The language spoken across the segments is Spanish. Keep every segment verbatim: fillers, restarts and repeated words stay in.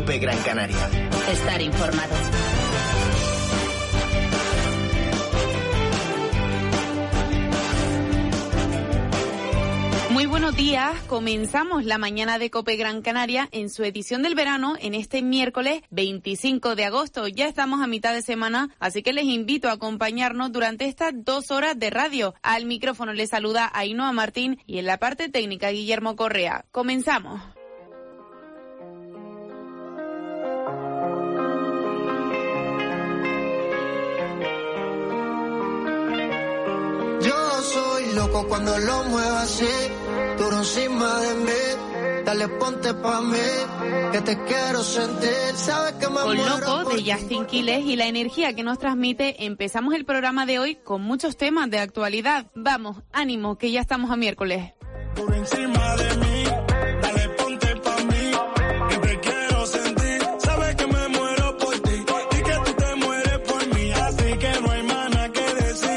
COPE Gran Canaria. Estar informado. Muy buenos días, comenzamos la mañana de COPE Gran Canaria en su edición del verano en este miércoles veinticinco de agosto. Ya estamos a mitad de semana, así que les invito a acompañarnos durante estas dos horas de radio. Al micrófono les saluda Ainhoa Martín y en la parte técnica Guillermo Correa. Comenzamos. Yo soy loco cuando lo muevo así, duro encima de mí, dale ponte pa' mí, que te quiero sentir, sabes que me Con muero Loco por de ti. Justin Quiles y la energía que nos transmite, empezamos el programa de hoy con muchos temas de actualidad. Vamos, ánimo, que ya estamos a miércoles. Por encima de mí, dale ponte pa' mí, que te quiero sentir, sabes que me muero por ti, y que tú te mueres por mí, así que no hay más nada que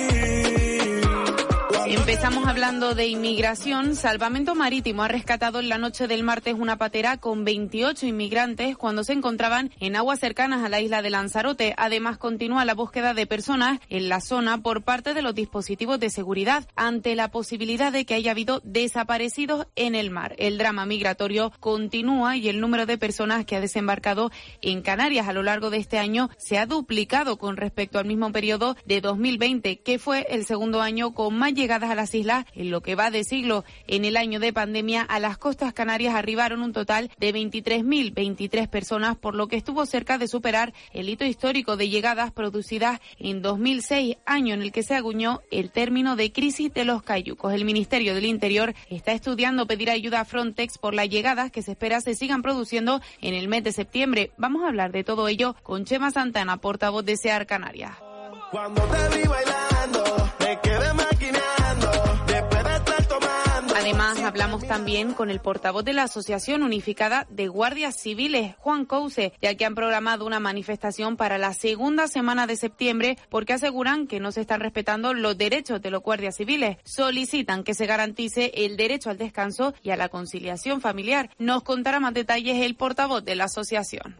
decir. Cuando Empezamos hablando de inmigración. Salvamento Marítimo ha rescatado en la noche del martes una patera con veintiocho inmigrantes cuando se encontraban en aguas cercanas a la isla de Lanzarote. Además, continúa la búsqueda de personas en la zona por parte de los dispositivos de seguridad ante la posibilidad de que haya habido desaparecidos en el mar. El drama migratorio continúa y el número de personas que ha desembarcado en Canarias a lo largo de este año se ha duplicado con respecto al mismo periodo de dos mil veinte, que fue el segundo año con más llegadas a las islas en lo que va de siglo. En el año de pandemia, a las costas canarias arribaron un total de veintitrés mil veintitrés personas, por lo que estuvo cerca de superar el hito histórico de llegadas producidas en dos mil seis, año en el que se acuñó el término de crisis de los cayucos. El Ministerio del Interior está estudiando pedir ayuda a Frontex por las llegadas que se espera se sigan produciendo en el mes de septiembre. Vamos a hablar de todo ello con Chema Santana, portavoz de SEAR Canarias. Cuando te vi bailando, me quedé maquinando, después de estar tomando. Además, hablamos también con el portavoz de la Asociación Unificada de Guardias Civiles, Juan Couce, ya que han programado una manifestación para la segunda semana de septiembre porque aseguran que no se están respetando los derechos de los guardias civiles. Solicitan que se garantice el derecho al descanso y a la conciliación familiar. Nos contará más detalles el portavoz de la asociación.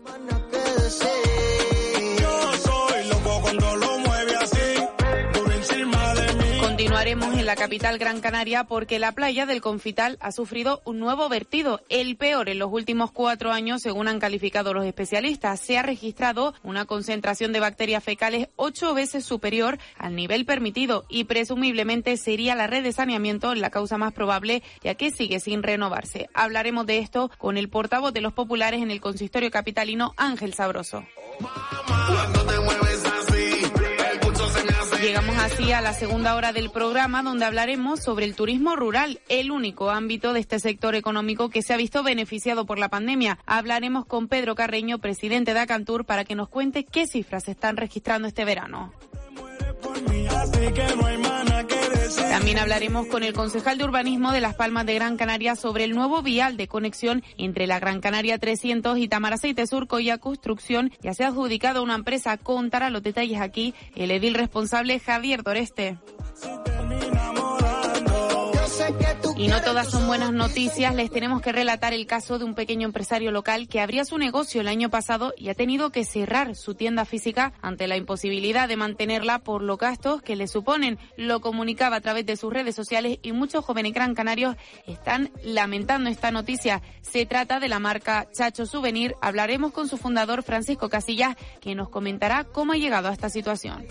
Yo soy loco cuando lo mueve así, por encima de mí. Continuaremos en la capital Gran Canaria porque la playa del Confital ha sufrido un nuevo vertido, el peor en los últimos cuatro años, según han calificado los especialistas. Se ha registrado una concentración de bacterias fecales ocho veces superior al nivel permitido y presumiblemente sería la red de saneamiento la causa más probable, ya que sigue sin renovarse. Hablaremos de esto con el portavoz de los populares en el consistorio capitalino, Ángel Sabroso. Cuando te mueves así, el pulso se me hace. Llegamos así a la segunda hora del programa, donde hablaremos sobre el turismo rural, el único ámbito de este sector económico que se ha visto beneficiado por la pandemia. Hablaremos con Pedro Carreño, presidente de Acantur, para que nos cuente qué cifras se están registrando este verano. Por mí, así que no hay más nada que decir. También hablaremos con el concejal de urbanismo de Las Palmas de Gran Canaria sobre el nuevo vial de conexión entre la Gran Canaria trescientos y Tamaraceite Sur, cuya construcción ya se ha adjudicado a una empresa. Contará los detalles aquí el edil responsable Javier Doreste. Y no todas son buenas noticias. Les tenemos que relatar el caso de un pequeño empresario local que abría su negocio el año pasado y ha tenido que cerrar su tienda física ante la imposibilidad de mantenerla por los gastos que le suponen. Lo comunicaba a través de sus redes sociales y muchos jóvenes gran canarios están lamentando esta noticia. Se trata de la marca Chacho Souvenir. Hablaremos con su fundador Francisco Casillas, que nos comentará cómo ha llegado a esta situación.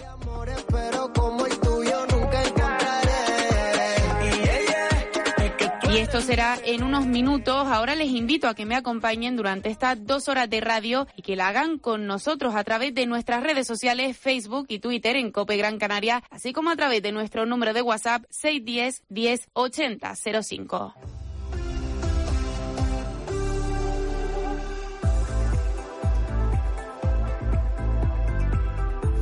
Y esto será en unos minutos. Ahora les invito a que me acompañen durante estas dos horas de radio y que la hagan con nosotros a través de nuestras redes sociales, Facebook y Twitter en COPE Gran Canaria, así como a través de nuestro número de WhatsApp seis uno cero, diez, ochenta, cero cinco.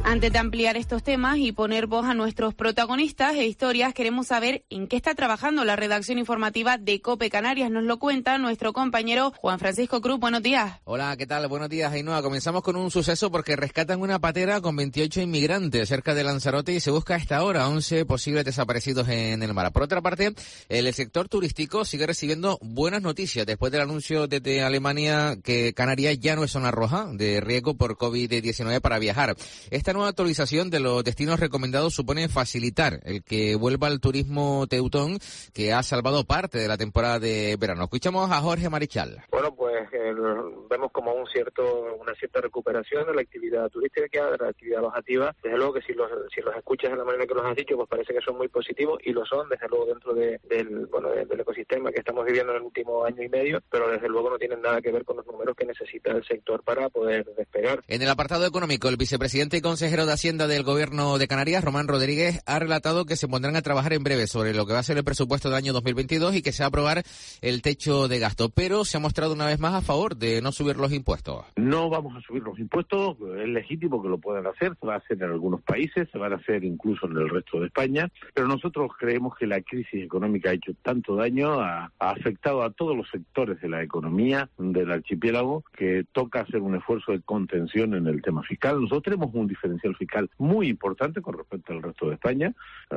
Antes de ampliar estos temas y poner voz a nuestros protagonistas e historias, queremos saber en qué está trabajando la redacción informativa de COPE Canarias. Nos lo cuenta nuestro compañero Juan Francisco Cruz. Buenos días. Hola, ¿qué tal? Buenos días, Ainhoa. Comenzamos con un suceso porque rescatan una patera con veintiocho inmigrantes cerca de Lanzarote y se busca a esta hora once posibles desaparecidos en el mar. Por otra parte, el sector turístico sigue recibiendo buenas noticias después del anuncio desde Alemania que Canarias ya no es zona roja de riesgo por covid diecinueve para viajar. Esta nueva actualización de los destinos recomendados supone facilitar el que vuelva al turismo teutón, que ha salvado parte de la temporada de verano. Escuchamos a Jorge Marichal. Bueno, pues eh, vemos como un cierto, una cierta recuperación de la actividad turística, de la actividad alojativa. Desde luego que si los, si los escuchas de la manera que los has dicho, pues parece que son muy positivos, y lo son, desde luego, dentro de, del, bueno, de, del ecosistema que estamos viviendo en el último año y medio, pero desde luego no tienen nada que ver con los números que necesita el sector para poder despegar. En el apartado económico, el vicepresidente y consejero de Hacienda del Gobierno de Canarias, Román Rodríguez, ha relatado que se pondrán a trabajar en breve sobre lo que va a ser el presupuesto del año dos mil veintidós y que se va a aprobar el techo de gasto, pero se ha mostrado una vez más a favor de no subir los impuestos. No vamos a subir los impuestos, es legítimo que lo puedan hacer, se va a hacer en algunos países, se van a hacer incluso en el resto de España, pero nosotros creemos que la crisis económica ha hecho tanto daño, ha, ha afectado a todos los sectores de la economía del archipiélago, que toca hacer un esfuerzo de contención en el tema fiscal. Nosotros tenemos un diferencial fiscal muy importante con respecto al resto de España.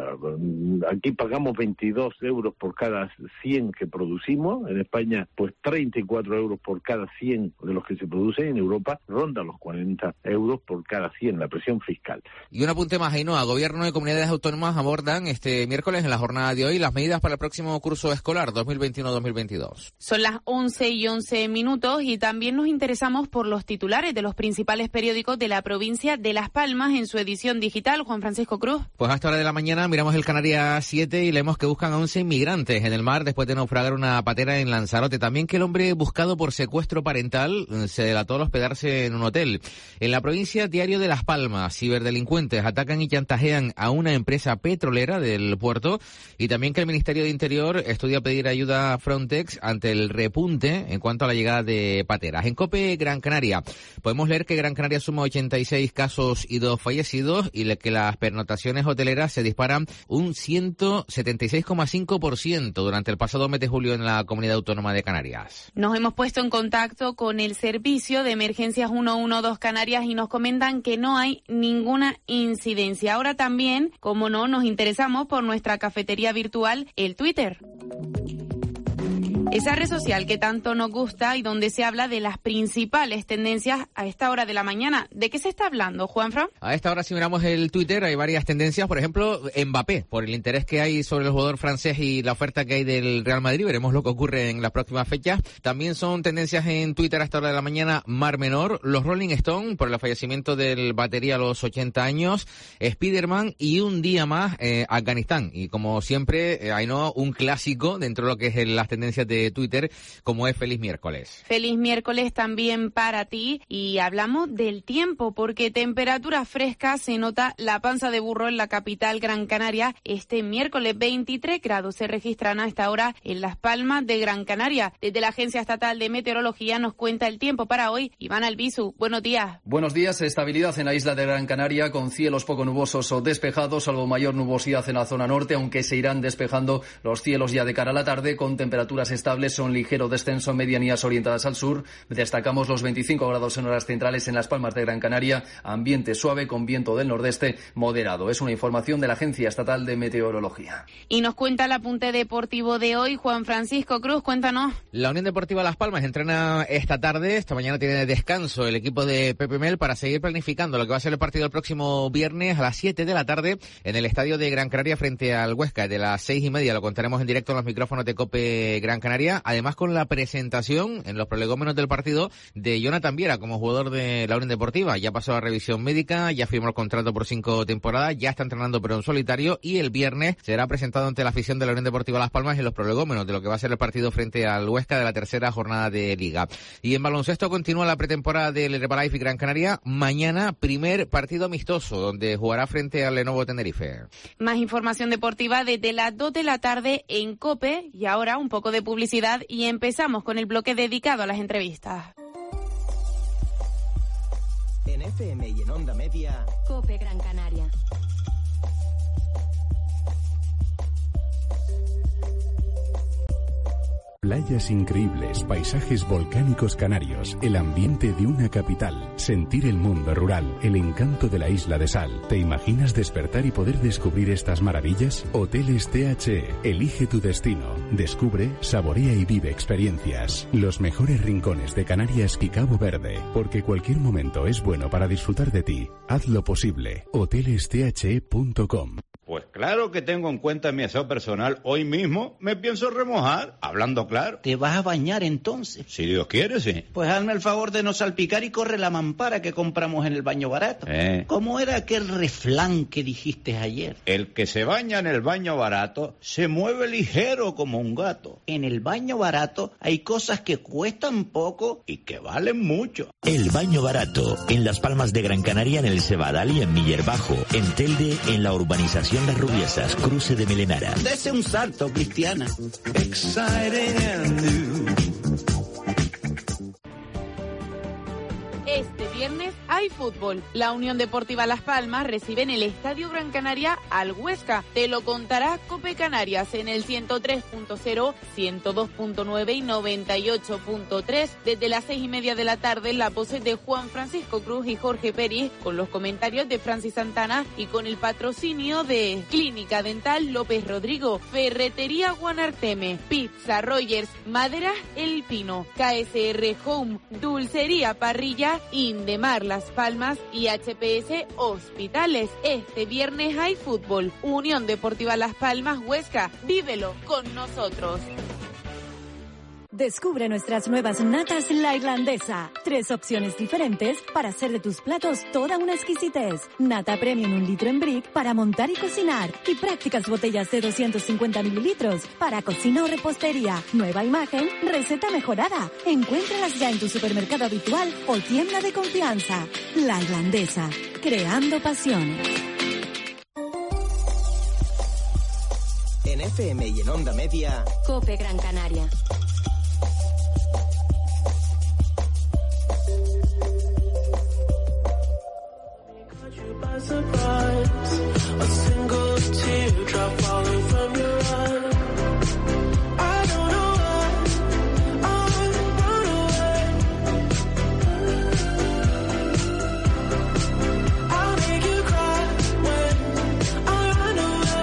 Uh, aquí pagamos veintidós euros por cada cien que producimos, en España pues treinta y cuatro euros por cada cien de los que se producen, en Europa ronda los cuarenta euros por cada cien, la presión fiscal. Y un apunte más, Ainhoa, Gobierno y comunidades autónomas abordan este miércoles en la jornada de hoy las medidas para el próximo curso escolar dos mil veintiuno dos mil veintidós. Son las once y once minutos y también nos interesamos por los titulares de los principales periódicos de la provincia de Las Palmas en su edición digital. Juan Francisco Cruz. Pues a esta hora de la mañana miramos el Canarias siete y leemos que buscan a once inmigrantes en el mar después de naufragar una patera en Lanzarote. También que el hombre buscado por secuestro parental se delató al hospedarse en un hotel. En la provincia, Diario de Las Palmas, ciberdelincuentes atacan y chantajean a una empresa petrolera del puerto, y también que el Ministerio de Interior estudia pedir ayuda a Frontex ante el repunte en cuanto a la llegada de pateras. En COPE Gran Canaria podemos leer que Gran Canaria suma ochenta y seis casos y dos fallecidos, y que las pernotaciones hoteleras se disparan un ciento setenta y seis coma cinco por ciento durante el pasado mes de julio en la Comunidad Autónoma de Canarias. Nos hemos puesto en contacto con el Servicio de Emergencias ciento doce Canarias y nos comentan que no hay ninguna incidencia. Ahora también, como no, nos interesamos por nuestra cafetería virtual, el Twitter. Esa red social que tanto nos gusta y donde se habla de las principales tendencias a esta hora de la mañana. ¿De qué se está hablando, Juanfran? A esta hora, si miramos el Twitter, hay varias tendencias. Por ejemplo, Mbappé, por el interés que hay sobre el jugador francés y la oferta que hay del Real Madrid. Veremos lo que ocurre en las próximas fechas. También son tendencias en Twitter a esta hora de la mañana, Mar Menor, los Rolling Stones por el fallecimiento del batería a los ochenta años, Spiderman y un día más eh, Afganistán. Y como siempre, eh, hay no un clásico dentro de lo que es las tendencias de Twitter, como es Feliz Miércoles. Feliz miércoles también para ti, y hablamos del tiempo porque temperatura fresca, se nota la panza de burro en la capital Gran Canaria. Este miércoles veintitrés grados se registran a esta hora en Las Palmas de Gran Canaria. Desde la Agencia Estatal de Meteorología nos cuenta el tiempo para hoy. Iván Albizu, buenos días. Buenos días, estabilidad en la isla de Gran Canaria con cielos poco nubosos o despejados, salvo mayor nubosidad en la zona norte, aunque se irán despejando los cielos ya de cara a la tarde con temperaturas estables. Son ligero descenso en medianías orientadas al sur. Destacamos los veinticinco grados en horas centrales en Las Palmas de Gran Canaria, ambiente suave con viento del nordeste moderado. Es una información de la Agencia Estatal de Meteorología. Y nos cuenta el apunte deportivo de hoy, Juan Francisco Cruz, cuéntanos. La Unión Deportiva Las Palmas entrena esta tarde, esta mañana tiene descanso el equipo de Pepe Mel para seguir planificando lo que va a ser el partido el próximo viernes a las siete de la tarde en el estadio de Gran Canaria frente al Huesca. De las seis y media lo contaremos en directo en los micrófonos de COPE Gran Canaria. Además, con la presentación en los prolegómenos del partido de Jonathan Viera como jugador de la Unión Deportiva. Ya pasó la revisión médica, ya firmó el contrato por cinco temporadas, ya está entrenando pero en solitario, y el viernes será presentado ante la afición de la Unión Deportiva Las Palmas en los prolegómenos de lo que va a ser el partido frente al Huesca de la tercera jornada de Liga. Y en baloncesto continúa la pretemporada del Herbalife Gran Canaria. Mañana, primer partido amistoso, donde jugará frente al Lenovo Tenerife. Más información deportiva desde las dos de la tarde en COPE, y ahora un poco de publicidad y empezamos con el bloque dedicado a las entrevistas. En F F M y en Onda Media, COPE Gran Canaria. Playas increíbles, paisajes volcánicos canarios, el ambiente de una capital, sentir el mundo rural, el encanto de la isla de Sal. ¿Te imaginas despertar y poder descubrir estas maravillas? Hoteles T H E, elige tu destino. Descubre, saborea y vive experiencias. Los mejores rincones de Canarias y Cabo Verde, porque cualquier momento es bueno para disfrutar de ti. Haz lo posible. hoteles t h e punto com. Pues claro que tengo en cuenta mi aseo personal. Hoy mismo me pienso remojar, hablando claro. ¿Te vas a bañar entonces? Si Dios quiere, sí. Pues hazme el favor de no salpicar y corre la mampara que compramos en el baño barato. Eh. ¿Cómo era aquel refrán que dijiste ayer? El que se baña en el baño barato se mueve ligero como un gato. En el baño barato hay cosas que cuestan poco y que valen mucho. El baño barato, en Las Palmas de Gran Canaria, en el Cebadal y en Miller Bajo. En Telde, en la urbanización Las Rubiesas, cruce de Melenara. Dese un salto, Cristiana. Exciting and new. Este viernes hay fútbol. La Unión Deportiva Las Palmas recibe en el Estadio Gran Canaria al Huesca. Te lo contará COPE Canarias en el ciento tres punto cero, ciento dos punto nueve y noventa y ocho punto tres. Desde las seis y media de la tarde, las voces de Juan Francisco Cruz y Jorge Pérez, con los comentarios de Francis Santana y con el patrocinio de Clínica Dental López Rodrigo, Ferretería Guanarteme, Pizza Rogers, Maderas El Pino, K S R Home, Dulcería Parrilla, Indemar Las Palmas y H P S Hospitales. Este viernes hay fútbol. Unión Deportiva Las Palmas Huesca. Vívelo con nosotros. Descubre nuestras nuevas natas La Irlandesa. Tres opciones diferentes para hacer de tus platos toda una exquisitez. Nata Premium un litro en brick para montar y cocinar. Y prácticas botellas de doscientos cincuenta mililitros para cocina o repostería. Nueva imagen, receta mejorada. Encuéntralas ya en tu supermercado habitual o tienda de confianza. La Irlandesa. Creando pasión. En F M y en Onda Media, COPE Gran Canaria. Surprise, a single teardrop falling from your eye. I don't know why I run away. I'll make you cry when I run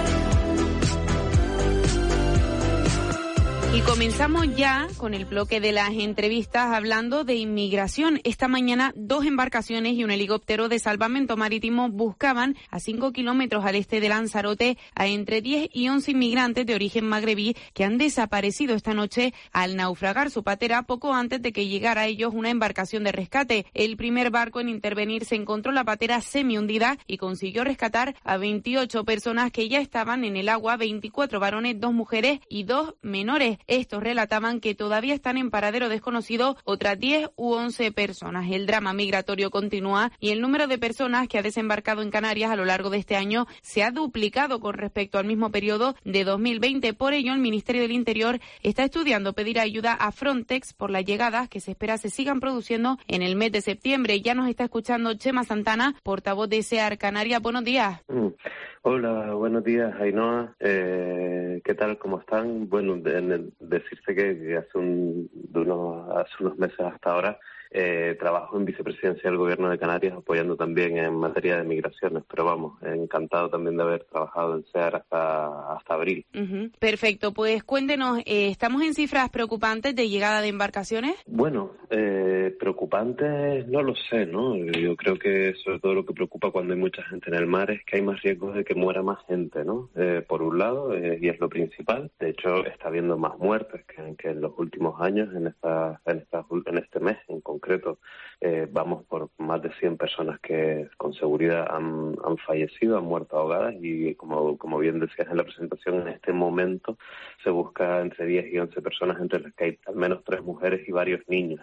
away. Y comenzamos ya con el bloque de las entrevistas hablando de inmigración. Esta mañana dos embarcaciones y un helicóptero de salvamento marítimo buscaban a cinco kilómetros al este de Lanzarote a entre diez y once inmigrantes de origen magrebí que han desaparecido esta noche al naufragar su patera poco antes de que llegara a ellos una embarcación de rescate. El primer barco en intervenir se encontró la patera semi hundida y consiguió rescatar a veintiocho personas que ya estaban en el agua, veinticuatro varones, dos mujeres y dos menores. Estos relataban que todavía están en paradero desconocido otras diez u once personas. El drama migratorio continúa y el número de personas que ha desembarcado en Canarias a lo largo de este año se ha duplicado con respecto al mismo periodo de dos mil veinte. Por ello, el Ministerio del Interior está estudiando pedir ayuda a Frontex por las llegadas que se espera se sigan produciendo en el mes de septiembre. Ya nos está escuchando Chema Santana, portavoz de SEAR Canarias. Buenos días. Mm. Hola, buenos días, Ainhoa. Eh, ¿Qué tal? ¿Cómo están? Bueno, de, de, decirte que, que hace, un, de unos, hace unos meses hasta ahora eh, trabajo en vicepresidencia del Gobierno de Canarias apoyando también en materia de migraciones, pero vamos, encantado también de haber trabajado en SEAR hasta, hasta abril. Uh-huh. Perfecto, pues cuéntenos, eh, ¿estamos en cifras preocupantes de llegada de embarcaciones? Bueno, eh, preocupantes no lo sé, ¿no? Yo creo que sobre todo lo que preocupa cuando hay mucha gente en el mar es que hay más riesgos de que muera más gente, ¿no? Eh, por un lado, eh, y es lo principal. De hecho, está habiendo más muertes que, que en los últimos años, en esta, en esta, en este mes en concreto. Eh, vamos por más de cien personas que con seguridad han, han fallecido, han muerto ahogadas y como, como bien decías en la presentación, en este momento se busca entre diez y once personas, entre las que hay al menos tres mujeres y varios niños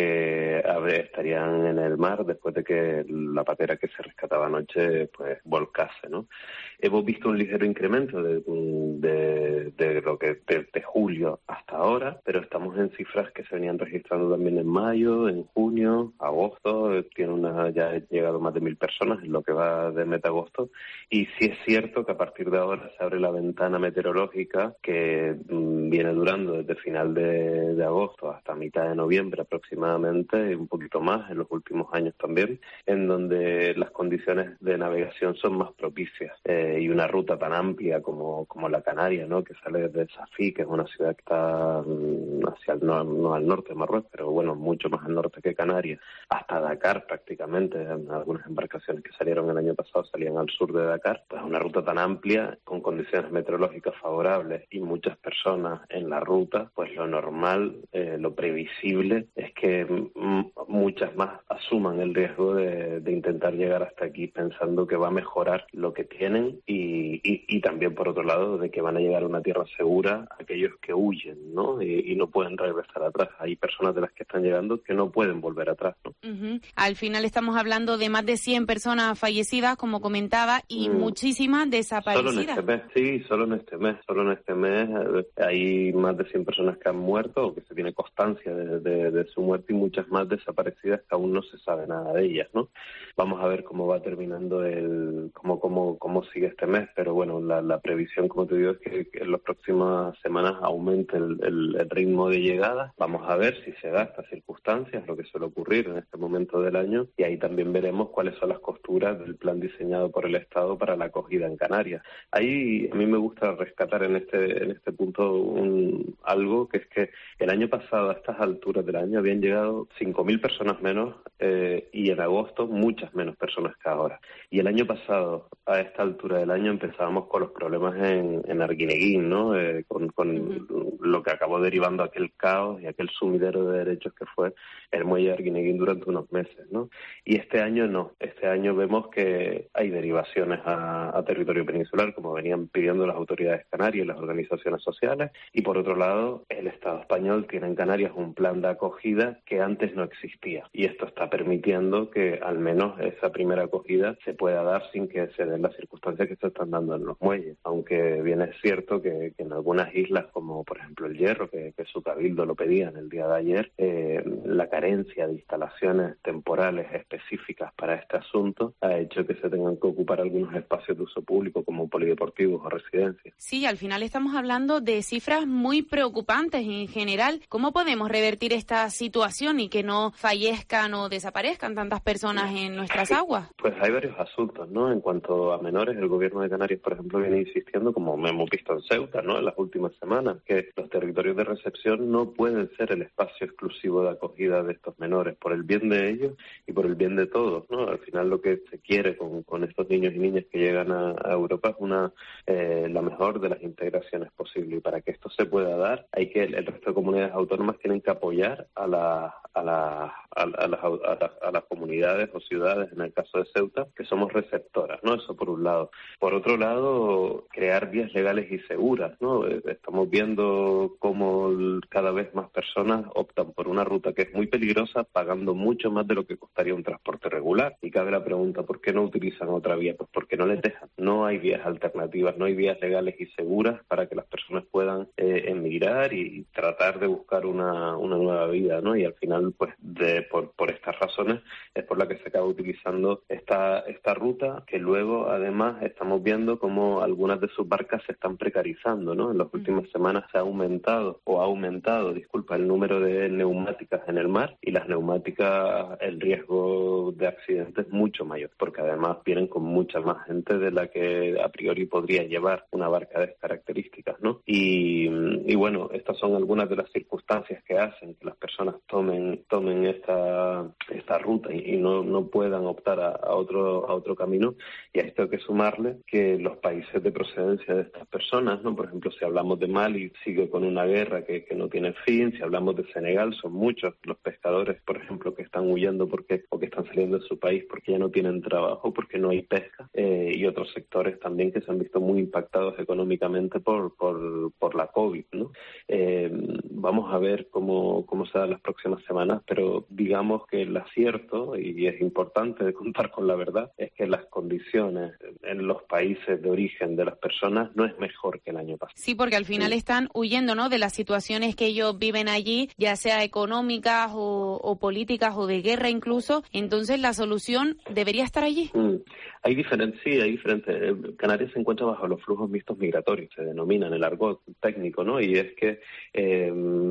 que a ver, estarían en el mar después de que la patera que se rescataba anoche pues volcase, ¿no? Hemos visto un ligero incremento de, de, de lo que desde julio hasta ahora, pero estamos en cifras que se venían registrando también en mayo, en junio, agosto. Tiene una ya ha llegado más de mil personas en lo que va de mes de agosto, y sí es cierto que a partir de ahora se abre la ventana meteorológica que mmm, viene durando desde final de, de agosto hasta mitad de noviembre aproximadamente, y un poquito más en los últimos años también, en donde las condiciones de navegación son más propicias, eh, y una ruta tan amplia como, como la Canaria, ¿no? Que sale desde Safí, que es una ciudad que está mmm, hacia el no, no al norte de Marruecos, pero bueno, mucho más al norte que Canarias, hasta Dakar prácticamente. Algunas embarcaciones que salieron el año pasado salían al sur de Dakar. Pues una ruta tan amplia, con condiciones meteorológicas favorables y muchas personas en la ruta, pues lo normal, eh, lo previsible es que m- muchas más asuman el riesgo de, de intentar llegar hasta aquí pensando que va a mejorar lo que tienen y, y, y también, por otro lado, de que van a llegar a una tierra segura aquellos que huyen, ¿no? Y, y no pueden regresar atrás. Hay personas de las que están llegando que no pueden volver atrás, ¿no? Uh-huh. Al final estamos hablando de más de cien personas fallecidas, como comentaba, y mm. muchísimas desaparecidas. Solo en este mes, sí, solo en este mes. Solo en este mes eh, hay más de cien personas que han muerto o que se tiene constancia de, de, de su muerte, y muchas más desaparecidas que aún no se sabe nada de ellas, ¿no? Vamos a ver cómo va terminando el, cómo, cómo, cómo sigue este mes, pero bueno, la, la previsión, como te digo, es que, que en las próximas semanas aumente el, el, el ritmo de llegada. Vamos a ver si se da estas circunstancias, lo que suele ocurrir en este momento del año, y ahí también veremos cuáles son las costuras del plan diseñado por el Estado para la acogida en Canarias. Ahí a mí me gusta rescatar en este en este punto un, algo, que es que el año pasado a estas alturas del año habían llegado cinco mil personas menos, eh, y en agosto muchas menos personas que ahora. Y el año pasado a esta altura del año empezábamos con los problemas en, en Arguineguín, ¿no? Eh, con, con uh-huh. lo que acabó derivando aquel caos y aquel sumidero de derechos que fue el muelle de Arguineguín durante unos meses, ¿no? Y este año no. Este año vemos que hay derivaciones a, a territorio peninsular, como venían pidiendo las autoridades canarias y las organizaciones sociales, y por otro lado, el Estado español tiene en Canarias un plan de acogida que antes no existía, y esto está permitiendo que al menos esa primera acogida se pueda dar sin que se den las circunstancias que se están dando en los muelles, aunque bien es cierto que, que en algunas islas, como por ejemplo el Hierro, que, que su cabildo lo pedía en el día de ayer, eh, la carencia de instalaciones temporales específicas para este asunto ha hecho que se tengan que ocupar algunos espacios de uso público como polideportivos o residencias. Sí, al final estamos hablando de cifras muy preocupantes en general. ¿Cómo podemos revertir esta situación y que no fallezcan o desaparezcan tantas personas en nuestras aguas? Pues hay varios asuntos, ¿no? En cuanto a menores, el gobierno de Canarias, por ejemplo, viene insistiendo, como hemos visto en Ceuta, ¿no? En las últimas semanas, que los territorios de recepción no pueden ser el espacio exclusivo de acogida de estos menores, por el bien de ellos y por el bien de todos, ¿no? Al final lo que se quiere con, con estos niños y niñas que llegan a, a Europa es una eh, la mejor de las integraciones posibles, y para que esto se pueda dar hay que el, el resto de comunidades autónomas tienen que apoyar a la a la a, a, las, a, las, a las comunidades o ciudades, en el caso de Ceuta, que somos receptoras, ¿no? Eso por un lado. Por otro lado, crear vías legales y seguras, ¿no? Estamos viendo cómo cada vez más personas optan por una ruta que es muy peligrosa, pagando mucho más de lo que costaría un transporte regular. Y cabe la pregunta, ¿por qué no utilizan otra vía? Pues porque no les dejan. No hay vías alternativas, no hay vías legales y seguras para que las personas puedan eh, emigrar y tratar de buscar una, una nueva vida, ¿no? Y al final, pues, de, por, por estas razones es por la que se acaba utilizando esta, esta ruta, que luego, además, estamos viendo cómo algunas de sus barcas se están precarizando, ¿no? En las últimas semanas se ha aumentado, o ha aumentado, disculpa, el número de neumáticas en el mar, y las neumáticas, el riesgo de accidentes es mucho mayor, porque además vienen con mucha más gente de la que a priori podría llevar una barca de estas características, ¿no? Y, y bueno, estas son algunas de las circunstancias que hacen que las personas tomen tomen tomen esta esta ruta y, y no, no puedan optar a, a otro a otro camino. Y a esto hay que sumarle que los países de procedencia de estas personas, ¿no? Por ejemplo, si hablamos de Mali, sigue con una guerra que, que no tiene fin. Si hablamos de Senegal, son muchos los pescadores, por ejemplo, que están huyendo porque o que están saliendo de su país porque ya no tienen trabajo, porque no hay pesca, eh, y otros sectores también que se han visto muy impactados económicamente por por, por la COVID, ¿no? Eh, vamos a ver cómo, cómo se dan las próximas semanas, pero digamos que el acierto, y es importante de contar con la verdad, es que las condiciones en los países de origen de las personas no es mejor que el año pasado. Sí, porque al final sí. están huyendo, ¿no?, de las situaciones que ellos viven allí, ya sea económicas o, o políticas o de guerra incluso. Entonces la solución debería estar allí. Mm. Hay diferentes, sí, hay diferentes. Canarias se encuentra bajo los flujos mixtos migratorios, se denomina en el argot técnico, ¿no? Y es que eh,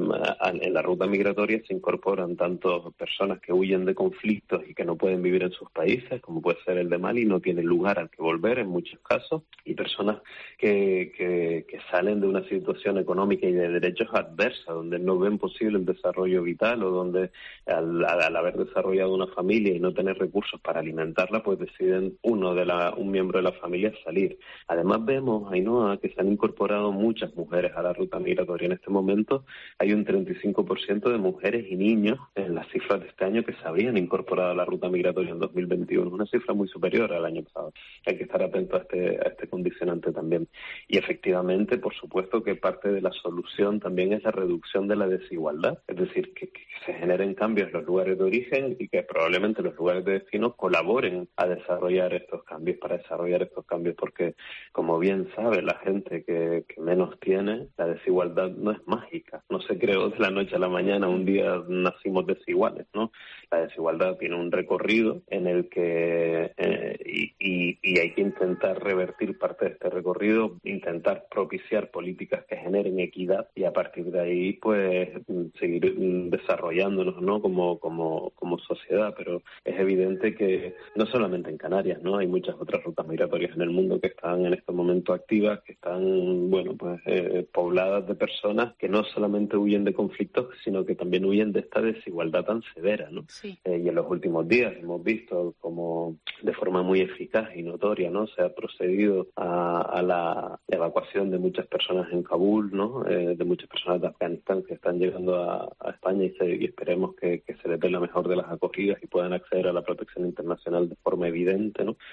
en la ruta migratoria se incorporan tanto personas que huyen de conflictos y que no pueden vivir en sus países, como puede ser el de Mali, no tienen lugar al que volver en muchos casos, y personas que, que, que salen de una situación económica y de derechos adversa, donde no ven posible el desarrollo vital o donde al, al haber desarrollado una familia y no tener recursos para alimentarla, pues deciden uno de la, un miembro de la familia salir. Además vemos, Ainhoa, que se han incorporado muchas mujeres a la ruta migratoria. En este momento hay un treinta y cinco por ciento de mujeres y niños en las cifras de este año que se habrían incorporado a la ruta migratoria en dos mil veintiuno, una cifra muy superior al año pasado. Hay que estar atento a este, a este condicionante también. Y efectivamente, por supuesto que parte de la solución también es la reducción de la desigualdad, es decir, que, que se generen cambios en los lugares de origen y que probablemente los lugares de destino colaboren a desarrollar estos cambios, para desarrollar estos cambios, porque como bien sabe la gente que, que menos tiene, la desigualdad no es mágica, no se creó de la noche a la mañana, un día nacimos desiguales, ¿no? La desigualdad tiene un recorrido en el que eh, y, y, y hay que intentar revertir parte de este recorrido, intentar propiciar políticas que generen equidad y a partir de ahí pues seguir desarrollándonos, ¿no? como, como, como sociedad, pero es evidente que no solamente en Canarias, ¿no? Hay muchas otras rutas migratorias en el mundo que están en este momento activas, que están, bueno, pues eh, pobladas de personas que no solamente huyen de conflictos, sino que también huyen de esta desigualdad tan severa, ¿no? Sí. Eh, y en los últimos días hemos visto como de forma muy eficaz y notoria, ¿no? Se ha procedido a, a la evacuación de muchas personas en Kabul, ¿no? Eh, de muchas personas de Afganistán que están llegando a, a España y, se, y esperemos que, que se les dé la mejor de las acogidas y puedan acceder a la protección internacional de forma evidente, ¿no?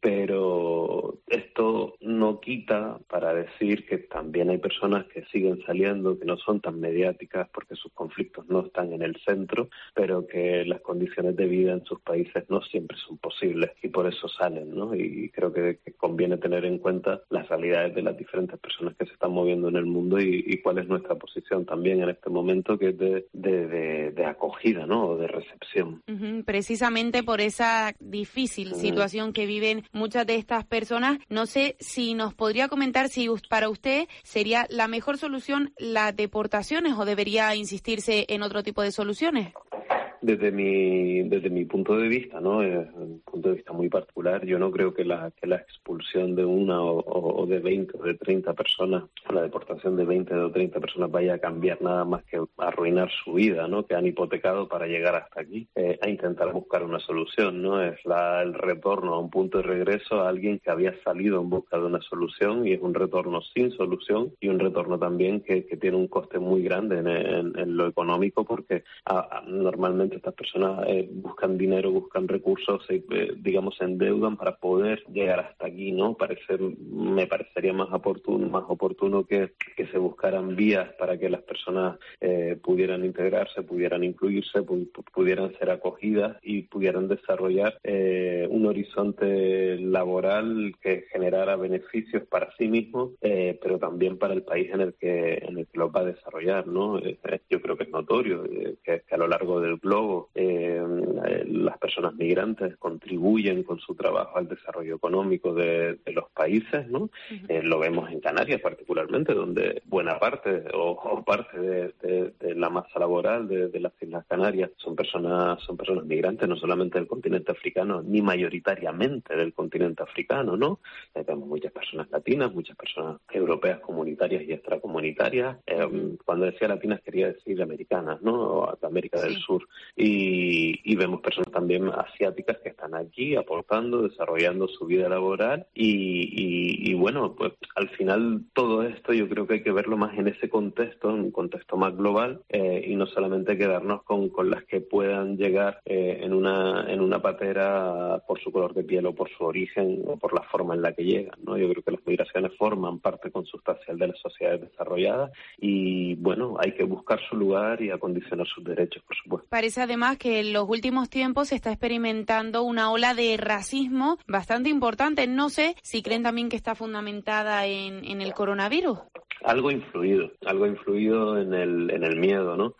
Pero esto no quita para decir que también hay personas que siguen saliendo, que no son tan mediáticas porque sus conflictos no están en el centro, pero que las condiciones de vida en sus países no siempre son posibles y por eso salen, ¿no? Y creo que, que conviene tener en cuenta las realidades de las diferentes personas que se están moviendo en el mundo y, y cuál es nuestra posición también en este momento, que es de, de, de, de acogida, ¿no? O de recepción. Uh-huh. Precisamente por esa difícil uh-huh. situación que viven muchas de estas personas, no sé si nos podría comentar si para usted sería la mejor solución las deportaciones o debería insistirse en otro tipo de soluciones. Desde mi desde mi punto de vista, ¿no? Es un punto de vista muy particular. Yo no creo que la que la expulsión de una o, o de veinte o de treinta personas, la deportación de veinte o treinta personas vaya a cambiar nada más que arruinar su vida, ¿no? Que han hipotecado para llegar hasta aquí, eh, a intentar buscar una solución, ¿no? Es la el retorno a un punto de regreso a alguien que había salido en busca de una solución y es un retorno sin solución y un retorno también que, que tiene un coste muy grande en, en, en lo económico porque a, a, normalmente estas personas eh, buscan dinero, buscan recursos, eh, digamos, se endeudan para poder llegar hasta aquí, ¿no? Parece, me parecería más oportuno, más oportuno que, que se buscaran vías para que las personas eh, pudieran integrarse, pudieran incluirse, pu- pudieran ser acogidas y pudieran desarrollar eh, un horizonte laboral que generara beneficios para sí mismos, eh, pero también para el país en el que en el que los va a desarrollar, ¿no? Eh, yo creo que es notorio eh, que, que a lo largo del globo globo, eh, eh, las personas migrantes contribuyen con su trabajo al desarrollo económico de, de los países, ¿no? Uh-huh. Eh, lo vemos en Canarias particularmente, donde buena parte o, o parte de, de, de la masa laboral de, de las Islas Canarias son personas son personas migrantes, no solamente del continente africano, ni mayoritariamente del continente africano, ¿no? Eh, vemos muchas personas latinas, muchas personas europeas comunitarias y extracomunitarias. Eh, uh-huh. Cuando decía latinas quería decir americanas, ¿no? De América sí. del Sur. Y, y vemos personas también asiáticas que están aquí aportando, desarrollando su vida laboral y, y, y bueno, pues al final todo esto yo creo que hay que verlo más en ese contexto, en un contexto más global eh, y no solamente quedarnos con, con las que puedan llegar eh, en una en una patera por su color de piel o por su origen o por la forma en la que llegan, ¿no? Yo creo que las migraciones forman parte consustancial de las sociedades desarrolladas y bueno, hay que buscar su lugar y acondicionar sus derechos, por supuesto. Parece además que en los últimos tiempos se está experimentando una ola de racismo bastante importante. No sé si creen también que está fundamentada en, en el coronavirus. Algo influido, algo influido en el en el miedo, ¿no?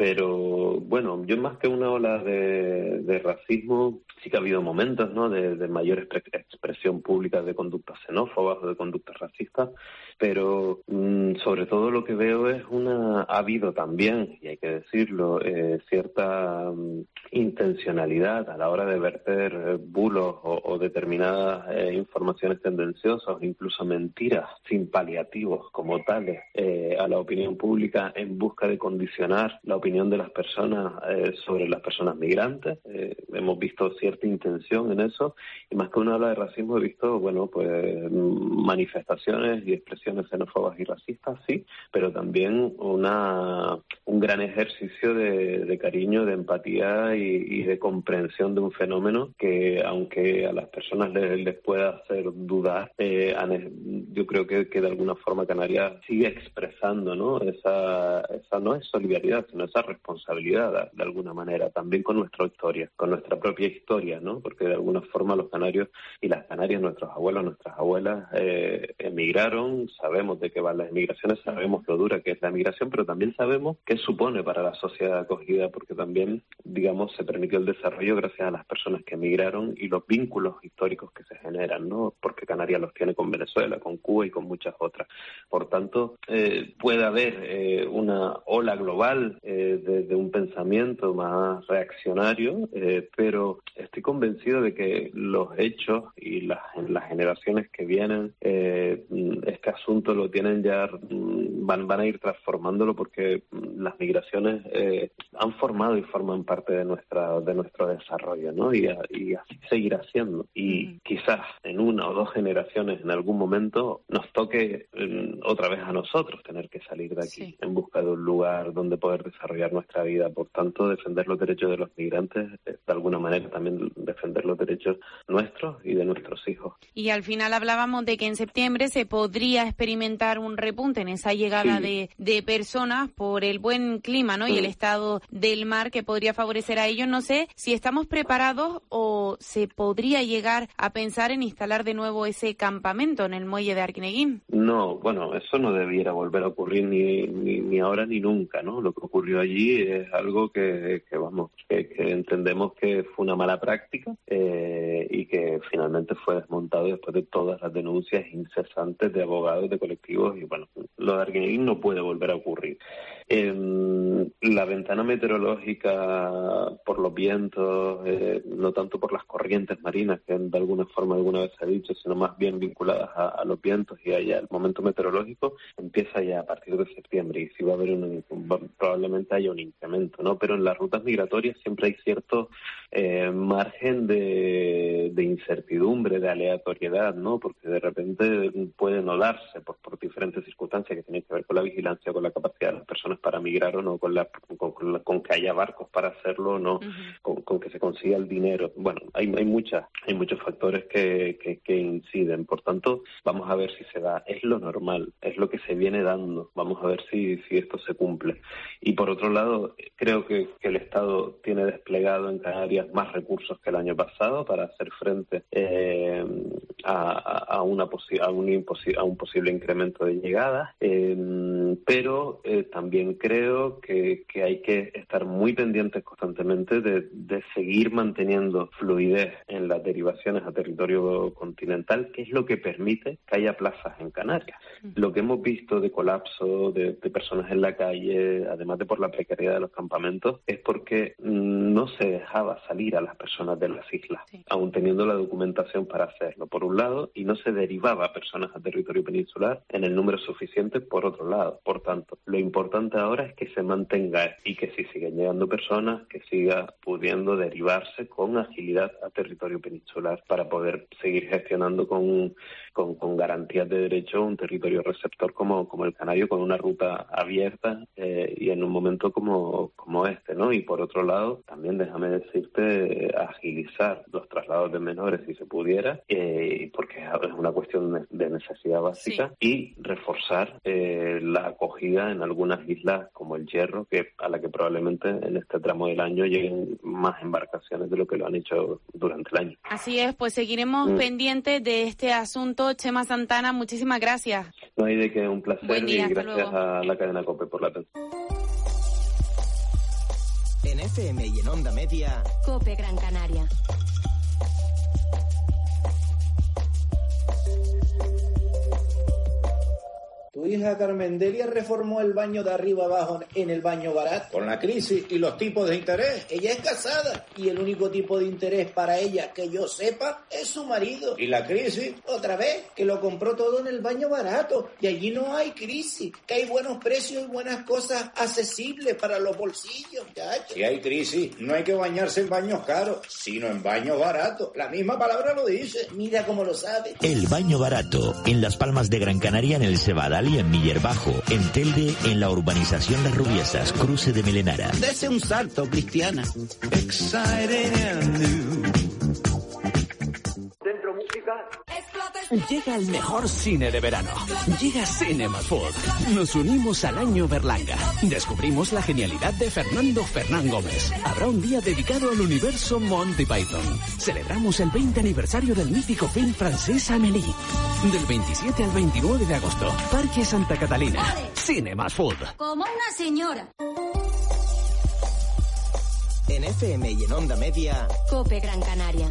Pero bueno, yo más que una ola de, de racismo, sí que ha habido momentos, ¿no? De, de mayor expre- expresión pública de conductas xenófobas o de conductas racistas, pero mmm, sobre todo lo que veo es una, ha habido también, y hay que decirlo, eh, cierta um, intencionalidad a la hora de verter eh, bulos o, o determinadas eh, informaciones tendenciosas, incluso mentiras sin paliativos como tales eh, a la opinión pública en busca de condicionar la opinión de las personas eh, sobre las personas migrantes. Eh, hemos visto cierta intención en eso y más que una ola de racismo he visto, bueno, pues manifestaciones y expresiones xenófobas y racistas, sí, pero también una un gran ejercicio de, de cariño, de empatía y, y de comprensión de un fenómeno que, aunque a las personas les, les pueda hacer dudar, eh, han, yo creo que, que de alguna forma Canarias sigue expresando, ¿no? Esa, esa no es solidaridad, sino esa responsabilidad de alguna manera, también con nuestra historia, con nuestra propia historia, ¿no? Porque de alguna forma los canarios y las canarias, nuestros abuelos, nuestras abuelas, eh, emigraron, sabemos de qué van las emigraciones, sabemos lo dura que es la emigración, pero también sabemos qué supone para la sociedad acogida, porque también, digamos, se permitió el desarrollo gracias a las personas que emigraron y los vínculos históricos que se generan, ¿no? Porque Canarias los tiene con Venezuela, con Cuba y con muchas otras. Por tanto, eh, puede haber eh, una ola global eh, de, de un pensamiento más reaccionario, eh, pero estoy convencido de que los hechos y las, las generaciones que vienen, eh, este asunto lo tienen ya, van, van a ir transformándolo porque las migraciones eh, han formado y forman parte de nuestra de nuestro desarrollo, ¿no? Y, y así seguirá siendo. Y uh-huh. quizás en una o dos generaciones en algún momento nos toque eh, otra vez a nosotros tener que salir de aquí sí. en busca de un lugar donde poder desarrollar nuestra vida. Por tanto, defender los derechos de los migrantes es de alguna manera también defender los derechos nuestros y de nuestros hijos. Y al final hablábamos de que en septiembre se podría experimentar un repunte en esa llegada sí. de, de personas por el buen clima, ¿no? Sí. Y el estado del mar que podría favorecer a ellos. No sé si estamos preparados o se podría llegar a pensar en instalar de nuevo ese campamento en el muelle de Arguineguín. No, bueno, eso no debiera volver a ocurrir ni, ni, ni ahora ni nunca, ¿no? Lo que ocurrió allí es algo que, que vamos, que, que entendemos que fue una mala práctica eh, y que finalmente fue desmontado después de todas las denuncias incesantes de abogados, de colectivos y bueno, lo de Arguineguín no puede volver a ocurrir. Eh, la ventana meteorológica por los vientos, eh, no tanto por las corrientes marinas, que de alguna forma alguna vez se ha dicho, sino más bien vinculadas a, a los vientos y allá el momento meteorológico, empieza ya a partir de septiembre y si va a haber un, probablemente haya un incremento, ¿no? Pero en las rutas migratorias siempre hay cierto eh, margen de, de incertidumbre, de aleatoriedad, ¿no? Porque de repente puede no darse por, por diferentes circunstancias que tienen que ver con la vigilancia, con la capacidad de las personas para migrar o no, con, la, con, con, la, con que haya barcos para hacerlo o no, uh-huh. con, con que se consiga el dinero. Bueno, hay, hay, muchas, hay muchos factores que, que, que inciden. Por tanto, vamos a ver si se da. Es lo normal, es lo que se viene dando. Vamos a ver si, si esto se cumple. Y por otro lado, creo que, que el Estado tiene desplegado en Canarias más recursos que el año pasado para hacer frente eh, a, a, una posi- a, un imposi- a un posible incremento de llegadas, eh, pero eh, también creo que que, que hay que estar muy pendientes constantemente de, de seguir manteniendo fluidez en las derivaciones a territorio continental, que es lo que permite que haya plazas en Canarias. Lo que hemos visto de colapso, de, de personas en la calle, además de por la precariedad de los campamentos, es porque no se dejaba salir a las personas de las islas, sí, aún teniendo la documentación para hacerlo, por un lado, y no se derivaba a personas a territorio peninsular en el número suficiente, por otro lado. Por tanto, lo importante ahora es que se mantenga y que si siguen llegando personas, que siga pudiendo derivarse con agilidad a territorio peninsular para poder seguir gestionando con, con, con garantías de derecho un territorio receptor como, como el canario, con una ruta abierta eh, y en un momento como, como este, ¿no? Y por otro lado, también déjame decirte, eh, agilizar los traslados de menores si se pudiera, eh, porque es una cuestión de necesidad básica, sí, y reforzar eh, la acogida en algunas islas como el Hierro, que a la que probablemente en este tramo del año lleguen más embarcaciones de lo que lo han hecho durante el año. Así es, pues seguiremos mm. pendientes de este asunto. Chema Santana, muchísimas gracias. No hay de qué, un placer. Buen día, y gracias luego. a la cadena COPE por la atención. En F M y en Onda Media, COPE Gran Canaria. Tu hija Carmendelia reformó el baño de arriba abajo en el baño barato. Con la crisis y los tipos de interés. Ella es casada y el único tipo de interés para ella que yo sepa es su marido. ¿Y la crisis? Otra vez, que lo compró todo en el baño barato y allí no hay crisis, que hay buenos precios y buenas cosas accesibles para los bolsillos, muchachos. Si hay crisis, no hay que bañarse en baños caros, sino en baños baratos. La misma palabra lo dice. Mira cómo lo sabe. El baño barato, en Las Palmas de Gran Canaria, en el Cebadal y en Miller Bajo, en Telde, en la urbanización Las Rubiesas, cruce de Melenara. Dese un salto, Cristiana. Exciting and new. Centro Música. Llega el mejor cine de verano. Llega Cinema Food. Nos unimos al año Berlanga. Descubrimos la genialidad de Fernando Fernán Gómez. Habrá un día dedicado al universo Monty Python. Celebramos el veinte aniversario del mítico film francés Amélie. Del veintisiete al veintinueve de agosto. Parque Santa Catalina. Cinema Food. Como una señora. En F M y en Onda Media, COPE Gran Canaria.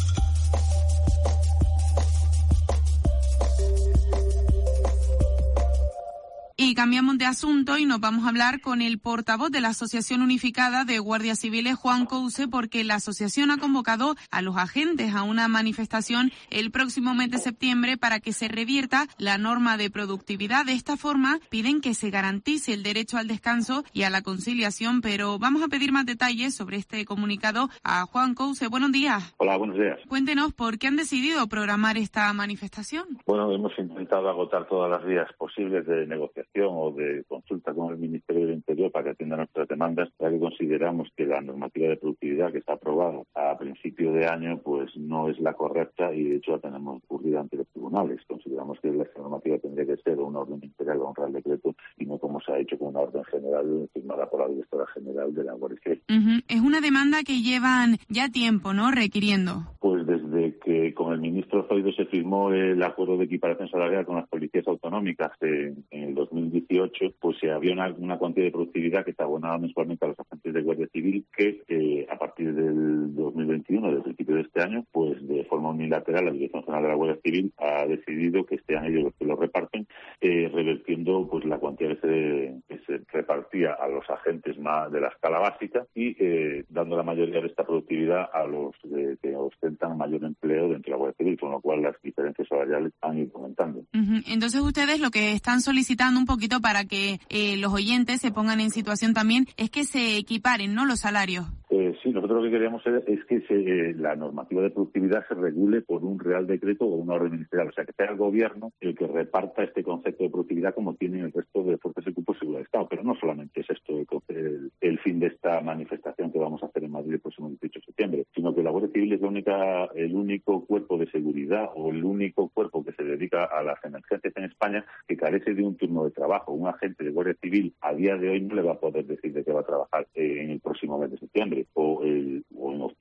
Y cambiamos de asunto y nos vamos a hablar con el portavoz de la Asociación Unificada de Guardias Civiles, Juan Couce, porque la asociación ha convocado a los agentes a una manifestación el próximo mes de septiembre para que se revierta la norma de productividad. De esta forma, piden que se garantice el derecho al descanso y a la conciliación, pero vamos a pedir más detalles sobre este comunicado a Juan Couce. Buenos días. Hola, buenos días. Cuéntenos por qué han decidido programar esta manifestación. Bueno, hemos intentado agotar todas las vías posibles de negociación o de consulta con el Ministerio del Interior para que atienda nuestras demandas, ya que consideramos que la normativa de productividad que está aprobada a principio de año pues no es la correcta y de hecho la tenemos ocurrida ante los tribunales. Consideramos que la normativa tendría que ser una orden ministerial o un real decreto y no como se ha hecho con una orden general firmada por la directora general de la Guardia Civil. Uh-huh. Es una demanda que llevan ya tiempo, ¿no?, requiriendo. Pues desde que con el ministro Zoido se firmó el acuerdo de equiparación salarial con las policías autonómicas en, en el dos mil dieciocho, pues se había una, una cuantía de productividad que se abonaba mensualmente a los agentes de Guardia Civil que eh, a partir del dos mil veintiuno, del principio de este año, pues de forma unilateral la Dirección General de la Guardia Civil ha decidido que sean ellos los que lo reparten, eh, revertiendo pues la cuantía que se, que se repartía a los agentes más de la escala básica y eh, dando la mayoría de esta productividad a los de, que ostentan mayor empleo dentro de la Guardia Civil, con lo cual las diferencias salariales han ido aumentando. Uh-huh. Entonces ustedes lo que están solicitando un poquito para que eh, los oyentes se pongan en situación también es que se equiparen, ¿no?, los salarios. Eh, sí, nosotros lo que queríamos es que se, eh, la normativa de productividad se regule por un real decreto o una orden ministerial, o sea, que sea el gobierno el que reparta este concepto de productividad como tienen el resto de fuerzas y cuerpos de seguridad del Estado. Pero no solamente es esto el, el fin de esta manifestación que vamos a hacer en Madrid el próximo dieciocho de septiembre, sino que la Guardia Civil es la única, el único cuerpo de seguridad o el único cuerpo que se dedica a las emergencias en España que carece de un turno de trabajo. Un agente de Guardia Civil a día de hoy no le va a poder decir de qué va a trabajar eh, en el próximo mes de septiembre o, el, o en octubre, con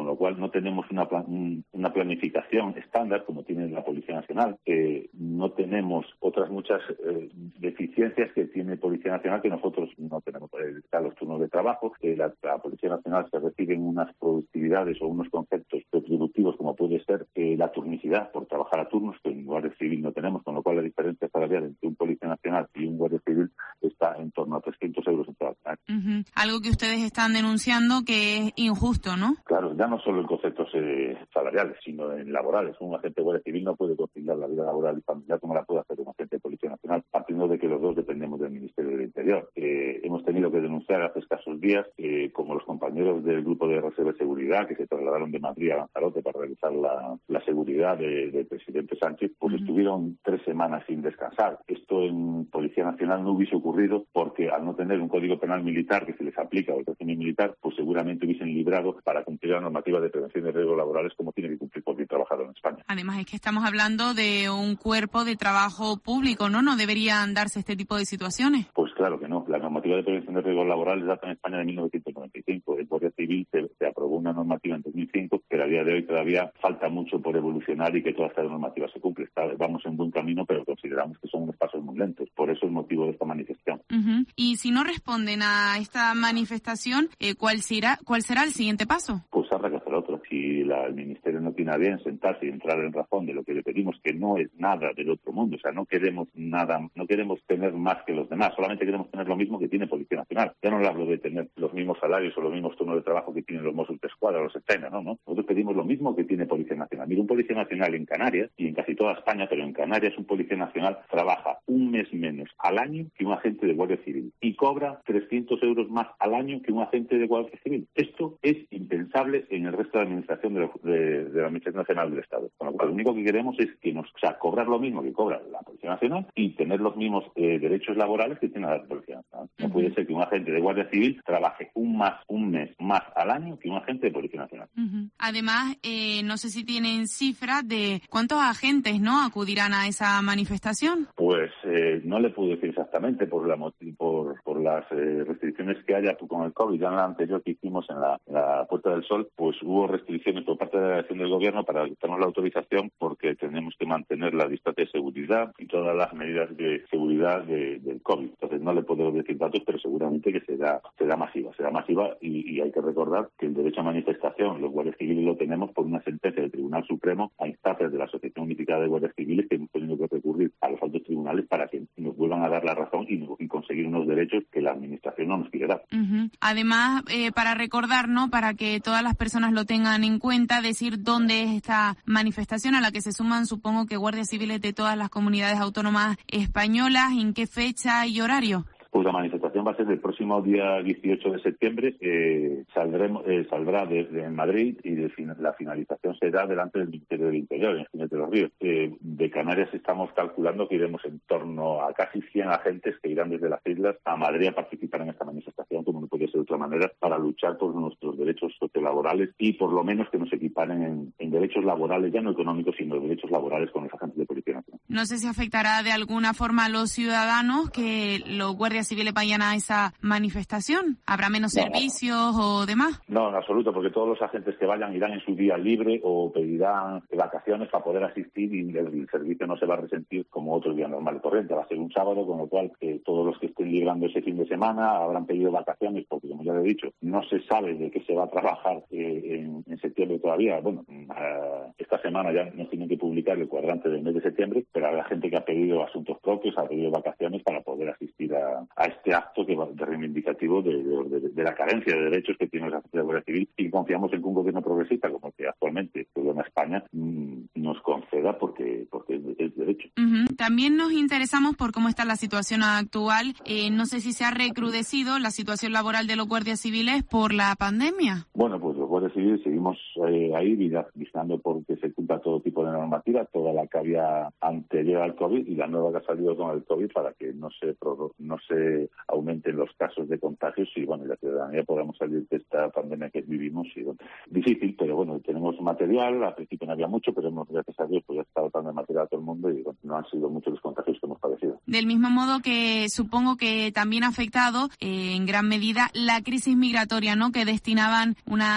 lo cual no tenemos una, plan, una planificación estándar como tiene la Policía Nacional. Eh, no tenemos otras muchas eh, deficiencias que tiene Policía Nacional que nosotros no tenemos. Eh, están los turnos de trabajo, eh, la, la Policía Nacional se reciben unas productividades o unos conceptos retributivos como puede ser eh, la turnicidad por trabajar a turnos que en Guardia Civil no tenemos, con lo cual la diferencia salarial entre un Policía Nacional y un Guardia Civil está en torno a trescientos euros en toda la uh-huh. Algo que ustedes están denunciando que es injusto, ¿no? Claro, ya no solo en conceptos eh, salariales, sino en laborales. Un agente de Guardia Civil no puede conciliar la vida laboral y familiar como la puede hacer un agente de Policía Nacional, partiendo de que los dos dependemos del Ministerio del Interior. Eh, hemos tenido que denunciar hace escasos días, eh, como los compañeros del grupo de reserva de seguridad que se trasladaron de Madrid a Lanzarote para realizar la, la seguridad de, del presidente Sánchez, pues uh-huh. estuvieron tres semanas sin descansar. Esto en Policía Nacional no hubiese ocurrido porque al no tener un código penal militar que se les aplica o el régimen militar, pues seguramente hubiesen librado para cumplir la normativa de prevención de riesgos laborales como tiene que cumplir cualquier trabajador en España. Además es que estamos hablando de un cuerpo de trabajo público, ¿no? ¿No deberían darse este tipo de situaciones? Pues claro que no. La normativa de prevención de riesgos laborales data en España de mil novecientos noventa y cinco. El Guardia Civil se, se aprobó una normativa en dos mil cinco, pero a día de hoy todavía falta mucho por evolucionar y que toda esta normativa se cumpla. Está, vamos en buen camino, pero consideramos que son unos pasos muy lentos. Por eso el motivo de esta manifestación. Uh-huh. Y si no responden a esta manifestación, eh, ¿cuál será, cuál será el siguiente paso? Pues habrá que hacer otro. Si la, el Ministerio no tiene a bien sentarse y entrar en razón de lo que le pedimos, que no es nada del otro mundo, o sea, no queremos nada, no queremos tener más que los demás, solamente queremos tener lo mismo que tiene Policía Nacional. Ya no le hablo de tener los mismos salarios o los mismos turnos de trabajo que tienen los Mossos de Escuadra o los Estena, no, no. Nosotros pedimos lo mismo que tiene Policía Nacional. Mira, un Policía Nacional en Canarias, y en casi toda España, pero en Canarias un Policía Nacional trabaja un mes menos al año que un agente de Guardia Civil y cobra trescientos euros más al año que un agente de Guardia Civil. Esto es impensable en el resto de la administración de la, de, de la Administración Nacional del Estado. Con lo cual, lo único que queremos es que nos, o sea, cobrar lo mismo que cobra la Policía Nacional y tener los mismos eh, derechos laborales que tiene la Policía Nacional. No uh-huh. puede ser que un agente de Guardia Civil trabaje un más un mes más al año que un agente de Policía Nacional. Uh-huh. Además, eh, no sé si tienen cifras de cuántos agentes no acudirán a esa manifestación. Pues eh, no le puedo decir exactamente por la por, por las eh, restricciones que haya con el COVID. Ya en la anterior que hicimos en la, en la Puerta del Sol, pues hubo restricciones por parte de la dirección del Gobierno para darnos la autorización porque tenemos que mantener la distancia de seguridad y todas las medidas de seguridad de, del COVID. Entonces no le puedo decir datos, pero seguramente que será, será masiva, será masiva y, y hay que recordar que el derecho a manifestación, los guardias civiles lo tenemos por una sentencia del Tribunal Supremo a instancias de la Asociación Unificada de Guardias Civiles que hemos tenido que recurrir a los altos tribunales para que nos vuelvan a dar la razón y, y conseguir unos derechos que la Administración no nos quiere dar. Uh-huh. Además, eh, para recordar, ¿no? Para que todas las personas lo tengan en cuenta, decir dónde es esta manifestación a la que se suman, supongo que guardias civiles de todas las comunidades autónomas españolas, ¿en qué fecha y horario? Pues la manifestación va a ser el próximo día dieciocho de septiembre. Eh, saldremos, eh, saldrá desde Madrid y de fin, la finalización será delante del Ministerio del Interior, en Jiménez de los Ríos. Eh, de Canarias estamos calculando que iremos en torno a casi cien agentes que irán desde las islas a Madrid a participar en esta manifestación, como no podía ser de otra manera, para luchar por nuestros derechos sociolaborales y por lo menos que nos equiparen en, en derechos laborales, ya no económicos, sino derechos laborales con los agentes de Policía Nacional. No sé si afectará de alguna forma a los ciudadanos que los guardias civiles vayan a esa manifestación. ¿Habrá menos no, servicios o demás? No, en absoluto, porque todos los agentes que vayan irán en su día libre o pedirán vacaciones para poder asistir y el servicio no se va a resentir como otro día normal y corriente. Va a ser un sábado, con lo cual eh, todos los que estén librando ese fin de semana habrán pedido vacaciones, porque como ya le he dicho, no se sabe de qué se va a trabajar eh, en, en septiembre todavía. Bueno, uh, esta semana ya nos tienen que publicar el cuadrante del mes de septiembre, pero habrá gente que ha pedido asuntos propios, ha pedido vacaciones para poder asistir a, a este acto que va de reivindicativo de, de, de, de la carencia de derechos que tiene la Agencia de Guardia Civil, y confiamos en que un gobierno progresista como el que actualmente gobierna España mmm, nos conceda porque porque es, es derecho. Uh-huh. También nos interesamos por cómo está la situación actual. Eh, no sé si se ha recrudecido la situación laboral de los guardias civiles por la pandemia. Bueno, pues los guardias civiles seguimos eh, ahí vigilando porque se cumpla todo tipo de normativa, toda la que había anterior al COVID y la nueva que ha salido con el COVID para que no se no se aumenten los casos de contagios y bueno, la ciudadanía podamos salir de esta pandemia que vivimos. Y, bueno, difícil, pero bueno, tenemos material, al principio no había mucho, pero hemos, gracias a Dios, pues ya está dotando de material a todo el mundo y bueno, no han sido muchos los contagios que hemos padecido. Del mismo modo que supongo que también ha afectado eh, en gran medida la crisis migratoria, ¿no? Que destinaban una gran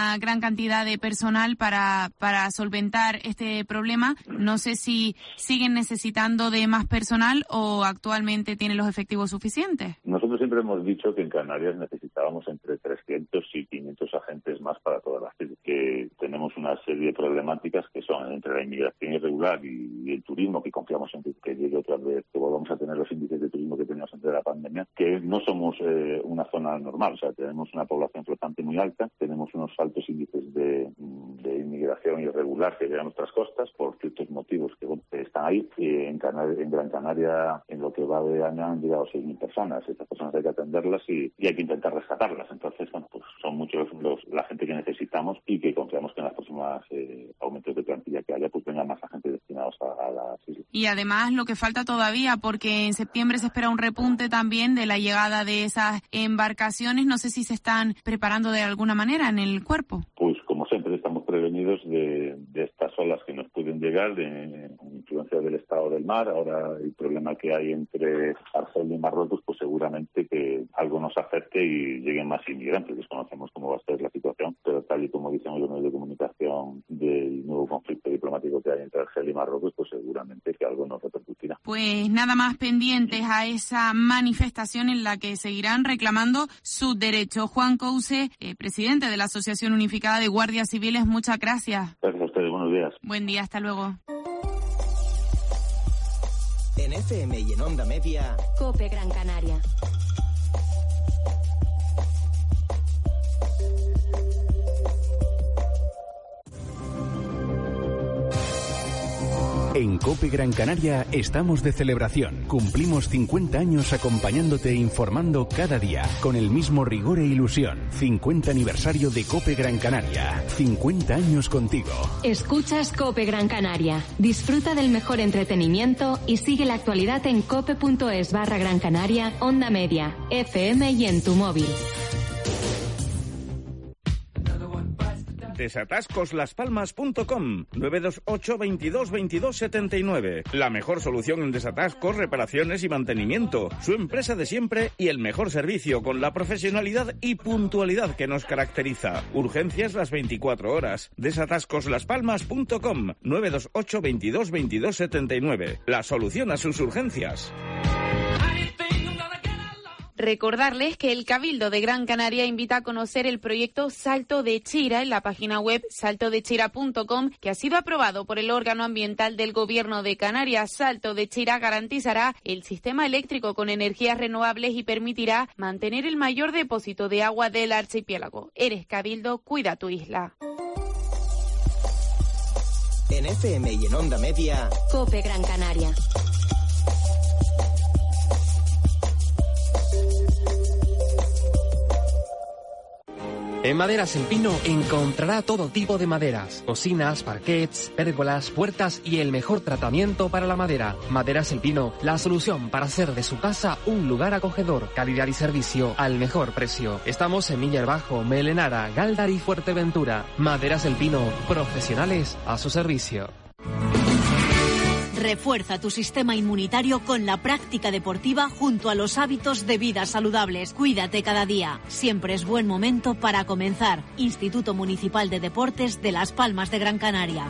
cantidad de personal para, para solventar este problema. No sé si siguen necesitando de más personal o actualmente tienen los efectivos suficientes. Nosotros siempre hemos dicho que en Canarias necesitábamos entre trescientos y quinientos agentes más para todas las ciudades, que tenemos una serie de problemáticas que son entre la inmigración irregular y el turismo, que confiamos en que, que llegue otra vez, que volvamos a tener los índices de turismo que teníamos antes de la pandemia, que no somos eh, una zona normal, o sea, tenemos una población flotante muy alta, tenemos unos altos índices de, de inmigración irregular que llegan a nuestras costas por ciertos motivos que bueno, están ahí. Y en, Canaria, en Gran Canaria, en lo que va de año, han llegado seis mil personas. Estas personas hay que atenderlas y, y hay que intentar rescatarlas. Entonces, bueno, pues son muchos los, la gente que necesitamos y que confiamos que en las próximas eh, aumentos de plantilla que haya, pues vengan más agentes destinados a, a las islas. Y además lo que falta todavía, porque en septiembre se espera un repunte también de la llegada de esas embarcaciones. No sé si se están preparando de alguna manera en el cuerpo. Pues como siempre estamos prevenidos de, de estas olas que nos pueden llegar, de influencia del estado del mar. Ahora el problema que hay entre Argelia y Marruecos, pues seguramente que algo nos afecte y lleguen más inmigrantes. Desconocemos cómo va a ser la situación, pero tal y como dicen los medios de comunicación del nuevo conflicto diplomático que hay entre Argelia y Marruecos, pues seguramente que algo nos repercutirá. Pues nada más pendientes a esa manifestación en la que seguirán reclamando sus derechos. Juan Couce, eh, presidente de la Asociación Unificada de Guardias Civiles, muchas gracias. Gracias a ustedes, buenos días. Buen día, hasta luego. En F M y en Onda Media, COPE Gran Canaria. En COPE Gran Canaria estamos de celebración. Cumplimos cincuenta años acompañándote e informando cada día con el mismo rigor e ilusión. cincuenta aniversario de COPE Gran Canaria. cincuenta años contigo. Escuchas COPE Gran Canaria. Disfruta del mejor entretenimiento y sigue la actualidad en cope.es barra Gran Canaria, Onda Media, F M y en tu móvil. Desatascos las palmas punto com nueve dos ocho veintidós veintidós setenta y nueve. La mejor solución en desatascos, reparaciones y mantenimiento. Su empresa de siempre y el mejor servicio con la profesionalidad y puntualidad que nos caracteriza. Urgencias las veinticuatro horas. Desatascos las palmas punto com nueve dos ocho veintidós veintidós setenta y nueve. La solución a sus urgencias. Recordarles que el Cabildo de Gran Canaria invita a conocer el proyecto Salto de Chira en la página web salto de chira punto com, que ha sido aprobado por el órgano ambiental del Gobierno de Canarias. Salto de Chira garantizará el sistema eléctrico con energías renovables y permitirá mantener el mayor depósito de agua del archipiélago. Eres Cabildo, cuida tu isla. En F M y en Onda Media, COPE Gran Canaria. En Maderas El Pino encontrará todo tipo de maderas, cocinas, parquets, pérgolas, puertas y el mejor tratamiento para la madera. Maderas El Pino, la solución para hacer de su casa un lugar acogedor, calidad y servicio al mejor precio. Estamos en Miller Bajo, Melenara, Gáldar y Fuerteventura. Maderas El Pino, profesionales a su servicio. Refuerza tu sistema inmunitario con la práctica deportiva junto a los hábitos de vida saludables. Cuídate cada día. Siempre es buen momento para comenzar. Instituto Municipal de Deportes de Las Palmas de Gran Canaria.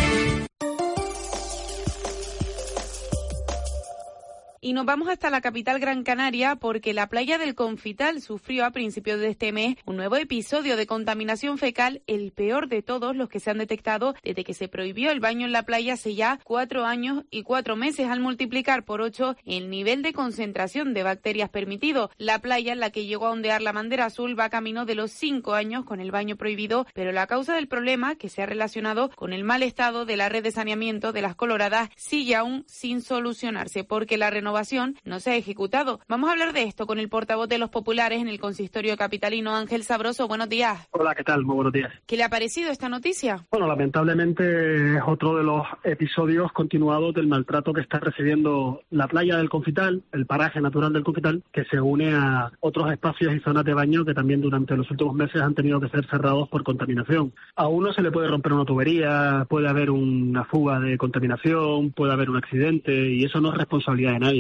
Y nos vamos hasta la capital Gran Canaria porque la playa del Confital sufrió a principios de este mes un nuevo episodio de contaminación fecal, el peor de todos los que se han detectado desde que se prohibió el baño en la playa hace ya cuatro años y cuatro meses, al multiplicar por ocho el nivel de concentración de bacterias permitido. La playa en la que llegó a ondear la bandera azul va camino de los cinco años con el baño prohibido, pero la causa del problema, que se ha relacionado con el mal estado de la red de saneamiento de Las Coloradas, sigue aún sin solucionarse porque la renovación no se ha ejecutado. Vamos a hablar de esto con el portavoz de los populares en el consistorio capitalino, Ángel Sabroso. Buenos días. Hola, ¿qué tal? Muy buenos días. ¿Qué le ha parecido esta noticia? Bueno, lamentablemente es otro de los episodios continuados del maltrato que está recibiendo la playa del Confital, el paraje natural del Confital, que se une a otros espacios y zonas de baño que también durante los últimos meses han tenido que ser cerrados por contaminación. A uno se le puede romper una tubería, puede haber una fuga de contaminación, puede haber un accidente y eso no es responsabilidad de nadie.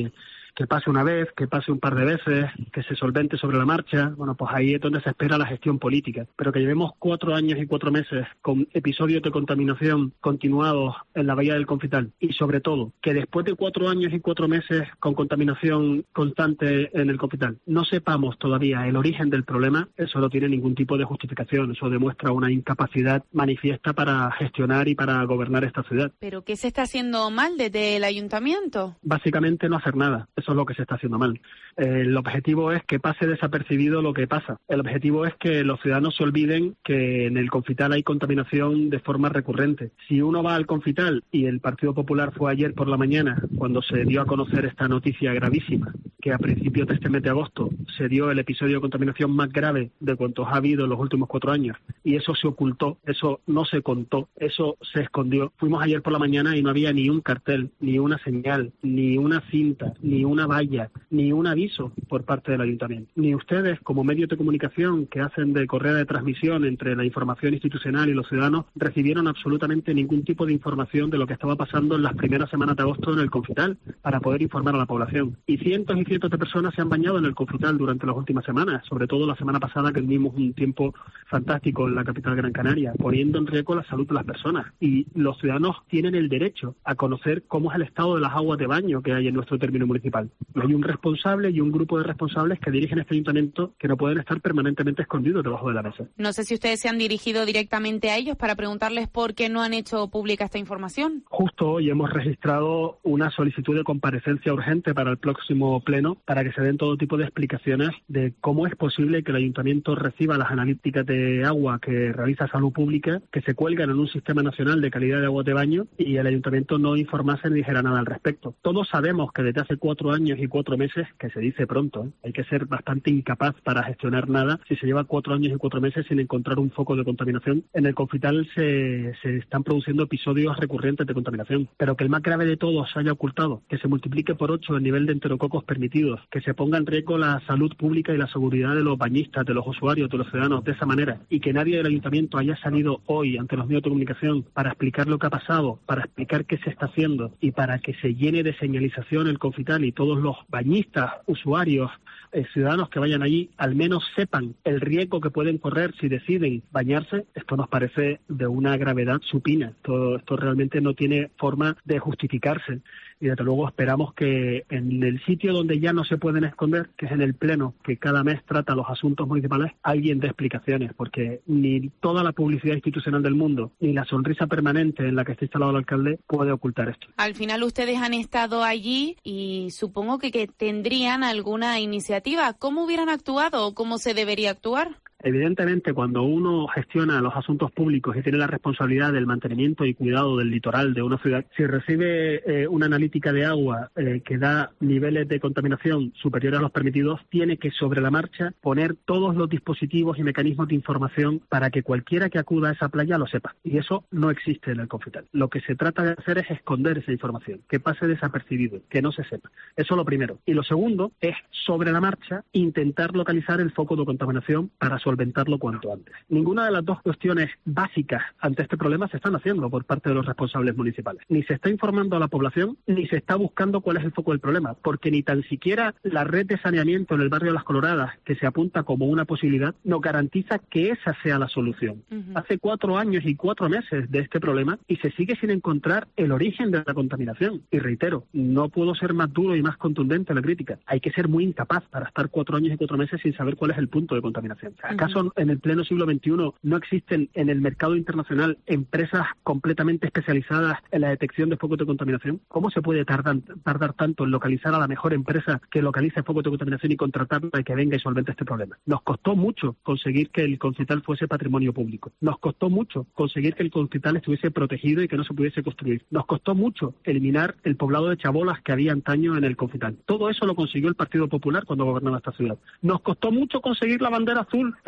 que pase una vez, que pase un par de veces, que se solvente sobre la marcha. Bueno, pues ahí es donde se espera la gestión política. Pero que llevemos cuatro años y cuatro meses con episodios de contaminación continuados en la bahía del Confital y sobre todo que después de cuatro años y cuatro meses con contaminación constante en el Confital no sepamos todavía el origen del problema, eso no tiene ningún tipo de justificación. Eso demuestra una incapacidad manifiesta para gestionar y para gobernar esta ciudad. ¿Pero qué se está haciendo mal desde el ayuntamiento? Básicamente no hacer nada. Eso es lo que se está haciendo mal. Eh, el objetivo es que pase desapercibido lo que pasa. El objetivo es que los ciudadanos se olviden que en el Confital hay contaminación de forma recurrente. Si uno va al Confital, y el Partido Popular fue ayer por la mañana cuando se dio a conocer esta noticia gravísima, que a principios de este mes de agosto se dio el episodio de contaminación más grave de cuantos ha habido en los últimos cuatro años, y eso se ocultó, eso no se contó, eso se escondió. Fuimos ayer por la mañana y no había ni un cartel, ni una señal, ni una cinta, ni una valla, ni un aviso por parte del ayuntamiento. Ni ustedes, como medios de comunicación que hacen de correa de transmisión entre la información institucional y los ciudadanos, recibieron absolutamente ningún tipo de información de lo que estaba pasando en las primeras semanas de agosto en el Confital para poder informar a la población. Y cientos y cientos de personas se han bañado en el Confital durante las últimas semanas, sobre todo la semana pasada, que tuvimos un tiempo fantástico en la capital Gran Canaria, poniendo en riesgo la salud de las personas. Y los ciudadanos tienen el derecho a conocer cómo es el estado de las aguas de baño que hay en nuestro término municipal. Hay un responsable y un grupo de responsables que dirigen este ayuntamiento que no pueden estar permanentemente escondidos debajo de la mesa. No sé si ustedes se han dirigido directamente a ellos para preguntarles por qué no han hecho pública esta información. Justo hoy hemos registrado una solicitud de comparecencia urgente para el próximo pleno para que se den todo tipo de explicaciones de cómo es posible que el ayuntamiento reciba las analíticas de agua que realiza Salud Pública, que se cuelgan en un sistema nacional de calidad de agua de baño, y el ayuntamiento no informase ni dijera nada al respecto. Todos sabemos que desde hace cuatro años y cuatro meses, que se dice pronto, ¿eh? hay que ser bastante incapaz para gestionar nada si se lleva cuatro años y cuatro meses sin encontrar un foco de contaminación. En el Confital se, se están produciendo episodios recurrentes de contaminación, pero que el más grave de todos se haya ocultado, que se multiplique por ocho el nivel de enterococos permitidos, que se ponga en riesgo la salud pública y la seguridad de los bañistas, de los usuarios, de los ciudadanos de esa manera, y que nadie del ayuntamiento haya salido hoy ante los medios de comunicación para explicar lo que ha pasado, para explicar qué se está haciendo y para que se llene de señalización el Confital y todos los bañistas, usuarios, eh, ciudadanos que vayan allí al menos sepan el riesgo que pueden correr si deciden bañarse. Esto nos parece de una gravedad supina. Esto, esto realmente no tiene forma de justificarse. Y desde luego esperamos que en el sitio donde ya no se pueden esconder, que es en el Pleno, que cada mes trata los asuntos municipales, alguien dé explicaciones, porque ni toda la publicidad institucional del mundo, ni la sonrisa permanente en la que está instalado el alcalde puede ocultar esto. Al final ustedes han estado allí y supongo que, que tendrían alguna iniciativa. ¿Cómo hubieran actuado o cómo se debería actuar? Evidentemente, cuando uno gestiona los asuntos públicos y tiene la responsabilidad del mantenimiento y cuidado del litoral de una ciudad, si recibe eh, una analítica de agua eh, que da niveles de contaminación superiores a los permitidos, tiene que sobre la marcha poner todos los dispositivos y mecanismos de información para que cualquiera que acuda a esa playa lo sepa. Y eso no existe en el Confital. Lo que se trata de hacer es esconder esa información, que pase desapercibido, que no se sepa. Eso es lo primero. Y lo segundo es, sobre la marcha, intentar localizar el foco de contaminación para solventarlo cuanto antes. Ninguna de las dos cuestiones básicas ante este problema se están haciendo por parte de los responsables municipales. Ni se está informando a la población, ni se está buscando cuál es el foco del problema, porque ni tan siquiera la red de saneamiento en el barrio Las Coloradas, que se apunta como una posibilidad, nos garantiza que esa sea la solución. Uh-huh. Hace cuatro años y cuatro meses de este problema y se sigue sin encontrar el origen de la contaminación. Y reitero, no puedo ser más duro y más contundente en la crítica. Hay que ser muy incapaz para estar cuatro años y cuatro meses sin saber cuál es el punto de contaminación. ¿Acaso en el pleno siglo veintiuno no existen en el mercado internacional empresas completamente especializadas en la detección de focos de contaminación? ¿Cómo se puede tardar, tardar tanto en localizar a la mejor empresa que localice focos de contaminación y contratarla y que venga y solvente este problema? Nos costó mucho conseguir que el Confital fuese patrimonio público. Nos costó mucho conseguir que el Confital estuviese protegido y que no se pudiese construir. Nos costó mucho eliminar el poblado de chabolas que había antaño en el Confital. Todo eso lo consiguió el Partido Popular cuando gobernaba esta ciudad. Nos costó mucho conseguir la bandera azul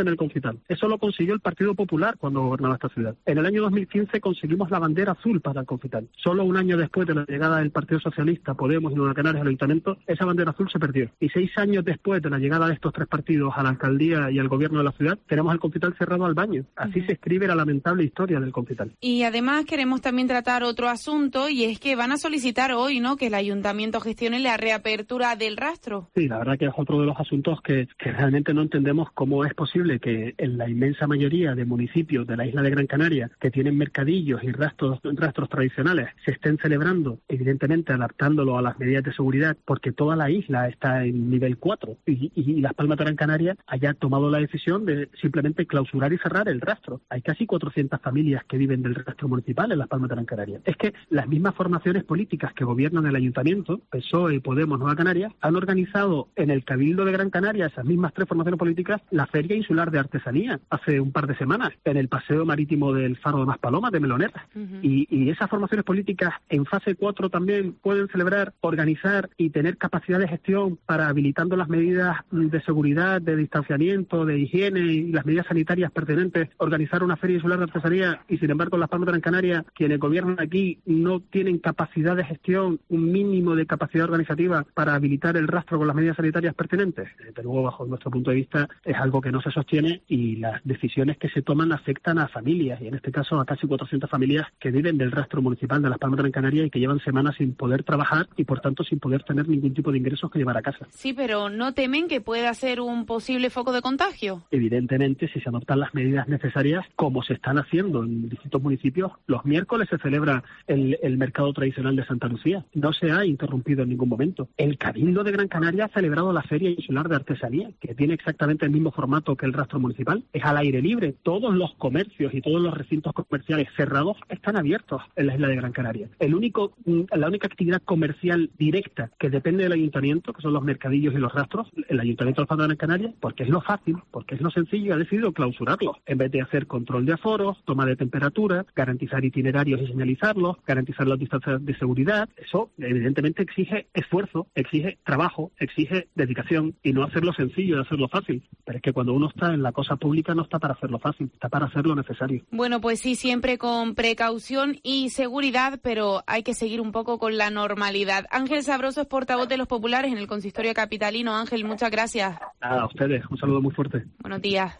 en el Confital. Eso lo consiguió el Partido Popular cuando gobernaba esta ciudad. En el año dos mil quince conseguimos la bandera azul para el Confital. Solo un año después de la llegada del Partido Socialista, Podemos y Nueva Canarias al Ayuntamiento, esa bandera azul se perdió. Y seis años después de la llegada de estos tres partidos a la alcaldía y al gobierno de la ciudad, tenemos el Confital cerrado al baño. Así uh-huh. se escribe la lamentable historia del Confital. Y además queremos también tratar otro asunto, y es que van a solicitar hoy, ¿no?, que el Ayuntamiento gestione la reapertura del rastro. Sí, la verdad que es otro de los asuntos que, que realmente no entendemos cómo es posible que en la inmensa mayoría de municipios de la isla de Gran Canaria, que tienen mercadillos y rastros, rastros tradicionales, se estén celebrando, evidentemente adaptándolo a las medidas de seguridad, porque toda la isla está en nivel cuatro, y, y, y Las Palmas de Gran Canaria haya tomado la decisión de simplemente clausurar y cerrar el rastro. Hay casi cuatrocientas familias que viven del rastro municipal en Las Palmas de Gran Canaria. Es que las mismas formaciones políticas que gobiernan el Ayuntamiento, P S O E, Podemos, Nueva Canarias, han organizado en el Cabildo de Gran Canaria, esas mismas tres formaciones políticas, la Feria Insular de Artesanía hace un par de semanas, en el Paseo Marítimo del Faro de Maspalomas, de Melonera. Uh-huh. Y, y esas formaciones políticas en fase cuatro también pueden celebrar, organizar y tener capacidad de gestión para, habilitando las medidas de seguridad, de distanciamiento, de higiene y las medidas sanitarias pertinentes, organizar una Feria Insular de Artesanía, y sin embargo Las Palmas de Gran Canaria, quienes gobiernan aquí, no tienen capacidad de gestión, un mínimo de capacidad organizativa para habilitar el rastro con las medidas sanitarias pertinentes. Desde luego, bajo nuestro punto de vista, es algo que no se sostiene, y las decisiones que se toman afectan a familias, y en este caso a casi cuatrocientas familias que viven del rastro municipal de Las Palmas de Gran Canaria y que llevan semanas sin poder trabajar y por tanto sin poder tener ningún tipo de ingresos que llevar a casa. Sí, pero ¿no temen que pueda ser un posible foco de contagio? Evidentemente, si se adoptan las medidas necesarias, como se están haciendo en distintos municipios, los miércoles se celebra el, el mercado tradicional de Santa Lucía. No se ha interrumpido en ningún momento. El Cabildo de Gran Canaria ha celebrado la Feria Insular de Artesanía, que tiene exactamente el mismo formato que el rastro municipal. Es al aire libre. Todos los comercios y todos los recintos comerciales cerrados están abiertos en la isla de Gran Canaria. El único, la única actividad comercial directa que depende del ayuntamiento, que son los mercadillos y los rastros, el Ayuntamiento de Las Palmas de Gran Canaria, porque es lo fácil, porque es lo sencillo, ha decidido clausurarlos, en vez de hacer control de aforos, toma de temperatura, garantizar itinerarios y señalizarlos, garantizar las distancias de seguridad. Eso evidentemente exige esfuerzo, exige trabajo, exige dedicación, y no hacerlo sencillo, de hacerlo fácil. Pero es que cuando uno está en la cosa pública no está para hacerlo fácil, está para hacer lo necesario. Bueno, pues sí, siempre con precaución y seguridad, pero hay que seguir un poco con la normalidad. Ángel Sabroso es portavoz de los populares en el Consistorio Capitalino. Ángel, muchas gracias. Nada, a ustedes, un saludo muy fuerte. Buenos días.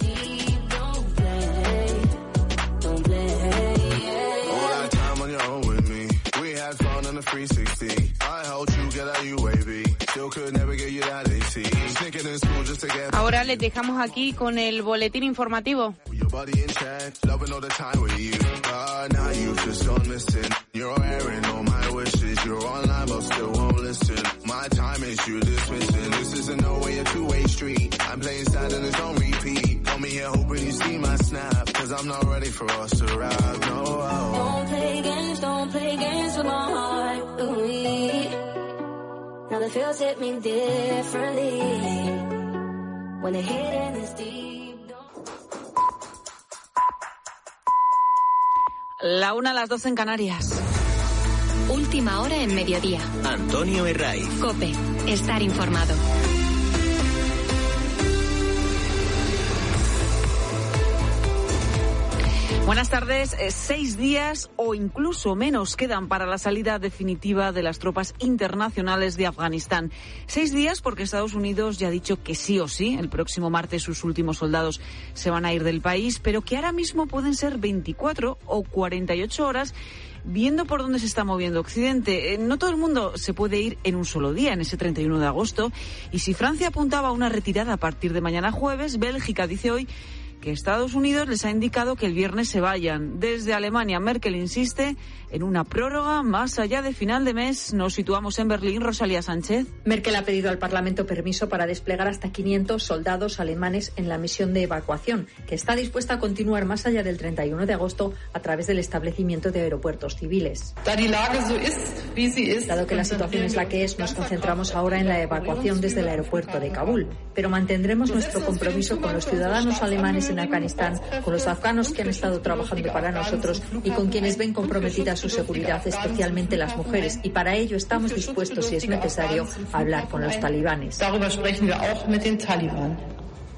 Ahora les dejamos aquí con el boletín informativo. Now the feels hit me differently when the hidden is deep. La una a las doce en Canarias. Última hora en mediodía. Antonio Herraiz. COPE. Estar informado. Buenas tardes. Eh, seis días o incluso menos quedan para la salida definitiva de las tropas internacionales de Afganistán. Seis días porque Estados Unidos ya ha dicho que sí o sí, el próximo martes sus últimos soldados se van a ir del país, pero que ahora mismo pueden ser veinticuatro o cuarenta y ocho horas, viendo por dónde se está moviendo Occidente. Eh, no todo el mundo se puede ir en un solo día, en ese treinta y uno de agosto, y si Francia apuntaba a una retirada a partir de mañana jueves, Bélgica dice hoy que Estados Unidos les ha indicado que el viernes se vayan. Desde Alemania, Merkel insiste en una prórroga más allá de final de mes. Nos situamos en Berlín. Rosalía Sánchez. Merkel ha pedido al Parlamento permiso para desplegar hasta quinientos soldados alemanes en la misión de evacuación, que está dispuesta a continuar más allá del treinta y uno de agosto a través del establecimiento de aeropuertos civiles. Dado que la situación es la que es, nos concentramos ahora en la evacuación desde el aeropuerto de Kabul, pero mantendremos nuestro compromiso con los ciudadanos alemanes en Afganistán, con los afganos que han estado trabajando para nosotros y con quienes ven comprometida su seguridad, especialmente las mujeres, y para ello estamos dispuestos, si es necesario, a hablar con los talibanes.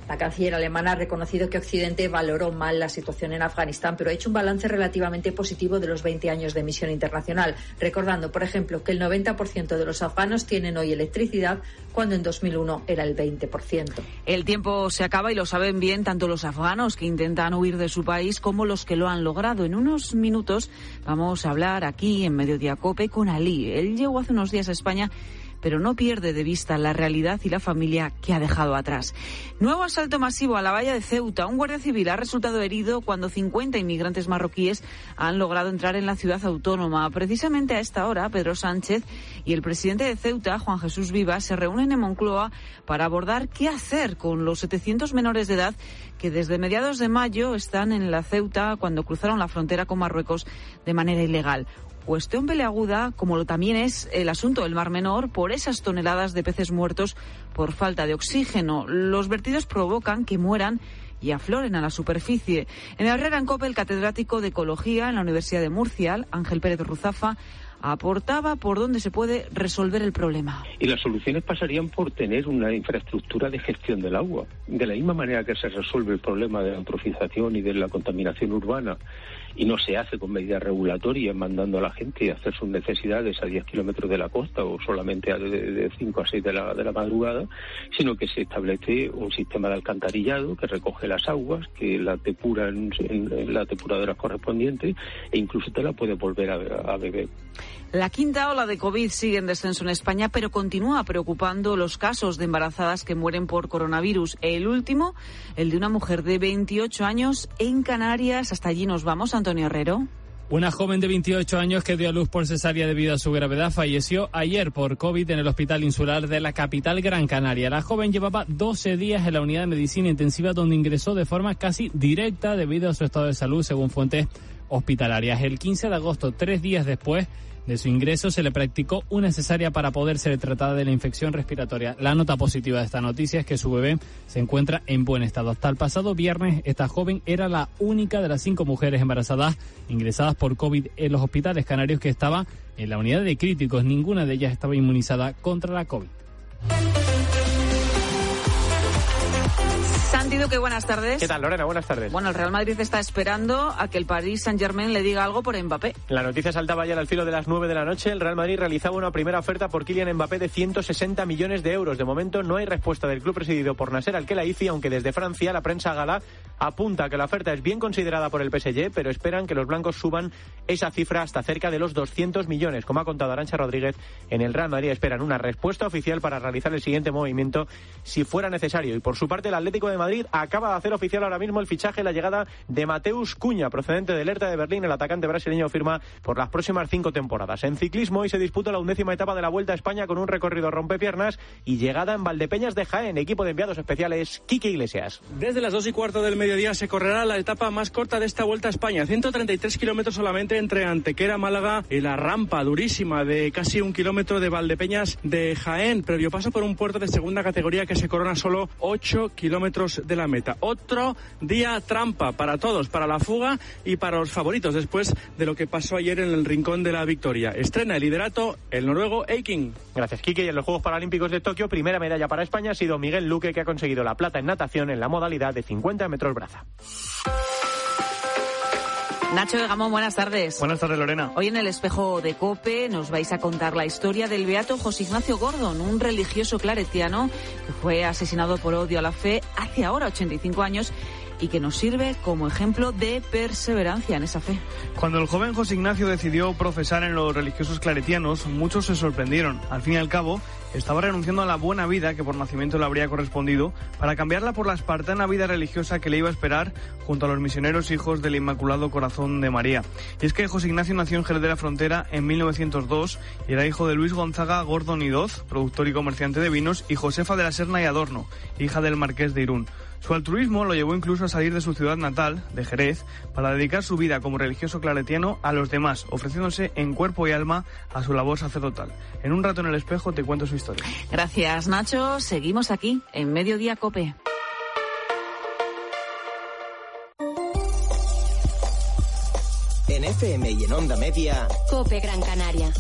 La canciller alemana ha reconocido que Occidente valoró mal la situación en Afganistán, pero ha hecho un balance relativamente positivo de los veinte años de misión internacional, recordando, por ejemplo, que el noventa por ciento de los afganos tienen hoy electricidad, cuando en dos mil uno era el veinte por ciento. El tiempo se acaba y lo saben bien tanto los afganos que intentan huir de su país como los que lo han logrado. En unos minutos vamos a hablar aquí en Mediodía COPE con Ali. Él llegó hace unos días a España, pero no pierde de vista la realidad y la familia que ha dejado atrás. Nuevo asalto masivo a la valla de Ceuta. Un guardia civil ha resultado herido cuando cincuenta inmigrantes marroquíes han logrado entrar en la ciudad autónoma. Precisamente a esta hora, Pedro Sánchez y el presidente de Ceuta, Juan Jesús Vivas, se reúnen en Moncloa para abordar qué hacer con los setecientos menores de edad que desde mediados de mayo están en la Ceuta cuando cruzaron la frontera con Marruecos de manera ilegal. Cuestión peleaguda, como lo también es el asunto del Mar Menor, por esas toneladas de peces muertos por falta de oxígeno. Los vertidos provocan que mueran y afloren a la superficie. En el Herrera en COPE, el catedrático de Ecología en la Universidad de Murcia, Ángel Pérez Ruzafa, aportaba por dónde se puede resolver el problema. Y las soluciones pasarían por tener una infraestructura de gestión del agua. De la misma manera que se resuelve el problema de la eutrofización y de la contaminación urbana, y no se hace con medidas regulatorias mandando a la gente a hacer sus necesidades a diez kilómetros de la costa o solamente de cinco a seis de la, de la madrugada, sino que se establece un sistema de alcantarillado que recoge las aguas, que las depura en, en, en las depuradoras correspondientes e incluso te la puede volver a, a beber. La quinta ola de COVID sigue en descenso en España, pero continúa preocupando los casos de embarazadas que mueren por coronavirus. El último, el de una mujer de veintiocho años en Canarias. Hasta allí nos vamos, Antonio Herrero. Una joven de veintiocho años que dio a luz por cesárea debido a su gravedad falleció ayer por COVID en el Hospital Insular de la capital Gran Canaria. La joven llevaba doce días en la unidad de medicina intensiva donde ingresó de forma casi directa debido a su estado de salud, según fuentes hospitalarias. El quince de agosto, tres días después de su ingreso, se le practicó una cesárea para poder ser tratada de la infección respiratoria. La nota positiva de esta noticia es que su bebé se encuentra en buen estado. Hasta el pasado viernes, esta joven era la única de las cinco mujeres embarazadas ingresadas por COVID en los hospitales canarios que estaba en la unidad de críticos. Ninguna de ellas estaba inmunizada contra la COVID. Santi Duque, buenas tardes. ¿Qué tal, Lorena? Buenas tardes. Bueno, el Real Madrid está esperando a que el Paris Saint-Germain le diga algo por Mbappé. La noticia saltaba ayer al filo de las nueve de la noche. El Real Madrid realizaba una primera oferta por Kylian Mbappé de ciento sesenta millones de euros. De momento no hay respuesta del club presidido por Nasser Al-Khelaifi, aunque desde Francia la prensa gala apunta que la oferta es bien considerada por el P S G, pero esperan que los blancos suban esa cifra hasta cerca de los doscientos millones. Como ha contado Arantxa Rodríguez, en el Real Madrid esperan una respuesta oficial para realizar el siguiente movimiento si fuera necesario. Y por su parte, el Atlético de Madrid acaba de hacer oficial ahora mismo el fichaje, la llegada de Mateus Cunha, procedente del Hertha de Berlín. El atacante brasileño firma por las próximas cinco temporadas. En ciclismo hoy se disputa la undécima etapa de la Vuelta a España con un recorrido rompepiernas y llegada en Valdepeñas de Jaén. Equipo de enviados especiales, Quique Iglesias. Desde las dos y cuarto del mediodía se correrá la etapa más corta de esta Vuelta a España. ciento treinta y tres kilómetros solamente entre Antequera, Málaga y la rampa durísima de casi un kilómetro de Valdepeñas de Jaén. Previo paso por un puerto de segunda categoría que se corona solo ocho kilómetros de la meta. Otro día trampa para todos, para la fuga y para los favoritos después de lo que pasó ayer en el Rincón de la Victoria. Estrena el liderato el noruego Eiking. Gracias, Quique. Y en los Juegos Paralímpicos de Tokio, primera medalla para España ha sido Miguel Luque, que ha conseguido la plata en natación en la modalidad de cincuenta metros braza. Nacho de Gamón, buenas tardes. Buenas tardes, Lorena. Hoy en el Espejo de COPE nos vais a contar la historia del beato José Ignacio Gordon, un religioso claretiano que fue asesinado por odio a la fe hace ahora ochenta y cinco años y que nos sirve como ejemplo de perseverancia en esa fe. Cuando el joven José Ignacio decidió profesar en los religiosos claretianos, muchos se sorprendieron. Al fin y al cabo, estaba renunciando a la buena vida que por nacimiento le habría correspondido para cambiarla por la espartana vida religiosa que le iba a esperar junto a los misioneros hijos del Inmaculado Corazón de María. Y es que José Ignacio nació en Jerez de la Frontera en mil novecientos dos y era hijo de Luis Gonzaga Gordon y Doz, productor y comerciante de vinos, y Josefa de la Serna y Adorno, hija del marqués de Irún. Su altruismo lo llevó incluso a salir de su ciudad natal, de Jerez, para dedicar su vida como religioso claretiano a los demás, ofreciéndose en cuerpo y alma a su labor sacerdotal. En un rato en el Espejo te cuento su historia. Gracias, Nacho. Seguimos aquí, en Mediodía COPE. En F M y en Onda Media, COPE Gran Canaria.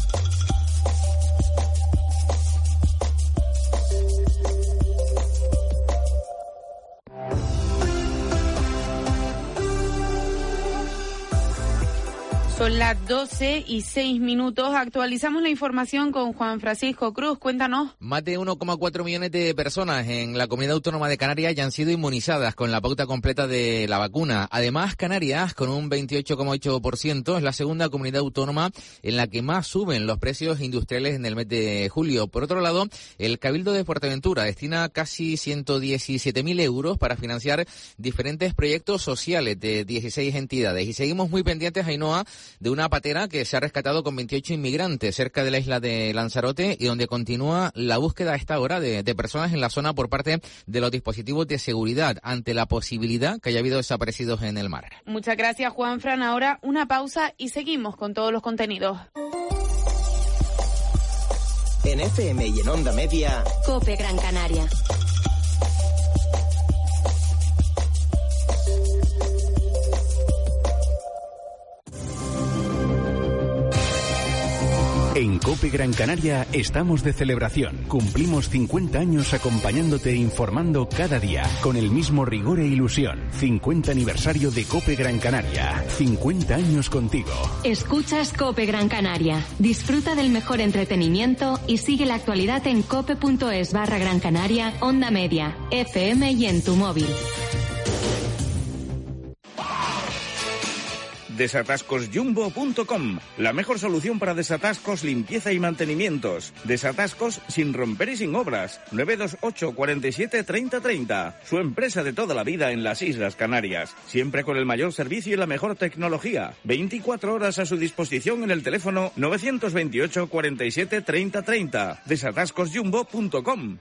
Son las doce y seis minutos. Actualizamos la información con Juan Francisco Cruz. Cuéntanos. Más de uno coma cuatro millones de personas en la Comunidad Autónoma de Canarias ya han sido inmunizadas con la pauta completa de la vacuna. Además, Canarias, con un veintiocho coma ocho por ciento, es la segunda comunidad autónoma en la que más suben los precios industriales en el mes de julio. Por otro lado, el Cabildo de Fuerteventura destina casi ciento diecisiete mil euros para financiar diferentes proyectos sociales de dieciséis entidades. Y seguimos muy pendientes, Ainhoa, de una patera que se ha rescatado con veintiocho inmigrantes cerca de la isla de Lanzarote y donde continúa la búsqueda a esta hora de, de personas en la zona por parte de los dispositivos de seguridad ante la posibilidad que haya habido desaparecidos en el mar. Muchas gracias, Juanfran. Ahora una pausa y seguimos con todos los contenidos. En F M y en Onda Media, COPE Gran Canaria. En COPE Gran Canaria estamos de celebración. Cumplimos cincuenta años acompañándote e informando cada día, con el mismo rigor e ilusión. cincuenta aniversario de COPE Gran Canaria. cincuenta años contigo. Escuchas COPE Gran Canaria. Disfruta del mejor entretenimiento y sigue la actualidad en cope.es barra Gran Canaria, Onda Media, F M y en tu móvil. desatascos jumbo punto com, la mejor solución para desatascos, limpieza y mantenimientos. Desatascos sin romper y sin obras. nueve dos ocho, cuarenta y siete, treinta, treinta. Su empresa de toda la vida en las Islas Canarias. Siempre con el mayor servicio y la mejor tecnología. veinticuatro horas a su disposición en el teléfono nueve dos ocho, cuarenta y siete, treinta, treinta. desatascos jumbo punto com.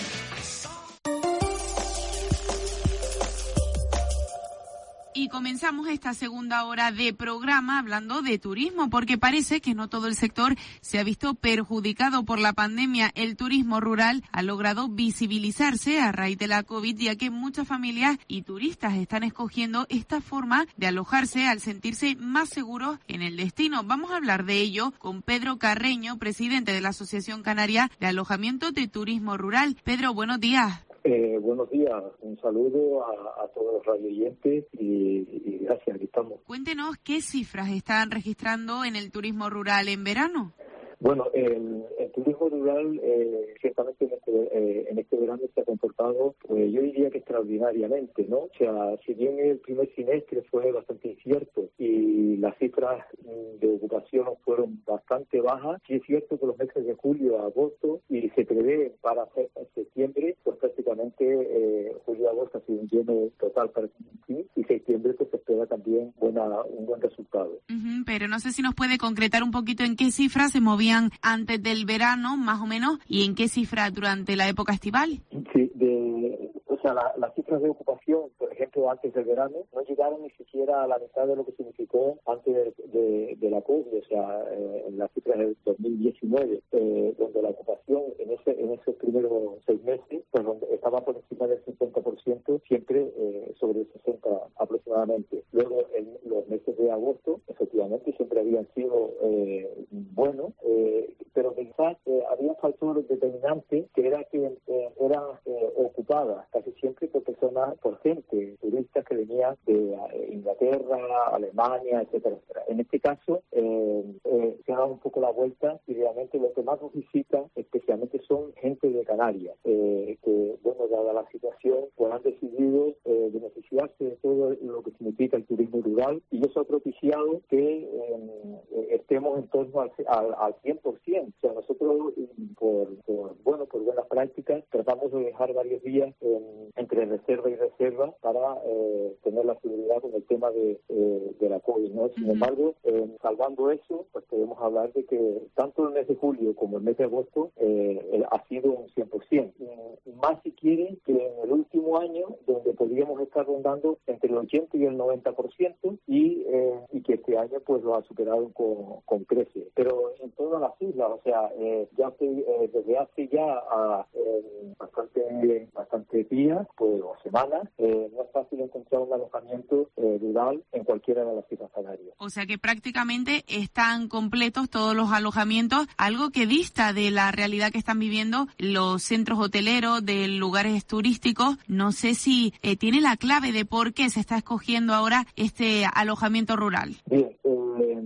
Y comenzamos esta segunda hora de programa hablando de turismo, porque parece que no todo el sector se ha visto perjudicado por la pandemia. El turismo rural ha logrado visibilizarse a raíz de la COVID, ya que muchas familias y turistas están escogiendo esta forma de alojarse al sentirse más seguros en el destino. Vamos a hablar de ello con Pedro Carreño, presidente de la Asociación Canaria de Alojamiento de Turismo Rural. Pedro, buenos días. Eh, buenos días, un saludo a, a todos los radioyentes y, y gracias, aquí estamos. Cuéntenos qué cifras están registrando en el turismo rural en verano. Bueno, el, el turismo rural eh, ciertamente en este, eh, en este verano se ha comportado, pues yo diría que extraordinariamente, ¿no? O sea, si bien el primer semestre fue bastante incierto y las cifras de ocupación fueron bastante bajas, sí es cierto que los meses de julio a agosto y se prevé para septiembre, pues prácticamente eh, julio a agosto ha sido un lleno total para sí, y septiembre pues se espera también buena, un buen resultado. Uh-huh, pero no sé si nos puede concretar un poquito en qué cifras se movían antes del verano, más o menos, y en qué cifra durante la época estival. Sí, de, o sea, la, las cifras de ocupación, por ejemplo, antes del verano, no llegaron ni siquiera a la mitad de lo que significó antes de, de, de la COVID, o sea, eh, en las cifras del dos mil diecinueve, eh, donde la ocupación en ese en esos primeros seis meses, pues donde estaba por encima del cincuenta por ciento, siempre eh, sobre el sesenta por ciento aproximadamente. Luego, en los meses de agosto, efectivamente, siempre habían sido eh, buenos, eh, pero quizás eh, había un factor determinante que era que eh, eran eh, ocupadas casi siempre por personas, por gente, turistas que venían de eh, Inglaterra, Alemania, etcétera, etcétera. En este caso eh, eh, se ha dado un poco la vuelta y realmente lo que más nos visita especialmente son gente de Canarias, eh, que, bueno, dada la situación, pues han decidido eh, beneficiarse de todo lo que significa el turismo rural, y eso ha propiciado que eh, estemos en torno al, al, al cien por ciento. O sea, nosotros, por, por bueno, por buenas prácticas, tratamos de dejar varios días eh, entre reserva y reserva para eh, tener la seguridad con el tema de, eh, de la COVID, ¿no? Sin uh-huh. embargo, eh, salvando eso, pues podemos hablar de que tanto el mes de julio como el mes de agosto eh, ha sido un cien por ciento. Y más si quieren que en el último año, donde podríamos estar rondando entre el ochenta y el noventa por ciento, y, eh, y que este año pues lo ha superado con, con creces. Pero en todas las islas, o sea, eh, ya hace, eh, desde hace ya a, eh, bastante, bastante días, pues, o semanas, eh, no es fácil encontrar un alojamiento eh, rural en cualquiera de las islas Canarias. O sea que prácticamente están completos todos los alojamientos, algo que dista de la realidad que están viviendo los centros hoteleros, de lugares turísticos. No sé si eh, tiene la clave de por qué se está escogiendo ahora este alojamiento rural. Bien, eh,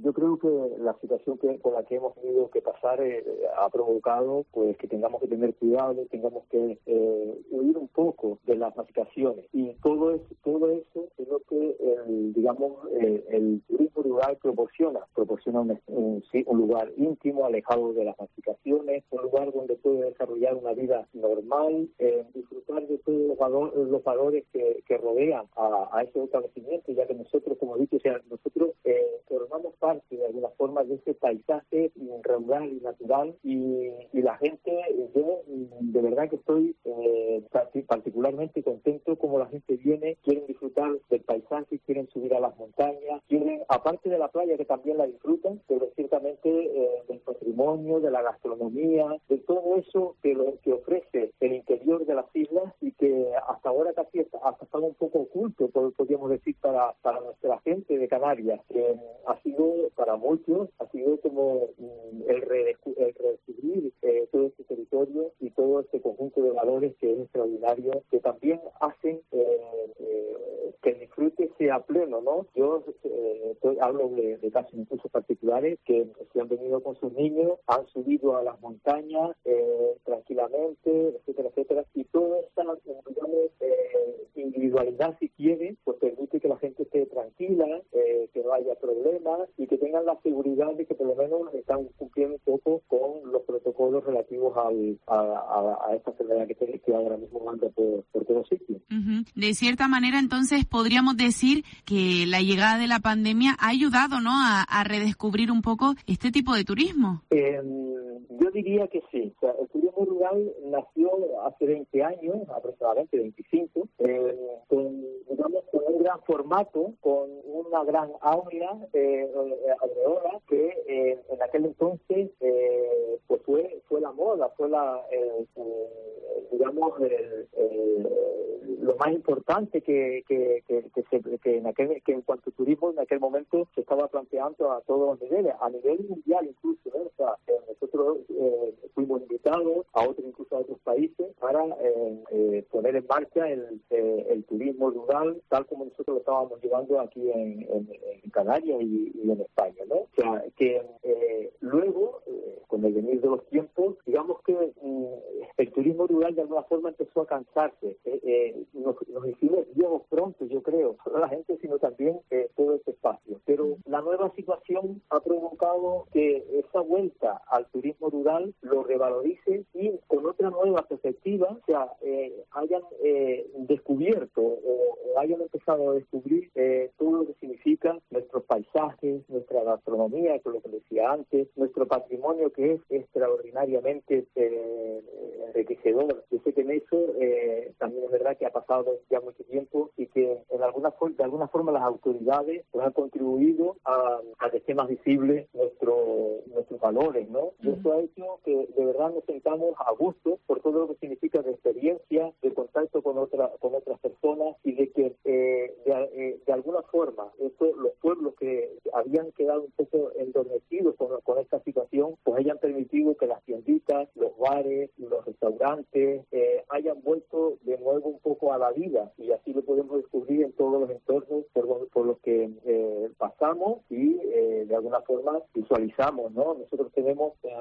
yo creo que la situación que, con la que hemos tenido que pasar eh, ha provocado pues que tengamos que tener cuidado, tengamos que eh, huir un poco de las masificaciones. Y todo, es, todo eso es lo que, el, digamos, eh, el turismo rural proporciona. Proporciona un, un, un lugar íntimo, alejado de las masificaciones, un lugar donde puede desarrollar una vida normal, eh, disfrutar de todos los, valor, los valores que, que rodean a, a ese establecimiento, ya que nosotros, como he dicho, o sea, nosotros eh, formamos parte de alguna forma de ese paisaje rural y natural, y, y la gente, yo de verdad que estoy eh, particularmente contento como la gente viene, quieren disfrutar del paisaje, quieren subir a las montañas, quieren, aparte de la playa que también la disfrutan, pero ciertamente eh, del patrimonio, de la gastronomía, de todo eso que, lo, que ofrece el interior de las islas y que hasta ahora casi hasta, hasta estaba un poco oculto, podríamos decir, para, para nuestra gente de Canarias. Eh, ha sido para muchos, ha sido como mm, el, redescu- el redescubrir eh, todo este territorio y todo este conjunto de valores que es extraordinario, que también hacen eh, eh, que el disfrute sea pleno, ¿no? Yo eh, estoy, hablo de, de casos incluso particulares que se han venido con sus niños, han subido a las montañas eh, tranquilamente, etcétera, etcétera, y toda esta, digamos, eh, individualidad, si quiere, pues permite que la gente esté tranquila, eh, que no haya problemas y que tengan la seguridad de que por lo menos están cumpliendo un poco con los protocolos relativos al, a, a, a esta enfermedad que, que ahora mismo anda por, por todos sitios. Uh-huh. De cierta manera, entonces, podríamos decir que la llegada de la pandemia ha ayudado, ¿no?, a, a redescubrir un poco este tipo de turismo. Eh, yo diría que sí. O sea, el turismo rural nació hace veinte años, aproximadamente veinticinco, eh, con, digamos, con un gran formato, con una gran aura, eh, aureola, que eh, en aquel entonces eh, pues fue fue la moda, fue la, eh, eh, digamos, el, el, lo más importante que que, que, que, se, que, en aquel, que en cuanto a turismo en aquel momento se estaba planteando a todos los niveles, a nivel mundial incluso, ¿eh? O sea, eh, nosotros eh, fuimos invitados a otros, incluso a otros países, para eh, eh, poner en marcha el, eh, el turismo rural, tal como nosotros lo estábamos llevando aquí en, en, en Canarias y, y en España, ¿no? O sea, que eh, luego, eh, con el venir de los tiempos, digamos que mm, el turismo rural de alguna forma empezó a cansarse. Eh, eh, nos, nos hicimos viejos pronto, yo creo, no la gente, sino también eh, todo este espacio. Pero la nueva situación ha provocado que esa vuelta al turismo rural lo revalorice y con otra nueva perspectiva, o sea, eh, hayan eh, descubierto o, o hayan empezado a descubrir eh, todo lo que significa nuestros paisajes, nuestra gastronomía, que es lo que decía antes, nuestro patrimonio, que es extraordinariamente eh, enriquecedor. Yo sé que en eso eh, también es verdad que ha pasado ya mucho tiempo y que en alguna for- de alguna forma las autoridades pues, han contribuido a, a que esté más visible nuestro, nuestros valores, ¿no? Y eso ha hecho que de verdad nos sentamos a gusto por todo lo que significa de experiencia, de contacto con otra, con otras personas y de que eh, de, eh, de alguna forma esto, los pueblos que habían quedado un poco endormecidos con, con esta situación, pues hayan permitido que las tienditas, los bares, los restaurantes eh, hayan vuelto de nuevo un poco a la vida, y así lo podemos descubrir en todos los entornos por, por los que eh, pasamos y eh, de alguna forma visualizamos, ¿no? Nosotros tenemos eh,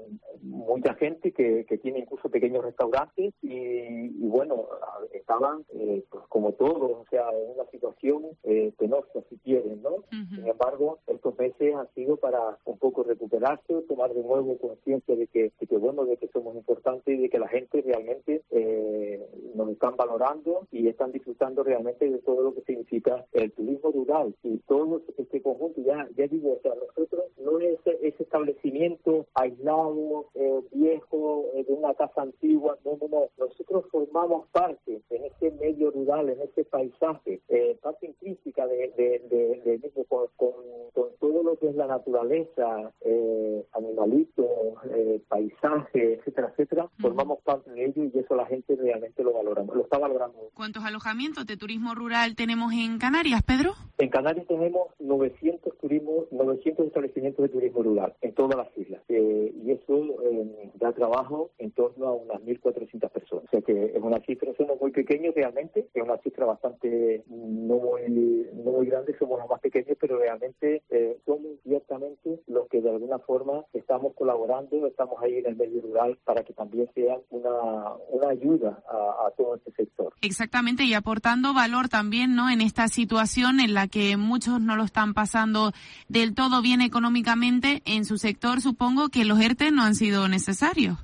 mucha gente que, que tiene incluso pequeños restaurantes y, y bueno, estaban eh, pues como todos, o sea, en una situación eh, penosa, si quieren, ¿no? Uh-huh. Sin embargo, estos meses han sido para un poco recuperarse, tomar de nuevo conciencia de que, de que, bueno, de que somos importantes y de que la gente realmente eh, nos están valorando y están disfrutando realmente de todo lo que significa el turismo rural y todo este conjunto. Ya, ya digo, o sea, nosotros no es ese establecimiento aislado, eh, viejo, eh, de una casa antigua, no, no, no. Nosotros formamos parte en ese medio rural, en ese paisaje, eh, parte intrínseca de, de, de, de, de con, con, con todo lo que es la naturaleza, eh, animalitos, eh, paisaje, etcétera, etcétera. Uh-huh. Formamos parte de ello y eso la gente realmente lo valora, lo está valorando. ¿Cuántos alojamientos de turismo rural tenemos en Canarias, Pedro? En Canarias tenemos novecientos turismo, novecientos establecimientos de turismo rural en todas las islas. Eh, y eso eh, da trabajo en torno a unas mil cuatrocientas personas. O sea que es una cifra, somos muy pequeños realmente, es una cifra bastante no muy, no muy grande, somos los más pequeños, pero realmente eh, somos ciertamente los que de alguna forma estamos colaborando, estamos ahí en el medio rural para que también sea una, una ayuda a, a todo este sector. Exactamente, y aportando valor también, ¿no?, en esta situación en la que muchos no lo están pasando del todo bien económicamente. En su sector supongo que los ERTE no han sido necesarios.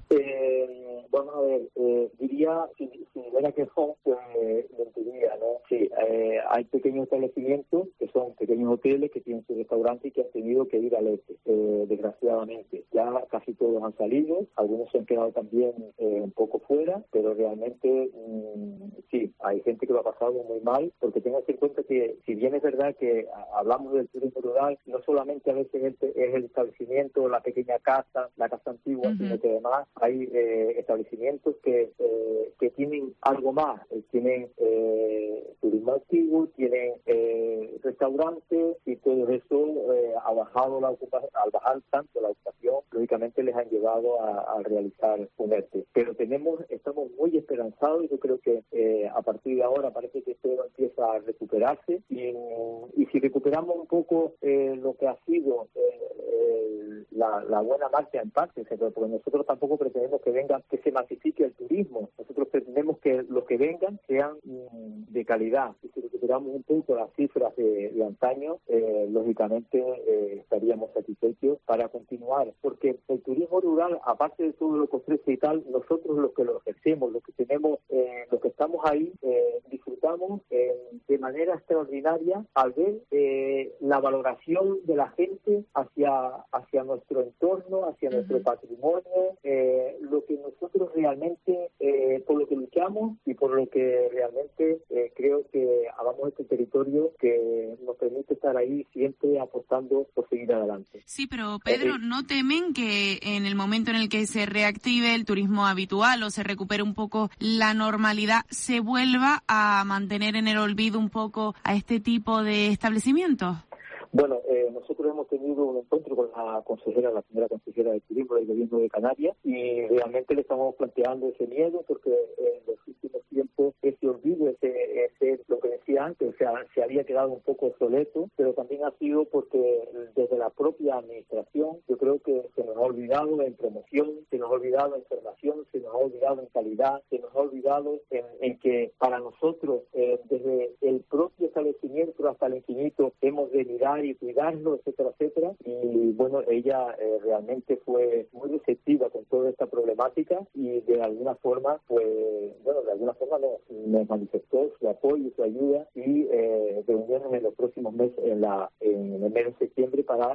Eh, vamos a ver, eh, diría, si, si era que son, pues mentiría, ¿no? Sí, eh, hay pequeños establecimientos que son pequeños hoteles que tienen su restaurante y que han tenido que ir al ERTE, eh, desgraciadamente. Ya casi todos han salido, algunos se han quedado también eh, un poco fuera, pero realmente mmm, sí, hay gente que lo ha pasado muy mal, porque tengan en cuenta que si bien es verdad que hablamos del turismo rural, no solamente a veces es el, es el establecimiento, la pequeña casa, la casa antigua, uh-huh. sino que además hay eh, establecimientos que, eh, que tienen algo más, eh, tienen eh, turismo activo, tienen eh, restaurantes y todo eso eh, ha bajado la ocupación, al bajar tanto la ocupación, lógicamente les han llevado a, a realizar un ERTE. Pero tenemos, estamos muy esperanzados y yo creo que eh, a partir de ahora parece que esto empieza a recuperarse y, y si recuperamos un poco eh, lo que ha sido eh, eh, la, la buena marcha en parte, porque nosotros tampoco pretendemos que venga, que se masifique el turismo, nosotros pretendemos que los que vengan sean mm, de calidad y si recuperamos un poco las cifras de, de antaño, eh, lógicamente eh, estaríamos satisfechos para continuar, porque el turismo rural, aparte de todo lo que ofrece y tal, nosotros los que lo ejercemos, los que tenemos, eh, los que estamos ahí, eh, disfrutamos eh, de manera extraordinaria al ver eh, la valoración de la gente hacia, hacia nuestro entorno, hacia uh-huh. nuestro patrimonio, eh, lo que nosotros realmente, eh, por lo que luchamos y por lo que realmente eh, creo que hagamos este territorio que nos permite estar ahí siempre apostando por seguir adelante. Sí, pero Pedro, eh, ¿no temen que en el momento en el que se reactive el turismo habitual o se recupere un poco la normalidad, se vuelva a mantener en el olvido un poco a este tipo de establecimientos? Bueno, eh, nosotros hemos tenido un encuentro con la consejera, la primera consejera de turismo del gobierno de Canarias y realmente le estamos planteando ese miedo porque en los últimos tiempos ese olvido, ese, ese lo que decía antes, o sea, se había quedado un poco obsoleto, pero también ha sido porque desde la propia administración yo creo que se nos ha olvidado en promoción, se nos ha olvidado en formación, se nos ha olvidado en calidad, se nos ha olvidado en, en que para nosotros eh, desde el propio establecimiento hasta el infinito hemos de mirar y cuidarlo, etcétera, etcétera. Y bueno, ella eh, realmente fue muy receptiva con toda esta problemática y de alguna forma, pues, bueno, de alguna forma nos, nos manifestó su apoyo, su ayuda y eh, reuniones en los próximos meses, en la en el mes de septiembre para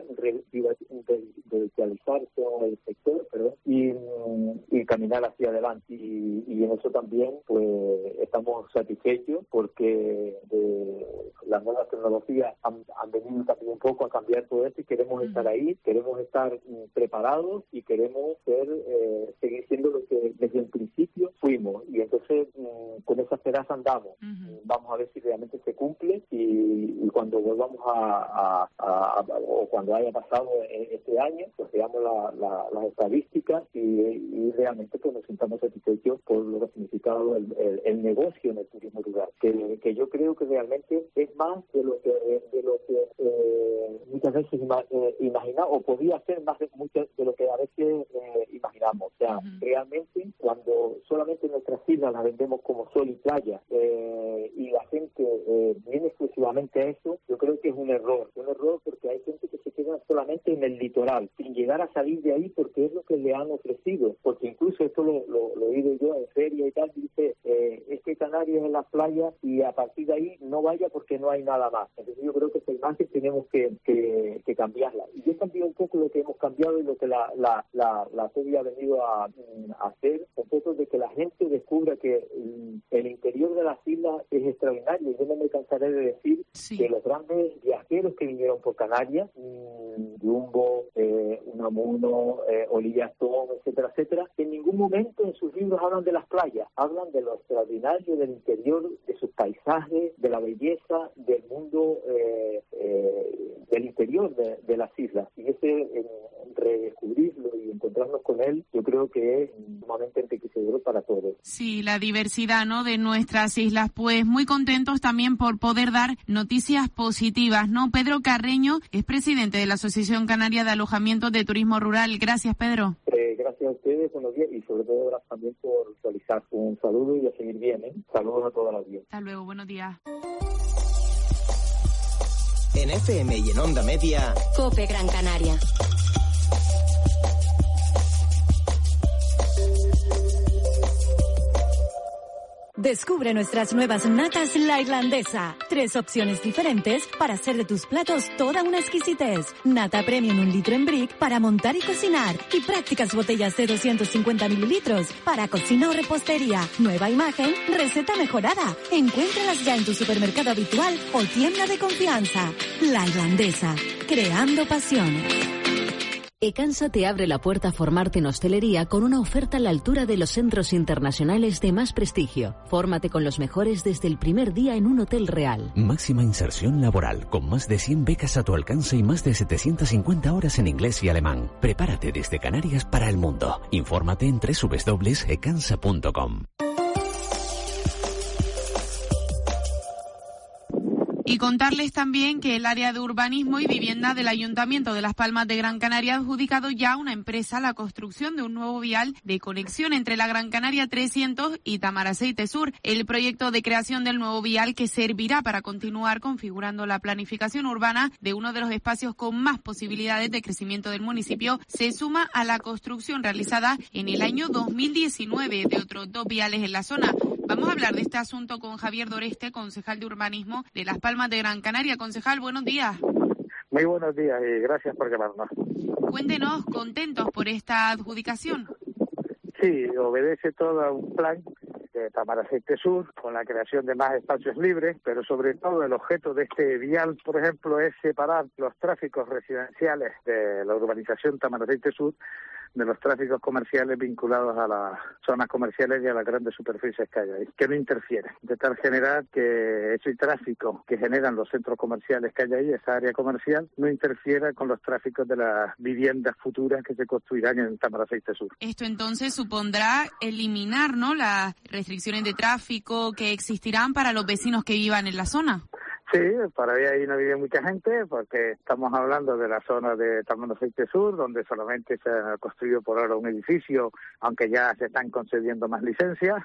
revitalizar todo el sector, perdón, y, y caminar hacia adelante. Y, y en eso también, pues, estamos satisfechos porque de las nuevas tecnologías han, han venido también un poco a cambiar todo esto y queremos uh-huh. estar ahí, queremos estar mm, preparados y queremos ser, eh, seguir siendo lo que desde el principio fuimos y entonces mm, con esa esperanza andamos. Uh-huh. Vamos a ver si realmente se cumple y, y cuando volvamos a, a, a, a o cuando haya pasado este año, pues veamos la, la, las estadísticas y, y realmente pues nos sintamos satisfechos por lo que ha significado el, el, el negocio en el turismo rural, que, que yo creo que realmente es más de lo que de lo que eh, muchas veces ima, eh, imaginamos o podía ser más de, mucho de lo que a veces eh, imaginamos. O sea, uh-huh. realmente cuando solamente nuestras islas las vendemos como sol y playa eh, y la gente eh, viene exclusivamente a eso, yo creo que es un error, un error porque hay gente que se queda solamente en el litoral, sin llegar a salir de ahí porque es lo que le han ofrecido, porque incluso esto lo, lo, lo he oído yo en feria y tal, dice, eh, es que Canarias es en las playas y a partir de ahí no vaya porque no hay nada más. Entonces yo creo que esa imagen tenemos que, que, que cambiarla. Y es también un poco lo que hemos cambiado y lo que la la la, la C O B I ha venido a, a hacer, un poco de que la gente descubra que el, el interior de las islas es extraordinario. Y yo no me cansaré de decir sí. que los grandes viajeros que vinieron por Canarias, mmm, Jumbo, eh, Unamuno, eh, Olivia Stone, etcétera, etcétera, en ningún momento en sus libros hablan de las playas, hablan de lo extraordinario del interior, de sus paisajes, de la belleza, del mundo, eh, eh, del interior de, de las islas. Y ese en, redescubrirlo y encontrarnos con él, yo creo que es sumamente enriquecedor para todos. Sí, la diversidad, ¿no?, de nuestras islas. Pues muy contentos también por poder dar noticias positivas, ¿no? Pedro Carreño es presidente de la Asociación Canaria de Alojamiento de Turismo Rural. Gracias, Pedro. Eh, gracias a ustedes, buenos días, y sobre todo gracias también por realizar un saludo y a seguir bien, ¿eh? Saludos a toda la audiencia. Hasta luego, buenos días. En F M y en Onda Media, COPE Gran Canaria. Descubre nuestras nuevas natas La Irlandesa. Tres opciones diferentes para hacer de tus platos toda una exquisitez. Nata Premium un litro en brick para montar y cocinar. Y prácticas botellas de doscientos cincuenta mililitros para cocina o repostería. Nueva imagen, receta mejorada. Encuéntralas ya en tu supermercado habitual o tienda de confianza. La Irlandesa. Creando pasión. Ecansa te abre la puerta a formarte en hostelería con una oferta a la altura de los centros internacionales de más prestigio. Fórmate con los mejores desde el primer día en un hotel real. Máxima inserción laboral, con más de cien becas a tu alcance y más de setecientas cincuenta horas en inglés y alemán. Prepárate desde Canarias para el mundo. Infórmate en doble u doble u doble u punto ecansa punto com. Y contarles también que el área de urbanismo y vivienda del Ayuntamiento de Las Palmas de Gran Canaria ha adjudicado ya a una empresa la construcción de un nuevo vial de conexión entre la Gran Canaria trescientos y Tamaraceite Sur. El proyecto de creación del nuevo vial, que servirá para continuar configurando la planificación urbana de uno de los espacios con más posibilidades de crecimiento del municipio, se suma a la construcción realizada en el año dos mil diecinueve de otros dos viales en la zona. Vamos a hablar de este asunto con Javier Doreste, concejal de urbanismo de Las Palmas de Gran Canaria. Concejal, buenos días. Muy buenos días y gracias por llamarnos. Cuéntenos, ¿contentos por esta adjudicación? Sí, obedece todo a un plan de Tamaraceite Sur con la creación de más espacios libres, pero sobre todo el objeto de este vial, por ejemplo, es separar los tráficos residenciales de la urbanización Tamaraceite Sur de los tráficos comerciales vinculados a las zonas comerciales y a las grandes superficies que hay ahí, que no interfieren, de tal generar que ese tráfico que generan los centros comerciales que hay ahí, esa área comercial, no interfiera con los tráficos de las viviendas futuras que se construirán en Tamaraceite Sur. Esto entonces supondrá eliminar, ¿no?, las restricciones de tráfico que existirán para los vecinos que vivan en la zona. Sí, para ahí no vive mucha gente porque estamos hablando de la zona de Tamaraceite Sur, donde solamente se ha construido por ahora un edificio, aunque ya se están concediendo más licencias,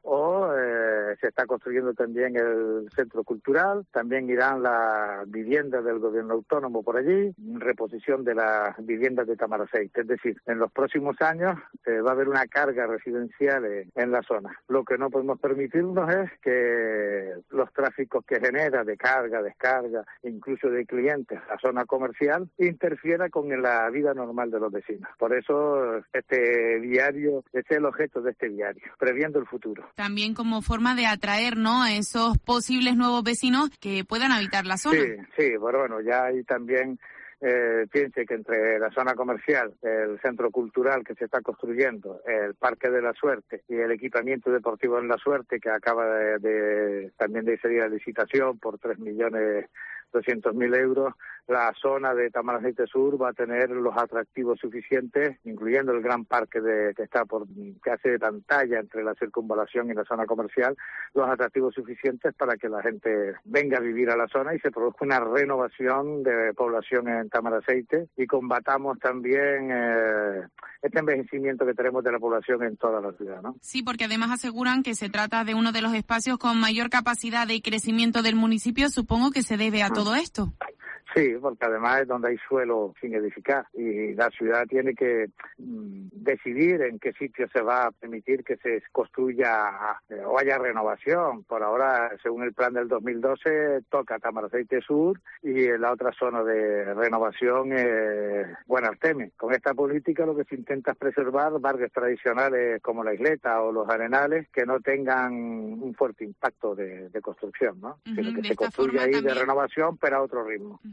o eh, se está construyendo también el centro cultural, también irán las viviendas del gobierno autónomo por allí, reposición de las viviendas de Tamaraceite, es decir, en los próximos años eh, va a haber una carga residencial en, en la zona. Lo que no podemos permitirnos es que los tráficos que genera de carga, descarga, incluso de clientes, la zona comercial, interfiera con la vida normal de los vecinos. Por eso este viario, este es el objeto de este viario, previendo el futuro. También como forma de atraer, ¿no?, a esos posibles nuevos vecinos que puedan habitar la zona. Sí, sí, pero bueno, ya hay también, eh, piense que entre la zona comercial, el centro cultural que se está construyendo, el Parque de la Suerte y el equipamiento deportivo en La Suerte, que acaba de, de también de salir a licitación por tres millones doscientos mil euros, la zona de Tamaraceite Sur va a tener los atractivos suficientes, incluyendo el gran parque de, que está por que hace de pantalla entre la circunvalación y la zona comercial, los atractivos suficientes para que la gente venga a vivir a la zona y se produzca una renovación de población en Tamaraceite y combatamos también eh, este envejecimiento que tenemos de la población en toda la ciudad, ¿no? Sí, porque además aseguran que se trata de uno de los espacios con mayor capacidad de crecimiento del municipio. Supongo que se debe a todo esto. Sí, porque además es donde hay suelo sin edificar y la ciudad tiene que mm, decidir en qué sitio se va a permitir que se construya eh, o haya renovación. Por ahora, según el plan del dos mil doce, toca Tamaraceite Sur y en la otra zona de renovación es Buenarteme. Con esta política lo que se intenta es preservar barrios tradicionales como la Isleta o los Arenales que no tengan un fuerte impacto de, de construcción, ¿no? Uh-huh, sino que se construya ahí también de renovación, pero a otro ritmo. Uh-huh.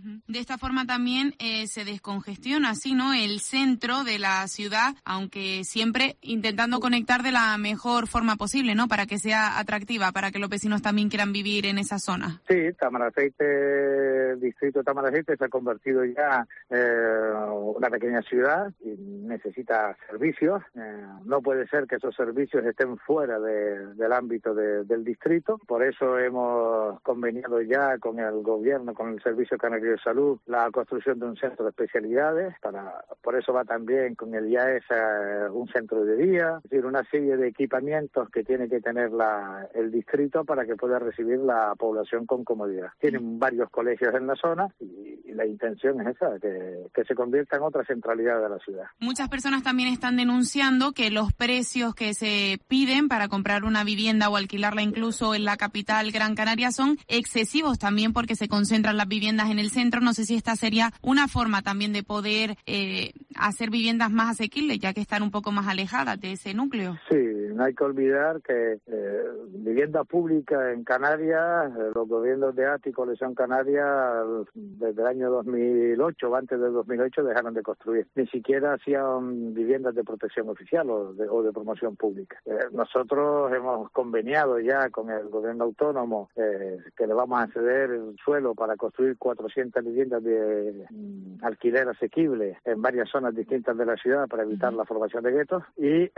Uh-huh. De esta forma también eh, se descongestiona así, ¿no?, el centro de la ciudad, aunque siempre intentando conectar de la mejor forma posible, ¿no?, para que sea atractiva, para que los vecinos también quieran vivir en esa zona. Sí, Tamaraceite, el distrito de Tamaraceite se ha convertido ya en eh, una pequeña ciudad y necesita servicios. Eh, no puede ser que esos servicios estén fuera de, del ámbito de, del distrito. Por eso hemos conveniado ya con el gobierno, con el Servicio Canario de Salud, la construcción de un centro de especialidades. Para, por eso va también con el I A E S a un centro de día, es decir, una serie de equipamientos que tiene que tener la, el distrito para que pueda recibir la población con comodidad. Tienen varios colegios en la zona y, y la intención es esa, que, que se convierta en otra centralidad de la ciudad. Muchas personas también están denunciando que los precios que se piden para comprar una vivienda o alquilarla incluso en la capital Gran Canaria son excesivos también porque se concentran las viviendas en el centro. No sé si esta sería una forma también de poder eh, hacer viviendas más asequibles, ya que están un poco más alejadas de ese núcleo. Sí, no hay que olvidar que eh, vivienda pública en Canarias, eh, los gobiernos de A T I y Coalición Canaria desde el año dos mil ocho, antes del dos mil ocho, dejaron de construir. Ni siquiera hacían viviendas de protección oficial o de, o de promoción pública. Eh, nosotros hemos conveniado ya con el gobierno autónomo eh, que le vamos a ceder el suelo para construir cuatrocientas viviendas de mm, alquiler asequible en varias zonas distintas de la ciudad para evitar uh-huh. la formación de guetos y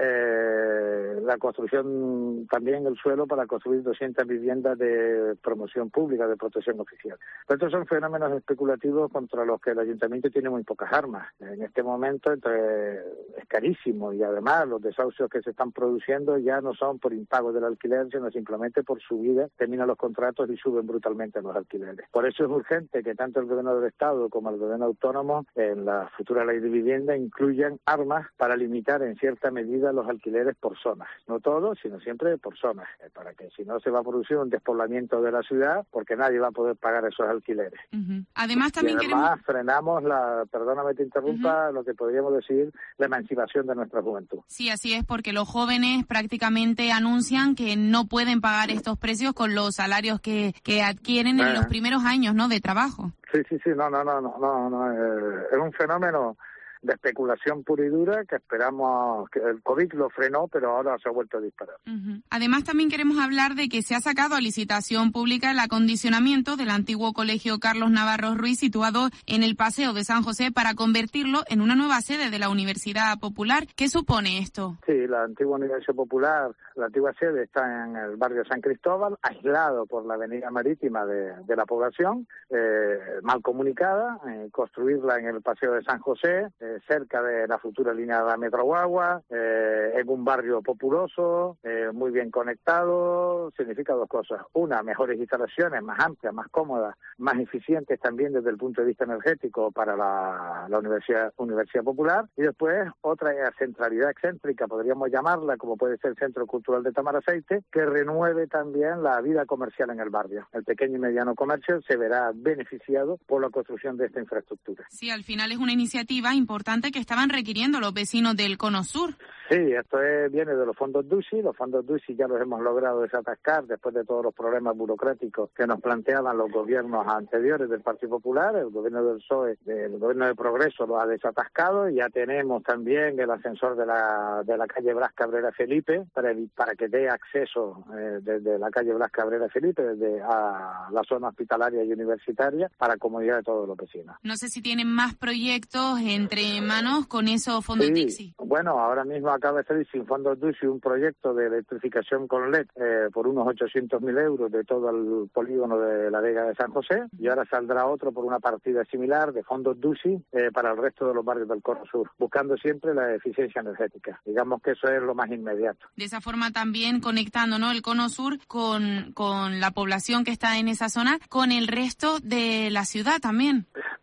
eh, la construcción también el suelo para construir doscientas viviendas de promoción pública, de protección oficial. Pero estos son fenómenos especulativos contra los que el ayuntamiento tiene muy pocas armas. En este momento entre, es carísimo y además los desahucios que se están produciendo ya no son por impago del alquiler, sino simplemente por subida, terminan los contratos y suben brutalmente los alquileres. Por eso es urgente que tanto el gobierno del Estado como el gobierno autónomo en la futura ley de vivienda incluyan armas para limitar en cierta medida los alquileres por zonas. No todos, sino siempre por zonas, para que si no se va a producir un despoblamiento de la ciudad porque nadie va a poder pagar esos alquileres. Uh-huh. Además también y además queremos... frenamos la, perdóname te interrumpa, uh-huh. lo que podríamos decir, la emancipación de nuestra juventud. Sí, así es, porque los jóvenes prácticamente anuncian que no pueden pagar estos precios con los salarios que, que adquieren en eh. los primeros años, ¿no?, de trabajo. Sí, sí, sí, no, no, no, no, no, no eh, es un fenómeno de especulación pura y dura que esperamos, que el COVID lo frenó, pero ahora se ha vuelto a disparar. Uh-huh. Además, también queremos hablar de que se ha sacado a licitación pública el acondicionamiento del antiguo colegio Carlos Navarro Ruiz, situado en el Paseo de San José, para convertirlo en una nueva sede de la Universidad Popular. ¿Qué supone esto? Sí, la antigua Universidad Popular, la antigua sede está en el barrio San Cristóbal, aislado por la avenida marítima de, de la población, eh, mal comunicada, eh, construirla en el Paseo de San José, eh, cerca de la futura línea de la Metro Guagua, eh, en un barrio populoso, eh, muy bien conectado, significa dos cosas. Una, mejores instalaciones, más amplias, más cómodas, más eficientes también desde el punto de vista energético para la, la Universidad, Universidad Popular. Y después, otra centralidad excéntrica, podríamos llamarla, como puede ser el Centro Cultural de Tamaraceite, que renueve también la vida comercial en el barrio. El pequeño y mediano comercio se verá beneficiado por la construcción de esta infraestructura. Sí, al final es una iniciativa importante que estaban requiriendo los vecinos del Cono Sur. Sí, esto es, viene de los fondos D U S I. Los fondos D U S I ya los hemos logrado desatascar después de todos los problemas burocráticos que nos planteaban los gobiernos anteriores del Partido Popular. El gobierno del P S O E, el gobierno de Progreso lo ha desatascado y ya tenemos también el ascensor de la de la calle Blas Cabrera Felipe para, para que dé acceso eh, desde la calle Blas Cabrera Felipe desde a la zona hospitalaria y universitaria para comodidad de todos los vecinos. No sé si tienen más proyectos entre manos con esos fondos sí. D I C S I. Bueno, ahora mismo acaba de salir sin fondos D U S I un proyecto de electrificación con L E D eh, por unos ochocientos mil euros de todo el polígono de la Vega de San José y ahora saldrá otro por una partida similar de fondos D U S I eh, para el resto de los barrios del Cono Sur, buscando siempre la eficiencia energética. Digamos que eso es lo más inmediato. De esa forma también conectando, ¿no?, el Cono Sur con, con la población que está en esa zona, con el resto de la ciudad también.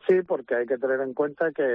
Sí, porque hay que tener en cuenta que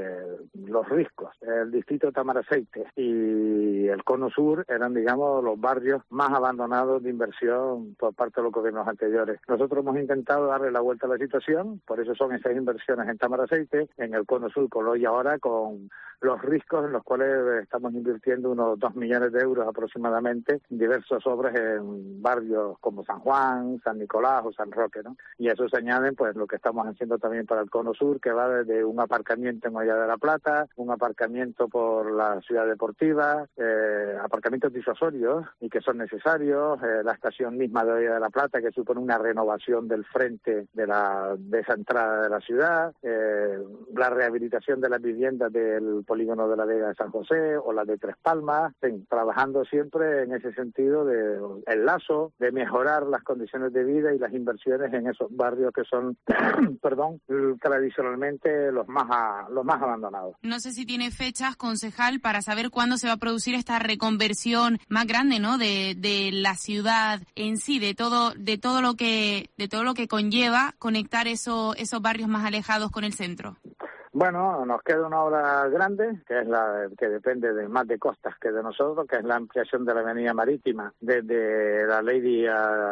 los riscos, el distrito de Tamaraceite y el Cono Sur eran, digamos, los barrios más abandonados de inversión por parte de los gobiernos anteriores. Nosotros hemos intentado darle la vuelta a la situación, por eso son esas inversiones en Tamaraceite, en el Cono Sur, con hoy ahora con los riscos en los cuales estamos invirtiendo unos dos millones de euros aproximadamente en diversas obras en barrios como San Juan, San Nicolás o San Roque, ¿no? Y a eso se añaden pues lo que estamos haciendo también para el Cono Sur, que va desde un aparcamiento en Hoya de la Plata, un aparcamiento por la ciudad deportiva, eh, aparcamientos disuasorios y que son necesarios, eh, la estación misma de Hoya de la Plata, que supone una renovación del frente de la de esa entrada de la ciudad, eh, la rehabilitación de las viviendas del polígono de la Vega de San José o la de Tres Palmas, en fin, trabajando siempre en ese sentido de el lazo, de mejorar las condiciones de vida y las inversiones en esos barrios que son, perdón, tradicionalmente los más a, los más abandonados. No sé si tiene fechas, concejal, para saber cuándo se va a producir esta reconversión más grande, ¿no? De, de la ciudad en sí, de todo, de todo lo que, de todo lo que conlleva conectar eso, esos barrios más alejados con el centro. Bueno, nos queda una obra grande, que es la que depende de más de costas que de nosotros, que es la ampliación de la avenida marítima desde la Lady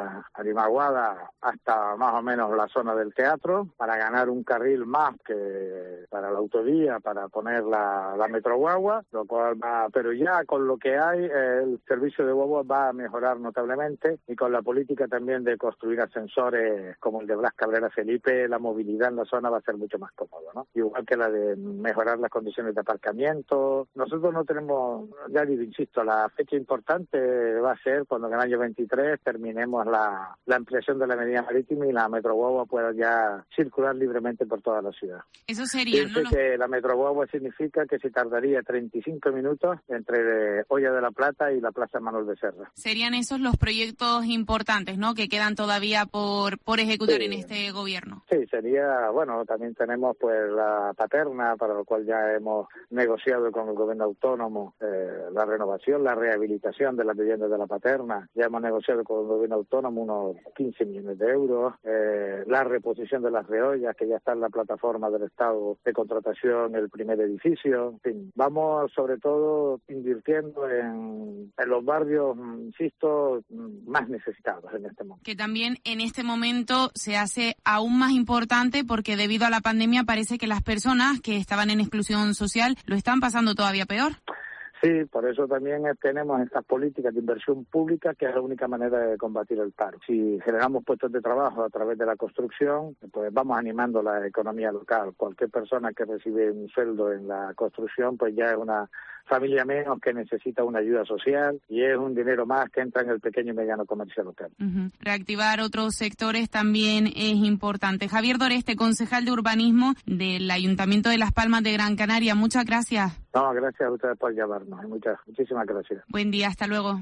Arimaguada hasta más o menos la zona del teatro, para ganar un carril más que para la autovía, para poner la, la metro guagua, lo cual va, pero ya con lo que hay, el servicio de guaguas va a mejorar notablemente, y con la política también de construir ascensores como el de Blas Cabrera Felipe, la movilidad en la zona va a ser mucho más cómodo, ¿no? Igual que la de mejorar las condiciones de aparcamiento. Nosotros no tenemos, ya digo, insisto, la fecha importante va a ser cuando en el año veintitrés terminemos la, la ampliación de la avenida marítima y la metro guagua pueda ya circular libremente por toda la ciudad. Eso sería, Piense ¿no? que la metro guagua significa que se tardaría treinta y cinco minutos entre Hoya de la Plata y la Plaza Manuel Becerra. Serían esos los proyectos importantes, ¿no?, que quedan todavía por, por ejecutar sí. en este gobierno. Sí, sería, bueno, también tenemos pues la Paterna, para lo cual ya hemos negociado con el gobierno autónomo eh, la renovación, la rehabilitación de las viviendas de la Paterna. Ya hemos negociado con el gobierno autónomo unos quince millones de euros. Eh, la reposición de las reollas, que ya está en la plataforma del Estado de contratación, el primer edificio. En fin, vamos sobre todo invirtiendo en, en los barrios, insisto, más necesitados en este momento. Que también en este momento se hace aún más importante porque debido a la pandemia parece que las personas que estaban en exclusión social lo están pasando todavía peor. Sí, por eso también tenemos estas políticas de inversión pública, que es la única manera de combatir el paro. Si generamos puestos de trabajo a través de la construcción, pues vamos animando la economía local. Cualquier persona que recibe un sueldo en la construcción, pues ya es una familia menos que necesita una ayuda social y es un dinero más que entra en el pequeño y mediano comercio local. Uh-huh. Reactivar otros sectores también es importante. Javier Doreste, concejal de urbanismo del Ayuntamiento de Las Palmas de Gran Canaria, muchas gracias. No, gracias a ustedes por llamarnos. Muchas, muchísimas gracias. Buen día, hasta luego.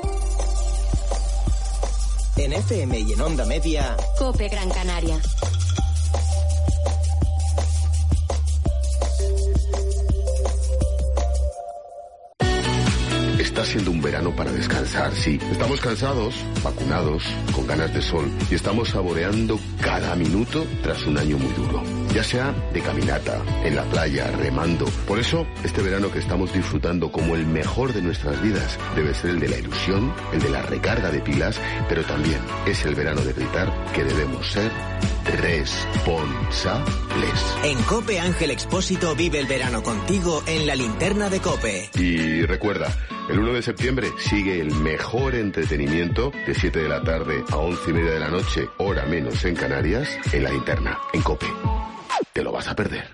En F M y en Onda Media, COPE Gran Canaria. Está siendo un verano para descansar, sí. Estamos cansados, vacunados, con ganas de sol y estamos saboreando cada minuto tras un año muy duro. Ya sea de caminata, en la playa, remando. Por eso, este verano que estamos disfrutando como el mejor de nuestras vidas debe ser el de la ilusión, el de la recarga de pilas, pero también es el verano de gritar que debemos ser responsables. En COPE, Ángel Expósito vive el verano contigo en la linterna de COPE. Y recuerda, el uno de septiembre sigue el mejor entretenimiento de siete de la tarde a once y media de la noche, hora menos en Canarias, en la linterna, en COPE. Te lo vas a perder.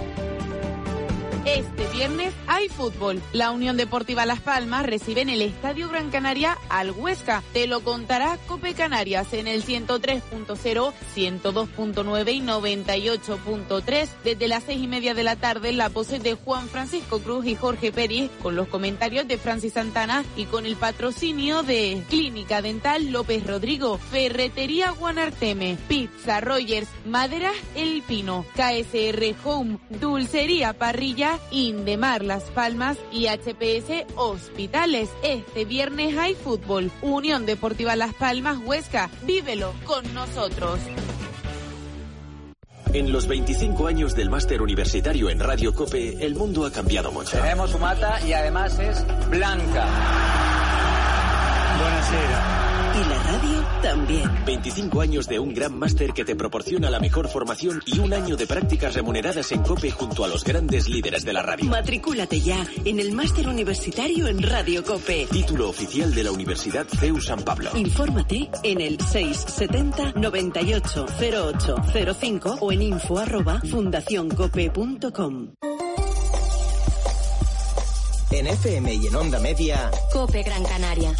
Este viernes hay fútbol. La Unión Deportiva Las Palmas recibe en el Estadio Gran Canaria al Huesca. Te lo contará COPE Canarias en el ciento tres punto cero, ciento dos punto nueve y noventa y ocho punto tres. Desde las seis y media de la tarde, la voces de Juan Francisco Cruz y Jorge Pérez, con los comentarios de Francis Santana y con el patrocinio de Clínica Dental López Rodrigo, Ferretería Guanarteme, Pizza Rogers, Maderas El Pino, K S R Home, Dulcería Parrilla, Indemar Las Palmas y H P S Hospitales. Este viernes hay fútbol. Unión Deportiva Las Palmas Huesca. Vívelo con nosotros. En los veinticinco años del máster universitario en Radio COPE, el mundo ha cambiado mucho. Tenemos fumata y además es blanca. Buenasera. Y la radio también. veinticinco años de un gran máster que te proporciona la mejor formación y un año de prácticas remuneradas en COPE junto a los grandes líderes de la radio. Matricúlate ya en el máster universitario en Radio COPE. Título oficial de la Universidad C E U San Pablo. Infórmate en el seis setenta noventa y ocho cero ocho cero cinco o en info arroba fundacioncope punto com. En F M y en Onda Media, COPE Gran Canaria.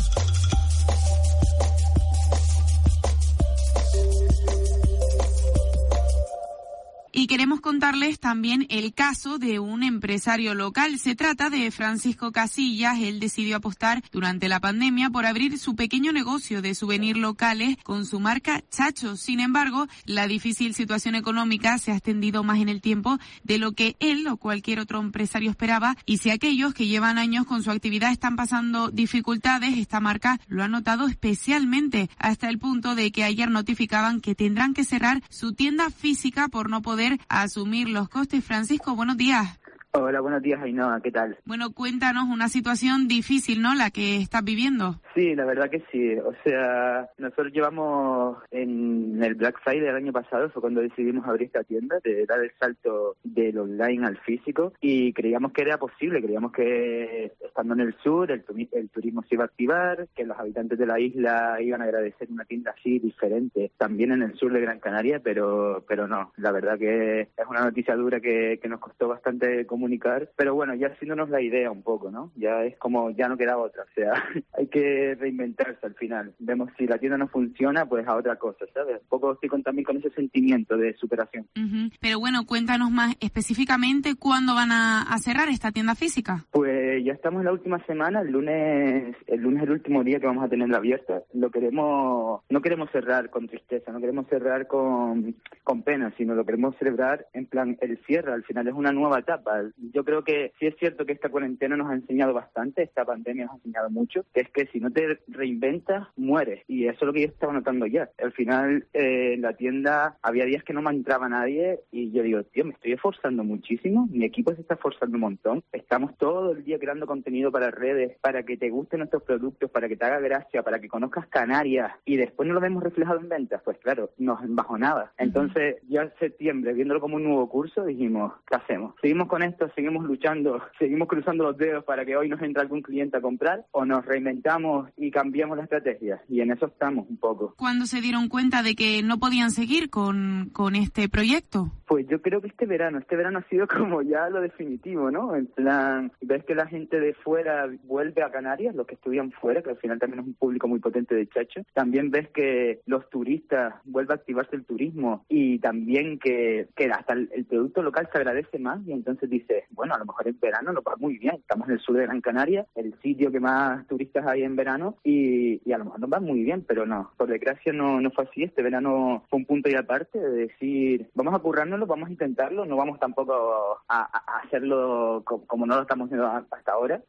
Y queremos contarles también el caso de un empresario local. Se trata de Francisco Casillas. Él decidió apostar durante la pandemia por abrir su pequeño negocio de souvenir locales con su marca Chacho. Sin embargo, la difícil situación económica se ha extendido más en el tiempo de lo que él o cualquier otro empresario esperaba. Y si aquellos que llevan años con su actividad están pasando dificultades, esta marca lo ha notado especialmente, hasta el punto de que ayer notificaban que tendrán que cerrar su tienda física por no poder a asumir los costes. Francisco, buenos días. Hola, buenos días, Ainhoa, ¿qué tal? Bueno, cuéntanos, una situación difícil, ¿no?, la que estás viviendo. Sí, la verdad que sí. O sea, nosotros llevamos en el Black Friday del año pasado, fue cuando decidimos abrir esta tienda, de dar el salto del online al físico, y creíamos que era posible, creíamos que estando en el sur el, tu- el turismo se iba a activar, que los habitantes de la isla iban a agradecer una tienda así diferente, también en el sur de Gran Canaria, pero pero no, la verdad que es una noticia dura que, que nos costó bastante comunicar, pero bueno, ya haciéndonos la idea un poco, ¿no? Ya es como, ya no queda otra, o sea, hay que reinventarse al final. Vemos si la tienda no funciona, pues a otra cosa, ¿sabes? Un poco estoy con, también con ese sentimiento de superación. Uh-huh. Pero bueno, cuéntanos más específicamente cuándo van a, a cerrar esta tienda física. Pues ya estamos en la última semana, el lunes, el lunes es el último día que vamos a tenerla abierta. Lo queremos, no queremos cerrar con tristeza, no queremos cerrar con, con pena, sino lo queremos celebrar en plan el cierre. Al final es una nueva etapa. Yo creo que sí es cierto que esta cuarentena nos ha enseñado bastante, esta pandemia nos ha enseñado mucho, que es que si no te reinventas, mueres. Y eso es lo que yo estaba notando ya. Al final, eh, en la tienda había días que no me entraba nadie y yo digo, tío, me estoy esforzando muchísimo, mi equipo se está esforzando un montón, estamos todo el día creando contenido para redes, para que te gusten nuestros productos, para que te haga gracia, para que conozcas Canarias, y después no lo vemos reflejado en ventas, pues claro, nos embajonaba. Entonces, ya en septiembre, viéndolo como un nuevo curso, dijimos, ¿qué hacemos? ¿Seguimos con esto? ¿Seguimos luchando? ¿Seguimos cruzando los dedos para que hoy nos entre algún cliente a comprar? ¿O nos reinventamos y cambiamos la estrategia? Y en eso estamos un poco. ¿Cuándo se dieron cuenta de que no podían seguir con, con este proyecto? Pues yo creo que este verano, este verano ha sido como ya lo definitivo, ¿no? En plan, ves que la gente de fuera vuelve a Canarias, los que estudian fuera, que al final también es un público muy potente de Chacho. También ves que los turistas, vuelve a activarse el turismo, y también que, que hasta el, el producto local se agradece más, y entonces dices, bueno, a lo mejor en verano lo va muy bien. Estamos en el sur de Gran Canaria, el sitio que más turistas hay en verano, y, y a lo mejor nos va muy bien, pero no, por desgracia no, no fue así. Este verano fue un punto y aparte de decir, vamos a currárnoslo, vamos a intentarlo, no vamos tampoco a, a hacerlo como, como no lo estamos haciendo hasta ahora,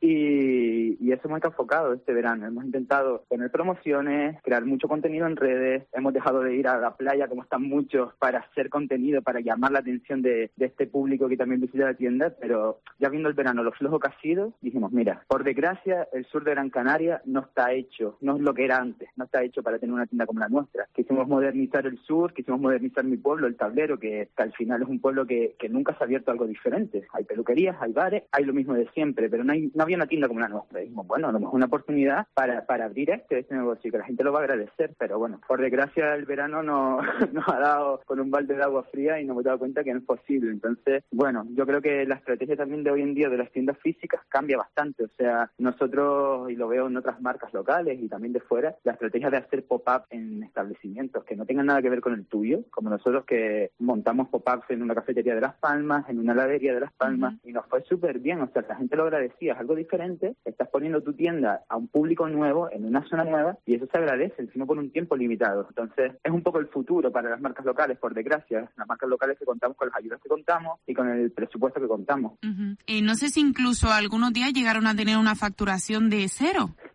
y, y eso hemos estado enfocado este verano. Hemos intentado tener promociones, crear mucho contenido en redes, hemos dejado de ir a la playa como están muchos para hacer contenido, para llamar la atención de, de este público que también visita la tienda, pero ya viendo el verano lo flojo que ha sido, dijimos, mira, por desgracia el sur de Gran Canaria no está hecho, no es lo que era antes, no está hecho para tener una tienda como la nuestra. Quisimos modernizar el sur, quisimos modernizar mi pueblo, el Tablero, que, que al final es un pueblo que, que nunca se ha abierto algo diferente. Hay peluquerías, hay bares, hay lo mismo de siempre, pero no, hay, no había una tienda como la nuestra. Y dijimos, bueno, a lo mejor una oportunidad para, para abrir este, este negocio, que la gente lo va a agradecer, pero bueno, por desgracia el verano no, nos ha dado con un balde de agua fría y nos hemos dado cuenta que no es posible. Entonces, bueno, yo creo que la estrategia también de hoy en día de las tiendas físicas cambia bastante. O sea, nosotros, y lo veo en otras marcas locales y también de fuera, la estrategia de hacer pop-up en establecimientos que no tengan nada que ver con el tuyo, como nosotros que montamos pop-ups en una cafetería de Las Palmas, en una heladería de Las Palmas, uh-huh. y nos fue súper bien. O sea, la gente lo agradecía, es algo diferente, estás poniendo tu tienda a un público nuevo, en una zona nueva, y eso se agradece, encima por un tiempo limitado. Entonces, es un poco el futuro para las marcas locales, por desgracia, las marcas locales que contamos con las ayudas que contamos y con el presupuesto que contamos. Uh-huh. Eh, no sé si incluso algunos días llegaron a tener una facturación de cero.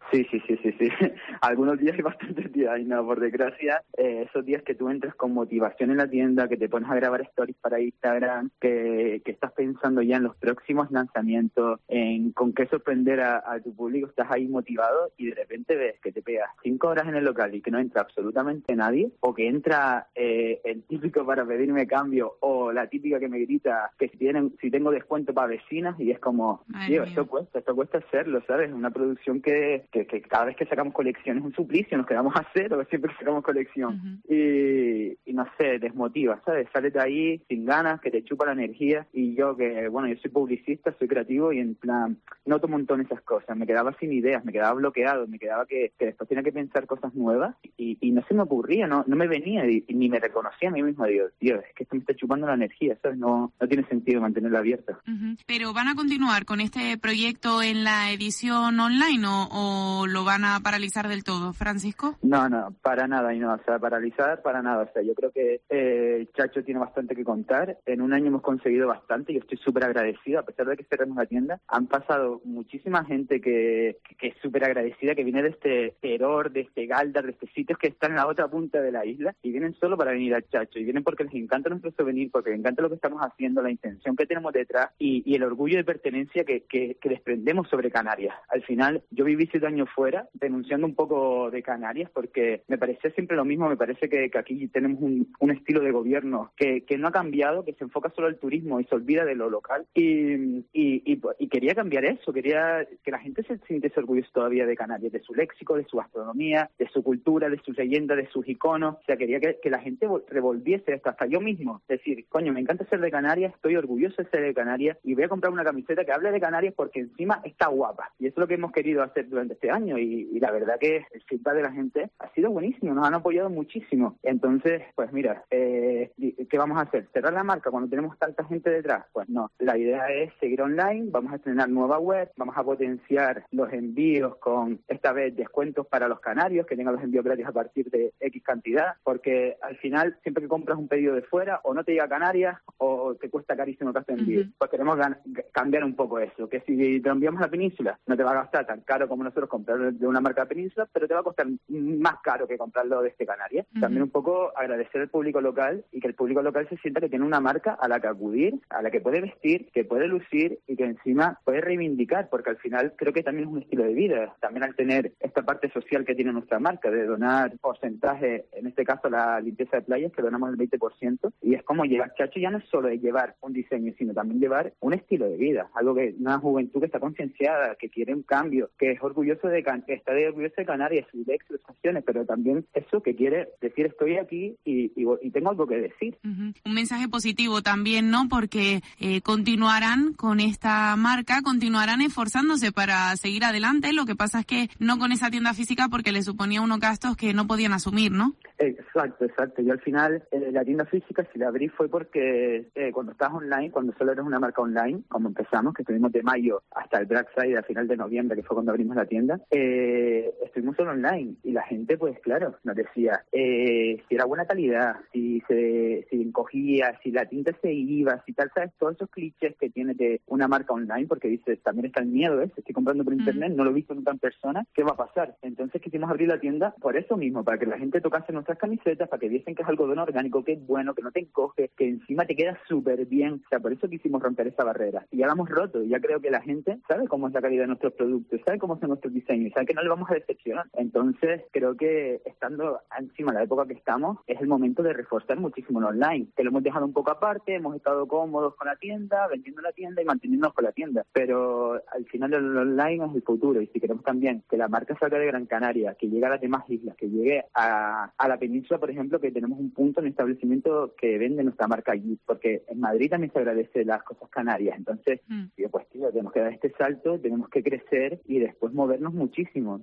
Sí, sí, sí, sí, sí. Algunos días hay bastantes días y no, por desgracia, eh, esos días que tú entras con motivación en la tienda, que te pones a grabar stories para Instagram, que, que estás pensando ya en los próximos lanzamientos, en con qué sorprender a, a tu público, estás ahí motivado y de repente ves que te pegas cinco horas en el local y que no entra absolutamente nadie, o que entra eh, el típico para pedirme cambio o la típica que me grita que si tienen, si tengo descuento para vecinas, y es como, Ay, tío, esto cuesta, esto cuesta hacerlo, ¿sabes? Una producción que, que, que cada vez que sacamos colección es un suplicio, nos quedamos a cero siempre que sacamos colección. Uh-huh. y, y no sé, desmotiva, ¿sabes? Sales de ahí sin ganas, que te chupa la energía, y yo que, bueno, yo soy publicista, soy creativo y en plan, noto un montón esas cosas, me quedaba sin ideas, me quedaba bloqueado, me quedaba que, que después tenía que pensar cosas nuevas y, y no se me ocurría, no no me venía y, y ni me reconocía a mí mismo, digo, tío, es que esto me está chupando la energía, ¿sabes? No, no tiene sentido mantenerla abierta. Uh-huh. Pero ¿van a continuar con este proyecto en la edición online o, o lo van a paralizar del todo, Francisco? No, no, para nada, y no, o sea, paralizar para nada, o sea, yo creo que eh, Chacho tiene bastante que contar, en un año hemos conseguido bastante, yo estoy súper agradecido, a pesar de que cerramos la tienda, han pasado muchísima gente que, que, que es súper agradecida, que viene de este Teror, de este Galdar, de estos sitios que están en la otra punta de la isla, y vienen solo para venir al Chacho, y vienen porque les encanta nuestro souvenir, porque les encanta lo que estamos haciendo, la intención que tenemos detrás, y, y el orgullo de pertenencia que, que, que desprendemos sobre Canarias. Al final, yo viví siete años fuera, denunciando un poco de Canarias, porque me parecía siempre lo mismo, me parece que, que aquí tenemos un, un estilo de gobierno que, que no ha cambiado, que se enfoca solo al turismo y se olvida de lo local, y, y, y, y quería cambiar eso, quería que la gente se sintiese orgullosa todavía de Canarias, de su léxico, de su gastronomía, de su cultura, de sus leyendas, de sus iconos, o sea, quería que, que la gente revolviese esto, hasta yo mismo, decir, coño, me encanta ser de Canarias, estoy orgulloso de ser de Canarias y voy a comprar una camiseta que hable de Canarias porque encima está guapa, y eso es lo que hemos querido hacer durante este año, y, y la verdad que el feedback de la gente ha sido buenísimo, nos han apoyado muchísimo. Entonces, pues mira, eh, ¿qué vamos a hacer? ¿Cerrar la marca cuando tenemos tanta gente detrás? Pues no, la idea es seguir online, vamos a estrenar nueva web, vamos a potenciar los envíos con, esta vez, descuentos para los canarios, que tengan los envíos gratis a partir de X cantidad, porque al final, siempre que compras un pedido de fuera, o no te llega a Canarias, o te cuesta carísimo el gasto de envío. Uh-huh. Pues queremos gan- cambiar un poco eso, que si te enviamos a la península, no te va a gastar tan caro como nosotros comprarlo de una marca península, pero te va a costar más caro que comprarlo desde Canarias. Uh-huh. También un poco agradecer al público local y que el público local se sienta que tiene una marca a la que acudir, a la que puede vestir, que puede lucir y que encima puede reivindicar, porque al final creo que también es un estilo de vida. También al tener esta parte social que tiene nuestra marca, de donar porcentaje, en este caso la limpieza de playas, que donamos el veinte por ciento, y es como llevar Chacho ya no es solo de llevar un diseño, sino también llevar un estilo de vida, algo que una juventud que está concienciada, que quiere un cambio, que es orgulloso de Can- que está de orgulloso de Canarias, su éxito, sus acciones, pero también eso que quiere decir estoy aquí y, y, y tengo algo que decir. Uh-huh. Un mensaje positivo también, ¿no? Porque eh, continuarán con esta marca, continuarán esforzándose para seguir adelante. Lo que pasa es que no con esa tienda física porque le suponía unos gastos que no podían asumir, ¿no? Exacto, exacto. Yo al final eh, la tienda física si la abrí fue porque eh, cuando estás online, cuando solo eres una marca online, como empezamos, que estuvimos de mayo hasta el Black Friday a final de noviembre, que fue cuando abrimos la tienda, eh, estuvimos solo online y la gente, pues claro, nos decía eh, si era buena calidad, si se si encogía, si la tinta se iba, si tal, ¿sabes? Todos esos clichés que tiene de una marca online, porque dices, también está el miedo, ¿eh? Estoy comprando por internet, mm. no lo he visto nunca en persona, ¿qué va a pasar? Entonces quisimos abrir la tienda por eso mismo, para que la gente tocase nuestras camisetas, para que viesen que es algodón orgánico, que es bueno, que no te encoge, que encima te queda súper bien. O sea, por eso quisimos romper esa barrera. Y ya la hemos roto. Y ya creo que la gente sabe cómo es la calidad de nuestros productos, sabe cómo son nuestros diseños, sabe que no le vamos a decepcionar. Entonces, creo que estando encima de la época que estamos, es el momento de reforzar muchísimo el online. Que lo hemos dejado un poco aparte, hemos estado cómodos con la tienda, vendiendo la tienda y manteniéndonos con la tienda. Pero al final el online es el futuro. Y si queremos también que la marca salga de Gran Canaria, que llegue a las demás islas, que llegue a, a la península, por ejemplo, que tenemos un punto en establecimiento que vende nuestra marca allí, porque en Madrid también se agradece las cosas canarias. Entonces, mm. digo, pues tío, tenemos que dar este salto, tenemos que crecer y después movernos muchísimo.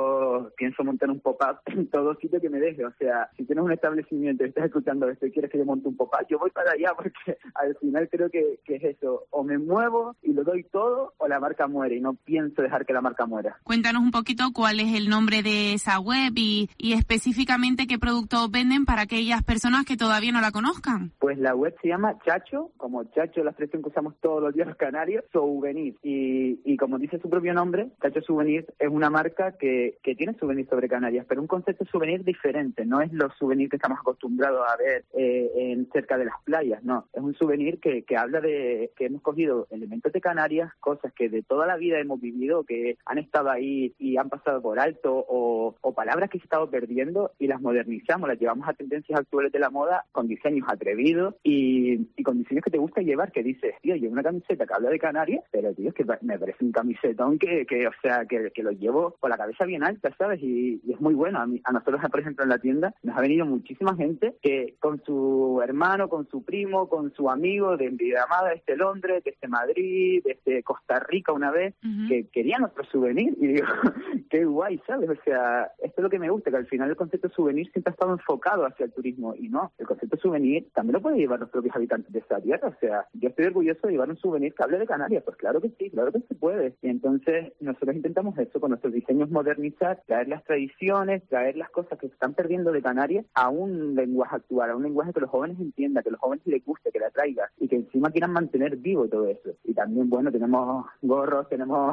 Yo pienso montar un pop-up en todo sitio que me deje. O sea, si tienes un establecimiento y estás escuchando esto y quieres que yo monte un pop-up, yo voy para allá, porque al final creo que, que es eso. O me muevo y lo doy todo, o la marca muere, y no pienso dejar que la marca muera. Cuéntanos un poquito cuál es el nombre de esa web y, y específicamente qué productos venden para aquellas personas que todavía no la conozcan. Pues la web se llama Chacho, como Chacho, la expresión que usamos todos los días los canarios, Souvenir. Y, y como dice su propio nombre, Chacho Souvenir es una marca que, que tiene souvenirs sobre Canarias, pero un concepto de souvenir diferente. No es los souvenirs que estamos acostumbrados a ver eh, en cerca de las playas, no. Es un souvenir que, que habla de que hemos cogido elementos de Canarias, cosas que de toda la vida hemos vivido, que han estado ahí y han pasado por alto, o, o palabras que se estaban perdiendo, y las modernizamos, las llevamos a tendencias actuales de la moda con diseños atrevidos y, y con diseños que te gusta llevar, que dices, tío, llevo una camiseta que habla de Canarias, pero tío, es que me parece un camisetón que, que o sea, que, que lo llevo con la cabeza bien alta, ¿sabes? Y, y es muy bueno. A, mí, a nosotros, por ejemplo, en la tienda nos ha venido muchísima gente que con su hermano, con su primo, con su amigo de Envidamada, desde Londres, desde Madrid, desde Costa Rica una vez, uh-huh. que querían nuestro souvenir, y digo, qué guay, ¿sabes? O sea, esto es lo que me gusta, que al final el concepto de souvenir siempre ha estado enfocado hacia el turismo, y no, el concepto de souvenir también lo pueden llevar los propios habitantes de esta tierra. O sea, yo estoy orgulloso de llevar un souvenir que hable de Canarias, pues claro que sí, claro que se puede. Y entonces nosotros intentamos eso con nuestros diseños, modernizar, traer las tradiciones, traer las cosas que se están perdiendo de Canarias a un lenguaje actual, a un lenguaje que los jóvenes entiendan, que los jóvenes les guste, que la traiga, y que encima quieran mantener vivo todo eso. Y también, bueno, tenemos gorros, tenemos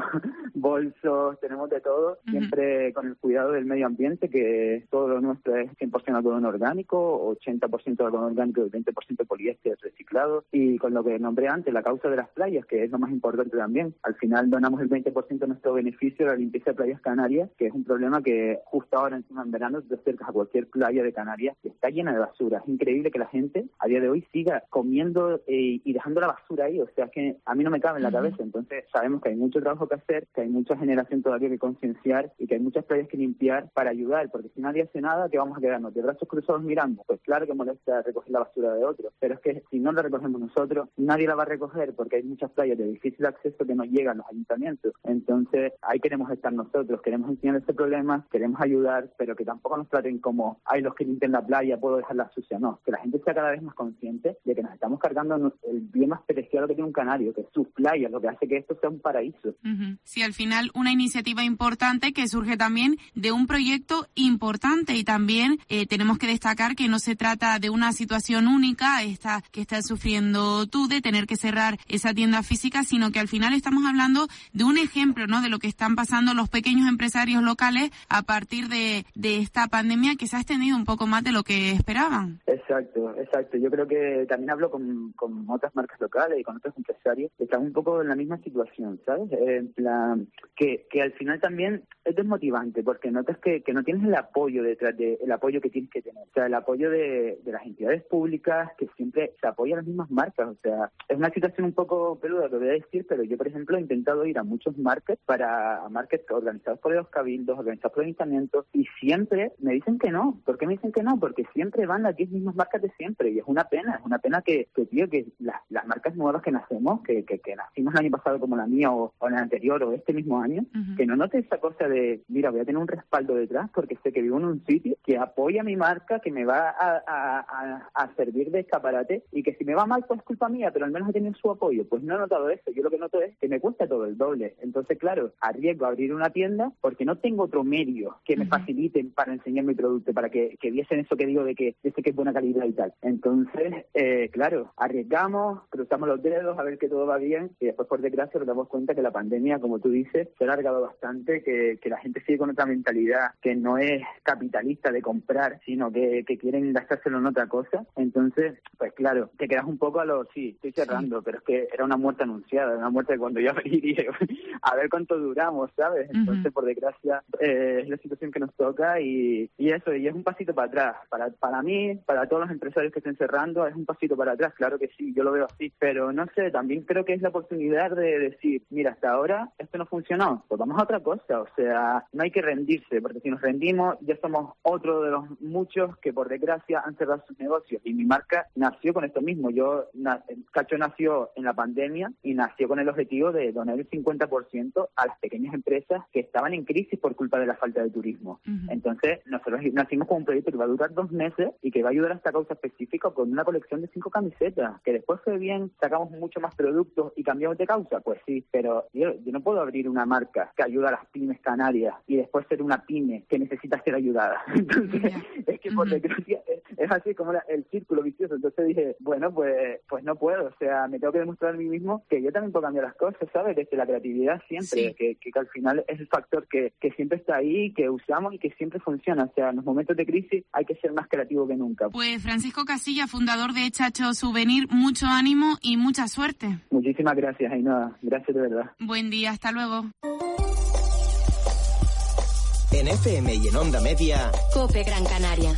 bolsos, tenemos de todo, uh-huh. siempre con el cuidado del medio ambiente, que todo lo nuestro es cien por ciento algodón orgánico, ochenta por ciento algodón orgánico y veinte por ciento poliéster reciclado, y con lo que nombré antes, la causa de las playas, que es lo más importante también. Al final donamos el veinte por ciento de nuestro beneficio a la limpieza de playas canarias, que es un problema que justo ahora encima en verano te acercas a cualquier playa de Canarias y está llena de basura. Es increíble que la gente a día de hoy siga comiendo eh, y dejando la basura ahí, o sea que a mí no me cabe en la cabeza. Entonces sabemos que hay mucho trabajo que hacer, que hay mucha generación todavía que concienciar y que hay muchas playas que limpiar para ayudar, porque si nadie hace nada, ¿qué vamos a quedarnos? ¿De brazos cruzados mirando? Pues claro que molesta recoger la basura de otros, pero es que si no la recogemos nosotros, nadie la va a recoger, porque hay muchas playas de difícil acceso que no llegan los ayuntamientos. Entonces ahí queremos estar nosotros, queremos enseñar este problema, queremos ayudar, pero que tampoco nos traten como, ay, los que limpian la playa, puedo dejarla sucia. No, que la gente sea cada vez más consciente de que nos estamos cargando el bien más preciado que tiene un canario, que es sus playas, lo que hace que esto sea un paraíso. Uh-huh. Sí, al final una iniciativa importante que surge también de un proyecto importante, y también eh, tenemos que destacar que no se trata de una situación única esta que estás sufriendo tú, de tener que cerrar esa tienda física, sino que al final estamos hablando de un ejemplo, ¿no?, de lo que están pasando los pequeños empresarios locales a partir de, de esta pandemia, que se ha extendido un poco más de lo que esperaban. Exacto, exacto. Yo creo que también hablo con, con otras marcas locales y con otros empresarios que están un poco en la misma situación, ¿sabes? Eh, en plan, que, que al final también es desmotivante, porque notas que, que no tienes el apoyo detrás de, el apoyo que tienes que tener. O sea, el apoyo de, de las entidades públicas, que siempre se apoyan las mismas marcas. O sea, es una situación un poco peluda, lo voy a decir, pero yo, por ejemplo, he intentado ir a muchos markets, para a markets organizados por los cabildos, organizados por el ayuntamiento, y siempre me dicen que no. ¿Por qué me dicen que no? Porque siempre van las diez mismas marcas de siempre, y es una pena, es una pena que, que tío, que las, las marcas nuevas que nacemos, que, que, que nacimos el año pasado como la mía, o, o el anterior, o este mismo año, uh-huh. que no note esa cosa de, mira, voy a tener un respaldo detrás, porque sé que vivo en un sitio que apoya mi marca, que me va a, a, a, a servir de escaparate, y que si me va mal, pues es culpa mía, pero al menos he tenido su apoyo. Pues no he notado eso. Yo lo que noto es que me cuesta todo el doble. Entonces, claro, arriesgo a abrir una tienda porque no tengo otro medio que me uh-huh. faciliten para enseñar mi producto, para que, que viesen eso que digo de que de que es buena calidad y tal. Entonces, eh, claro, arriesgamos, cruzamos los dedos a ver que todo va bien, y después, por desgracia, nos damos cuenta que la pandemia, como tú dices, se ha alargado bastante, que, que la gente sigue con otra mentalidad que no es capitalista de comprar, sino que, que quieren gastárselo en otra cosa. Entonces, pues claro, te quedas un poco a lo, sí, estoy cerrando, sí. pero es que era una muerte anunciada, una muerte cuando yo abrí, a ver cuánto duramos, ¿sabes? Entonces, uh-huh. por desgracia, eh, es la situación que nos toca, y, y eso, y es un pasito para atrás. Para, para mí, para todos los empresarios que estén cerrando, es un pasito para atrás, claro que sí, yo lo veo así, pero no sé, también creo que es la oportunidad de decir, mira, hasta ahora esto no funcionó, pues vamos a otra cosa. O sea, no hay que rendirse, porque si nos rendimos ya somos otro de los muchos que por desgracia han cerrado sus negocios, y mi marca nació con esto mismo. Yo, Chacho nació en la pandemia y nació con el objetivo de donar el cincuenta por ciento a las pequeñas empresas que estaban en crisis por culpa de la falta de turismo. Uh-huh. Entonces, nosotros nacimos con un proyecto que va a durar dos meses y que va a ayudar a esta causa específica con una colección de cinco camisetas, que después fue bien, sacamos mucho más productos y cambiamos de causa, pues sí, pero yo, yo no puedo abrir una marca que ayuda a las pymes canarias y después ser una pyme que necesita ser ayudada. Entonces, yeah. es que por desgracia es, es así como la, el círculo vicioso. Entonces dije, bueno, pues pues no puedo, o sea, me tengo que demostrar a mí mismo que yo también puedo cambiar las cosas, ¿sabes? Desde la creatividad siempre, sí. que, que, que al final es el factor que, que siempre está ahí, que usamos y que siempre funciona, o sea, en los momentos de crisis hay que ser más creativo que nunca. Pues Francisco Casilla, fundador de Chacho Souvenir, mucho ánimo y mucha suerte. Muchísimas gracias, Ainhoa, gracias de verdad. Buen día, hasta luego. En F M y en Onda Media, COPE Gran Canaria.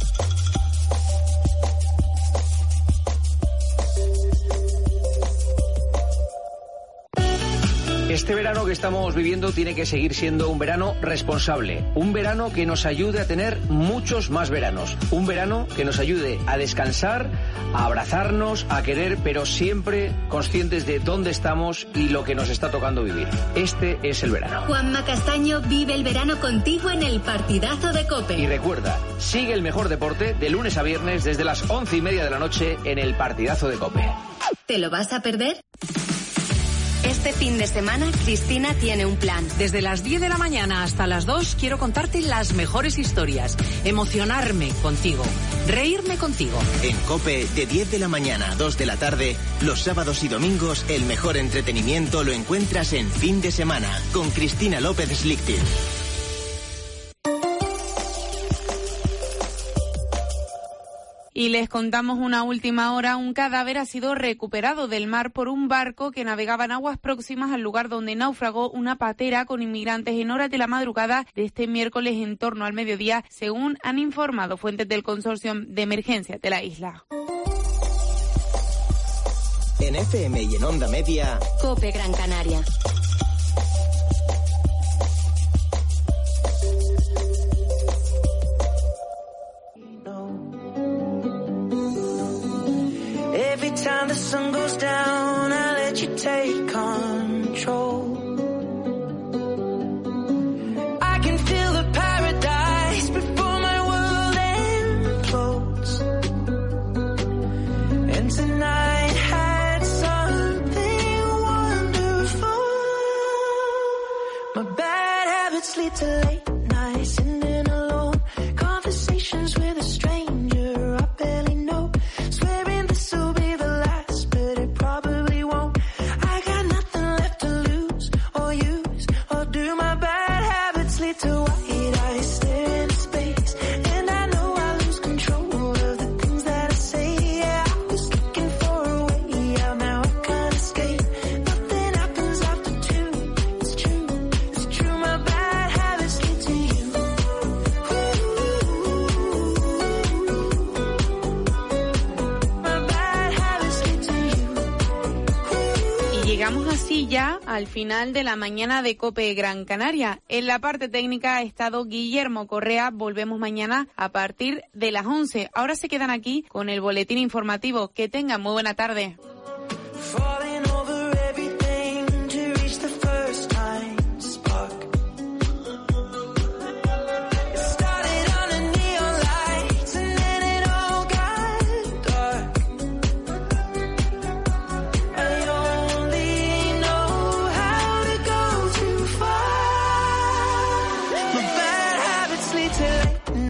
Este verano que estamos viviendo tiene que seguir siendo un verano responsable, un verano que nos ayude a tener muchos más veranos, un verano que nos ayude a descansar, a abrazarnos, a querer, pero siempre conscientes de dónde estamos y lo que nos está tocando vivir. Este es el verano. Juanma Castaño vive el verano contigo en el partidazo de COPE. Y recuerda, sigue el mejor deporte de lunes a viernes desde las once y media de la noche en el partidazo de COPE. ¿Te lo vas a perder? Este fin de semana, Cristina tiene un plan. Desde las diez de la mañana hasta las dos quiero contarte las mejores historias, emocionarme contigo, reírme contigo. En COPE, de diez de la mañana a dos de la tarde, los sábados y domingos, el mejor entretenimiento lo encuentras en Fin de Semana, con Cristina López Slichting. Y les contamos una última hora, un cadáver ha sido recuperado del mar por un barco que navegaba en aguas próximas al lugar donde naufragó una patera con inmigrantes en horas de la madrugada de este miércoles en torno al mediodía, según han informado fuentes del Consorcio de Emergencias de la isla. En F M y en Onda Media, COPE Gran Canaria. Every time the sun goes down, I let you take control. I can feel the paradise before my world implodes. And tonight had something wonderful. My bad habits lead to late nights, sitting alone, conversations with a stranger I barely know. Swearing this will be the last, but it probably won't. I got nothing left to lose or use or do. My bad habits lead to white eyes staring into space, and I know I lose control of the things that I say. Yeah, I was looking for a way out, now I can't escape. Nothing happens after two. It's true, it's true. My bad habits lead to you. My bad habits lead to you. Y llegamos así ya al final de la mañana de COPE Gran Canaria. En la parte técnica ha estado Guillermo Correa. Volvemos mañana a partir de las once. Ahora se quedan aquí con el boletín informativo. Que tengan muy buena tarde. Falling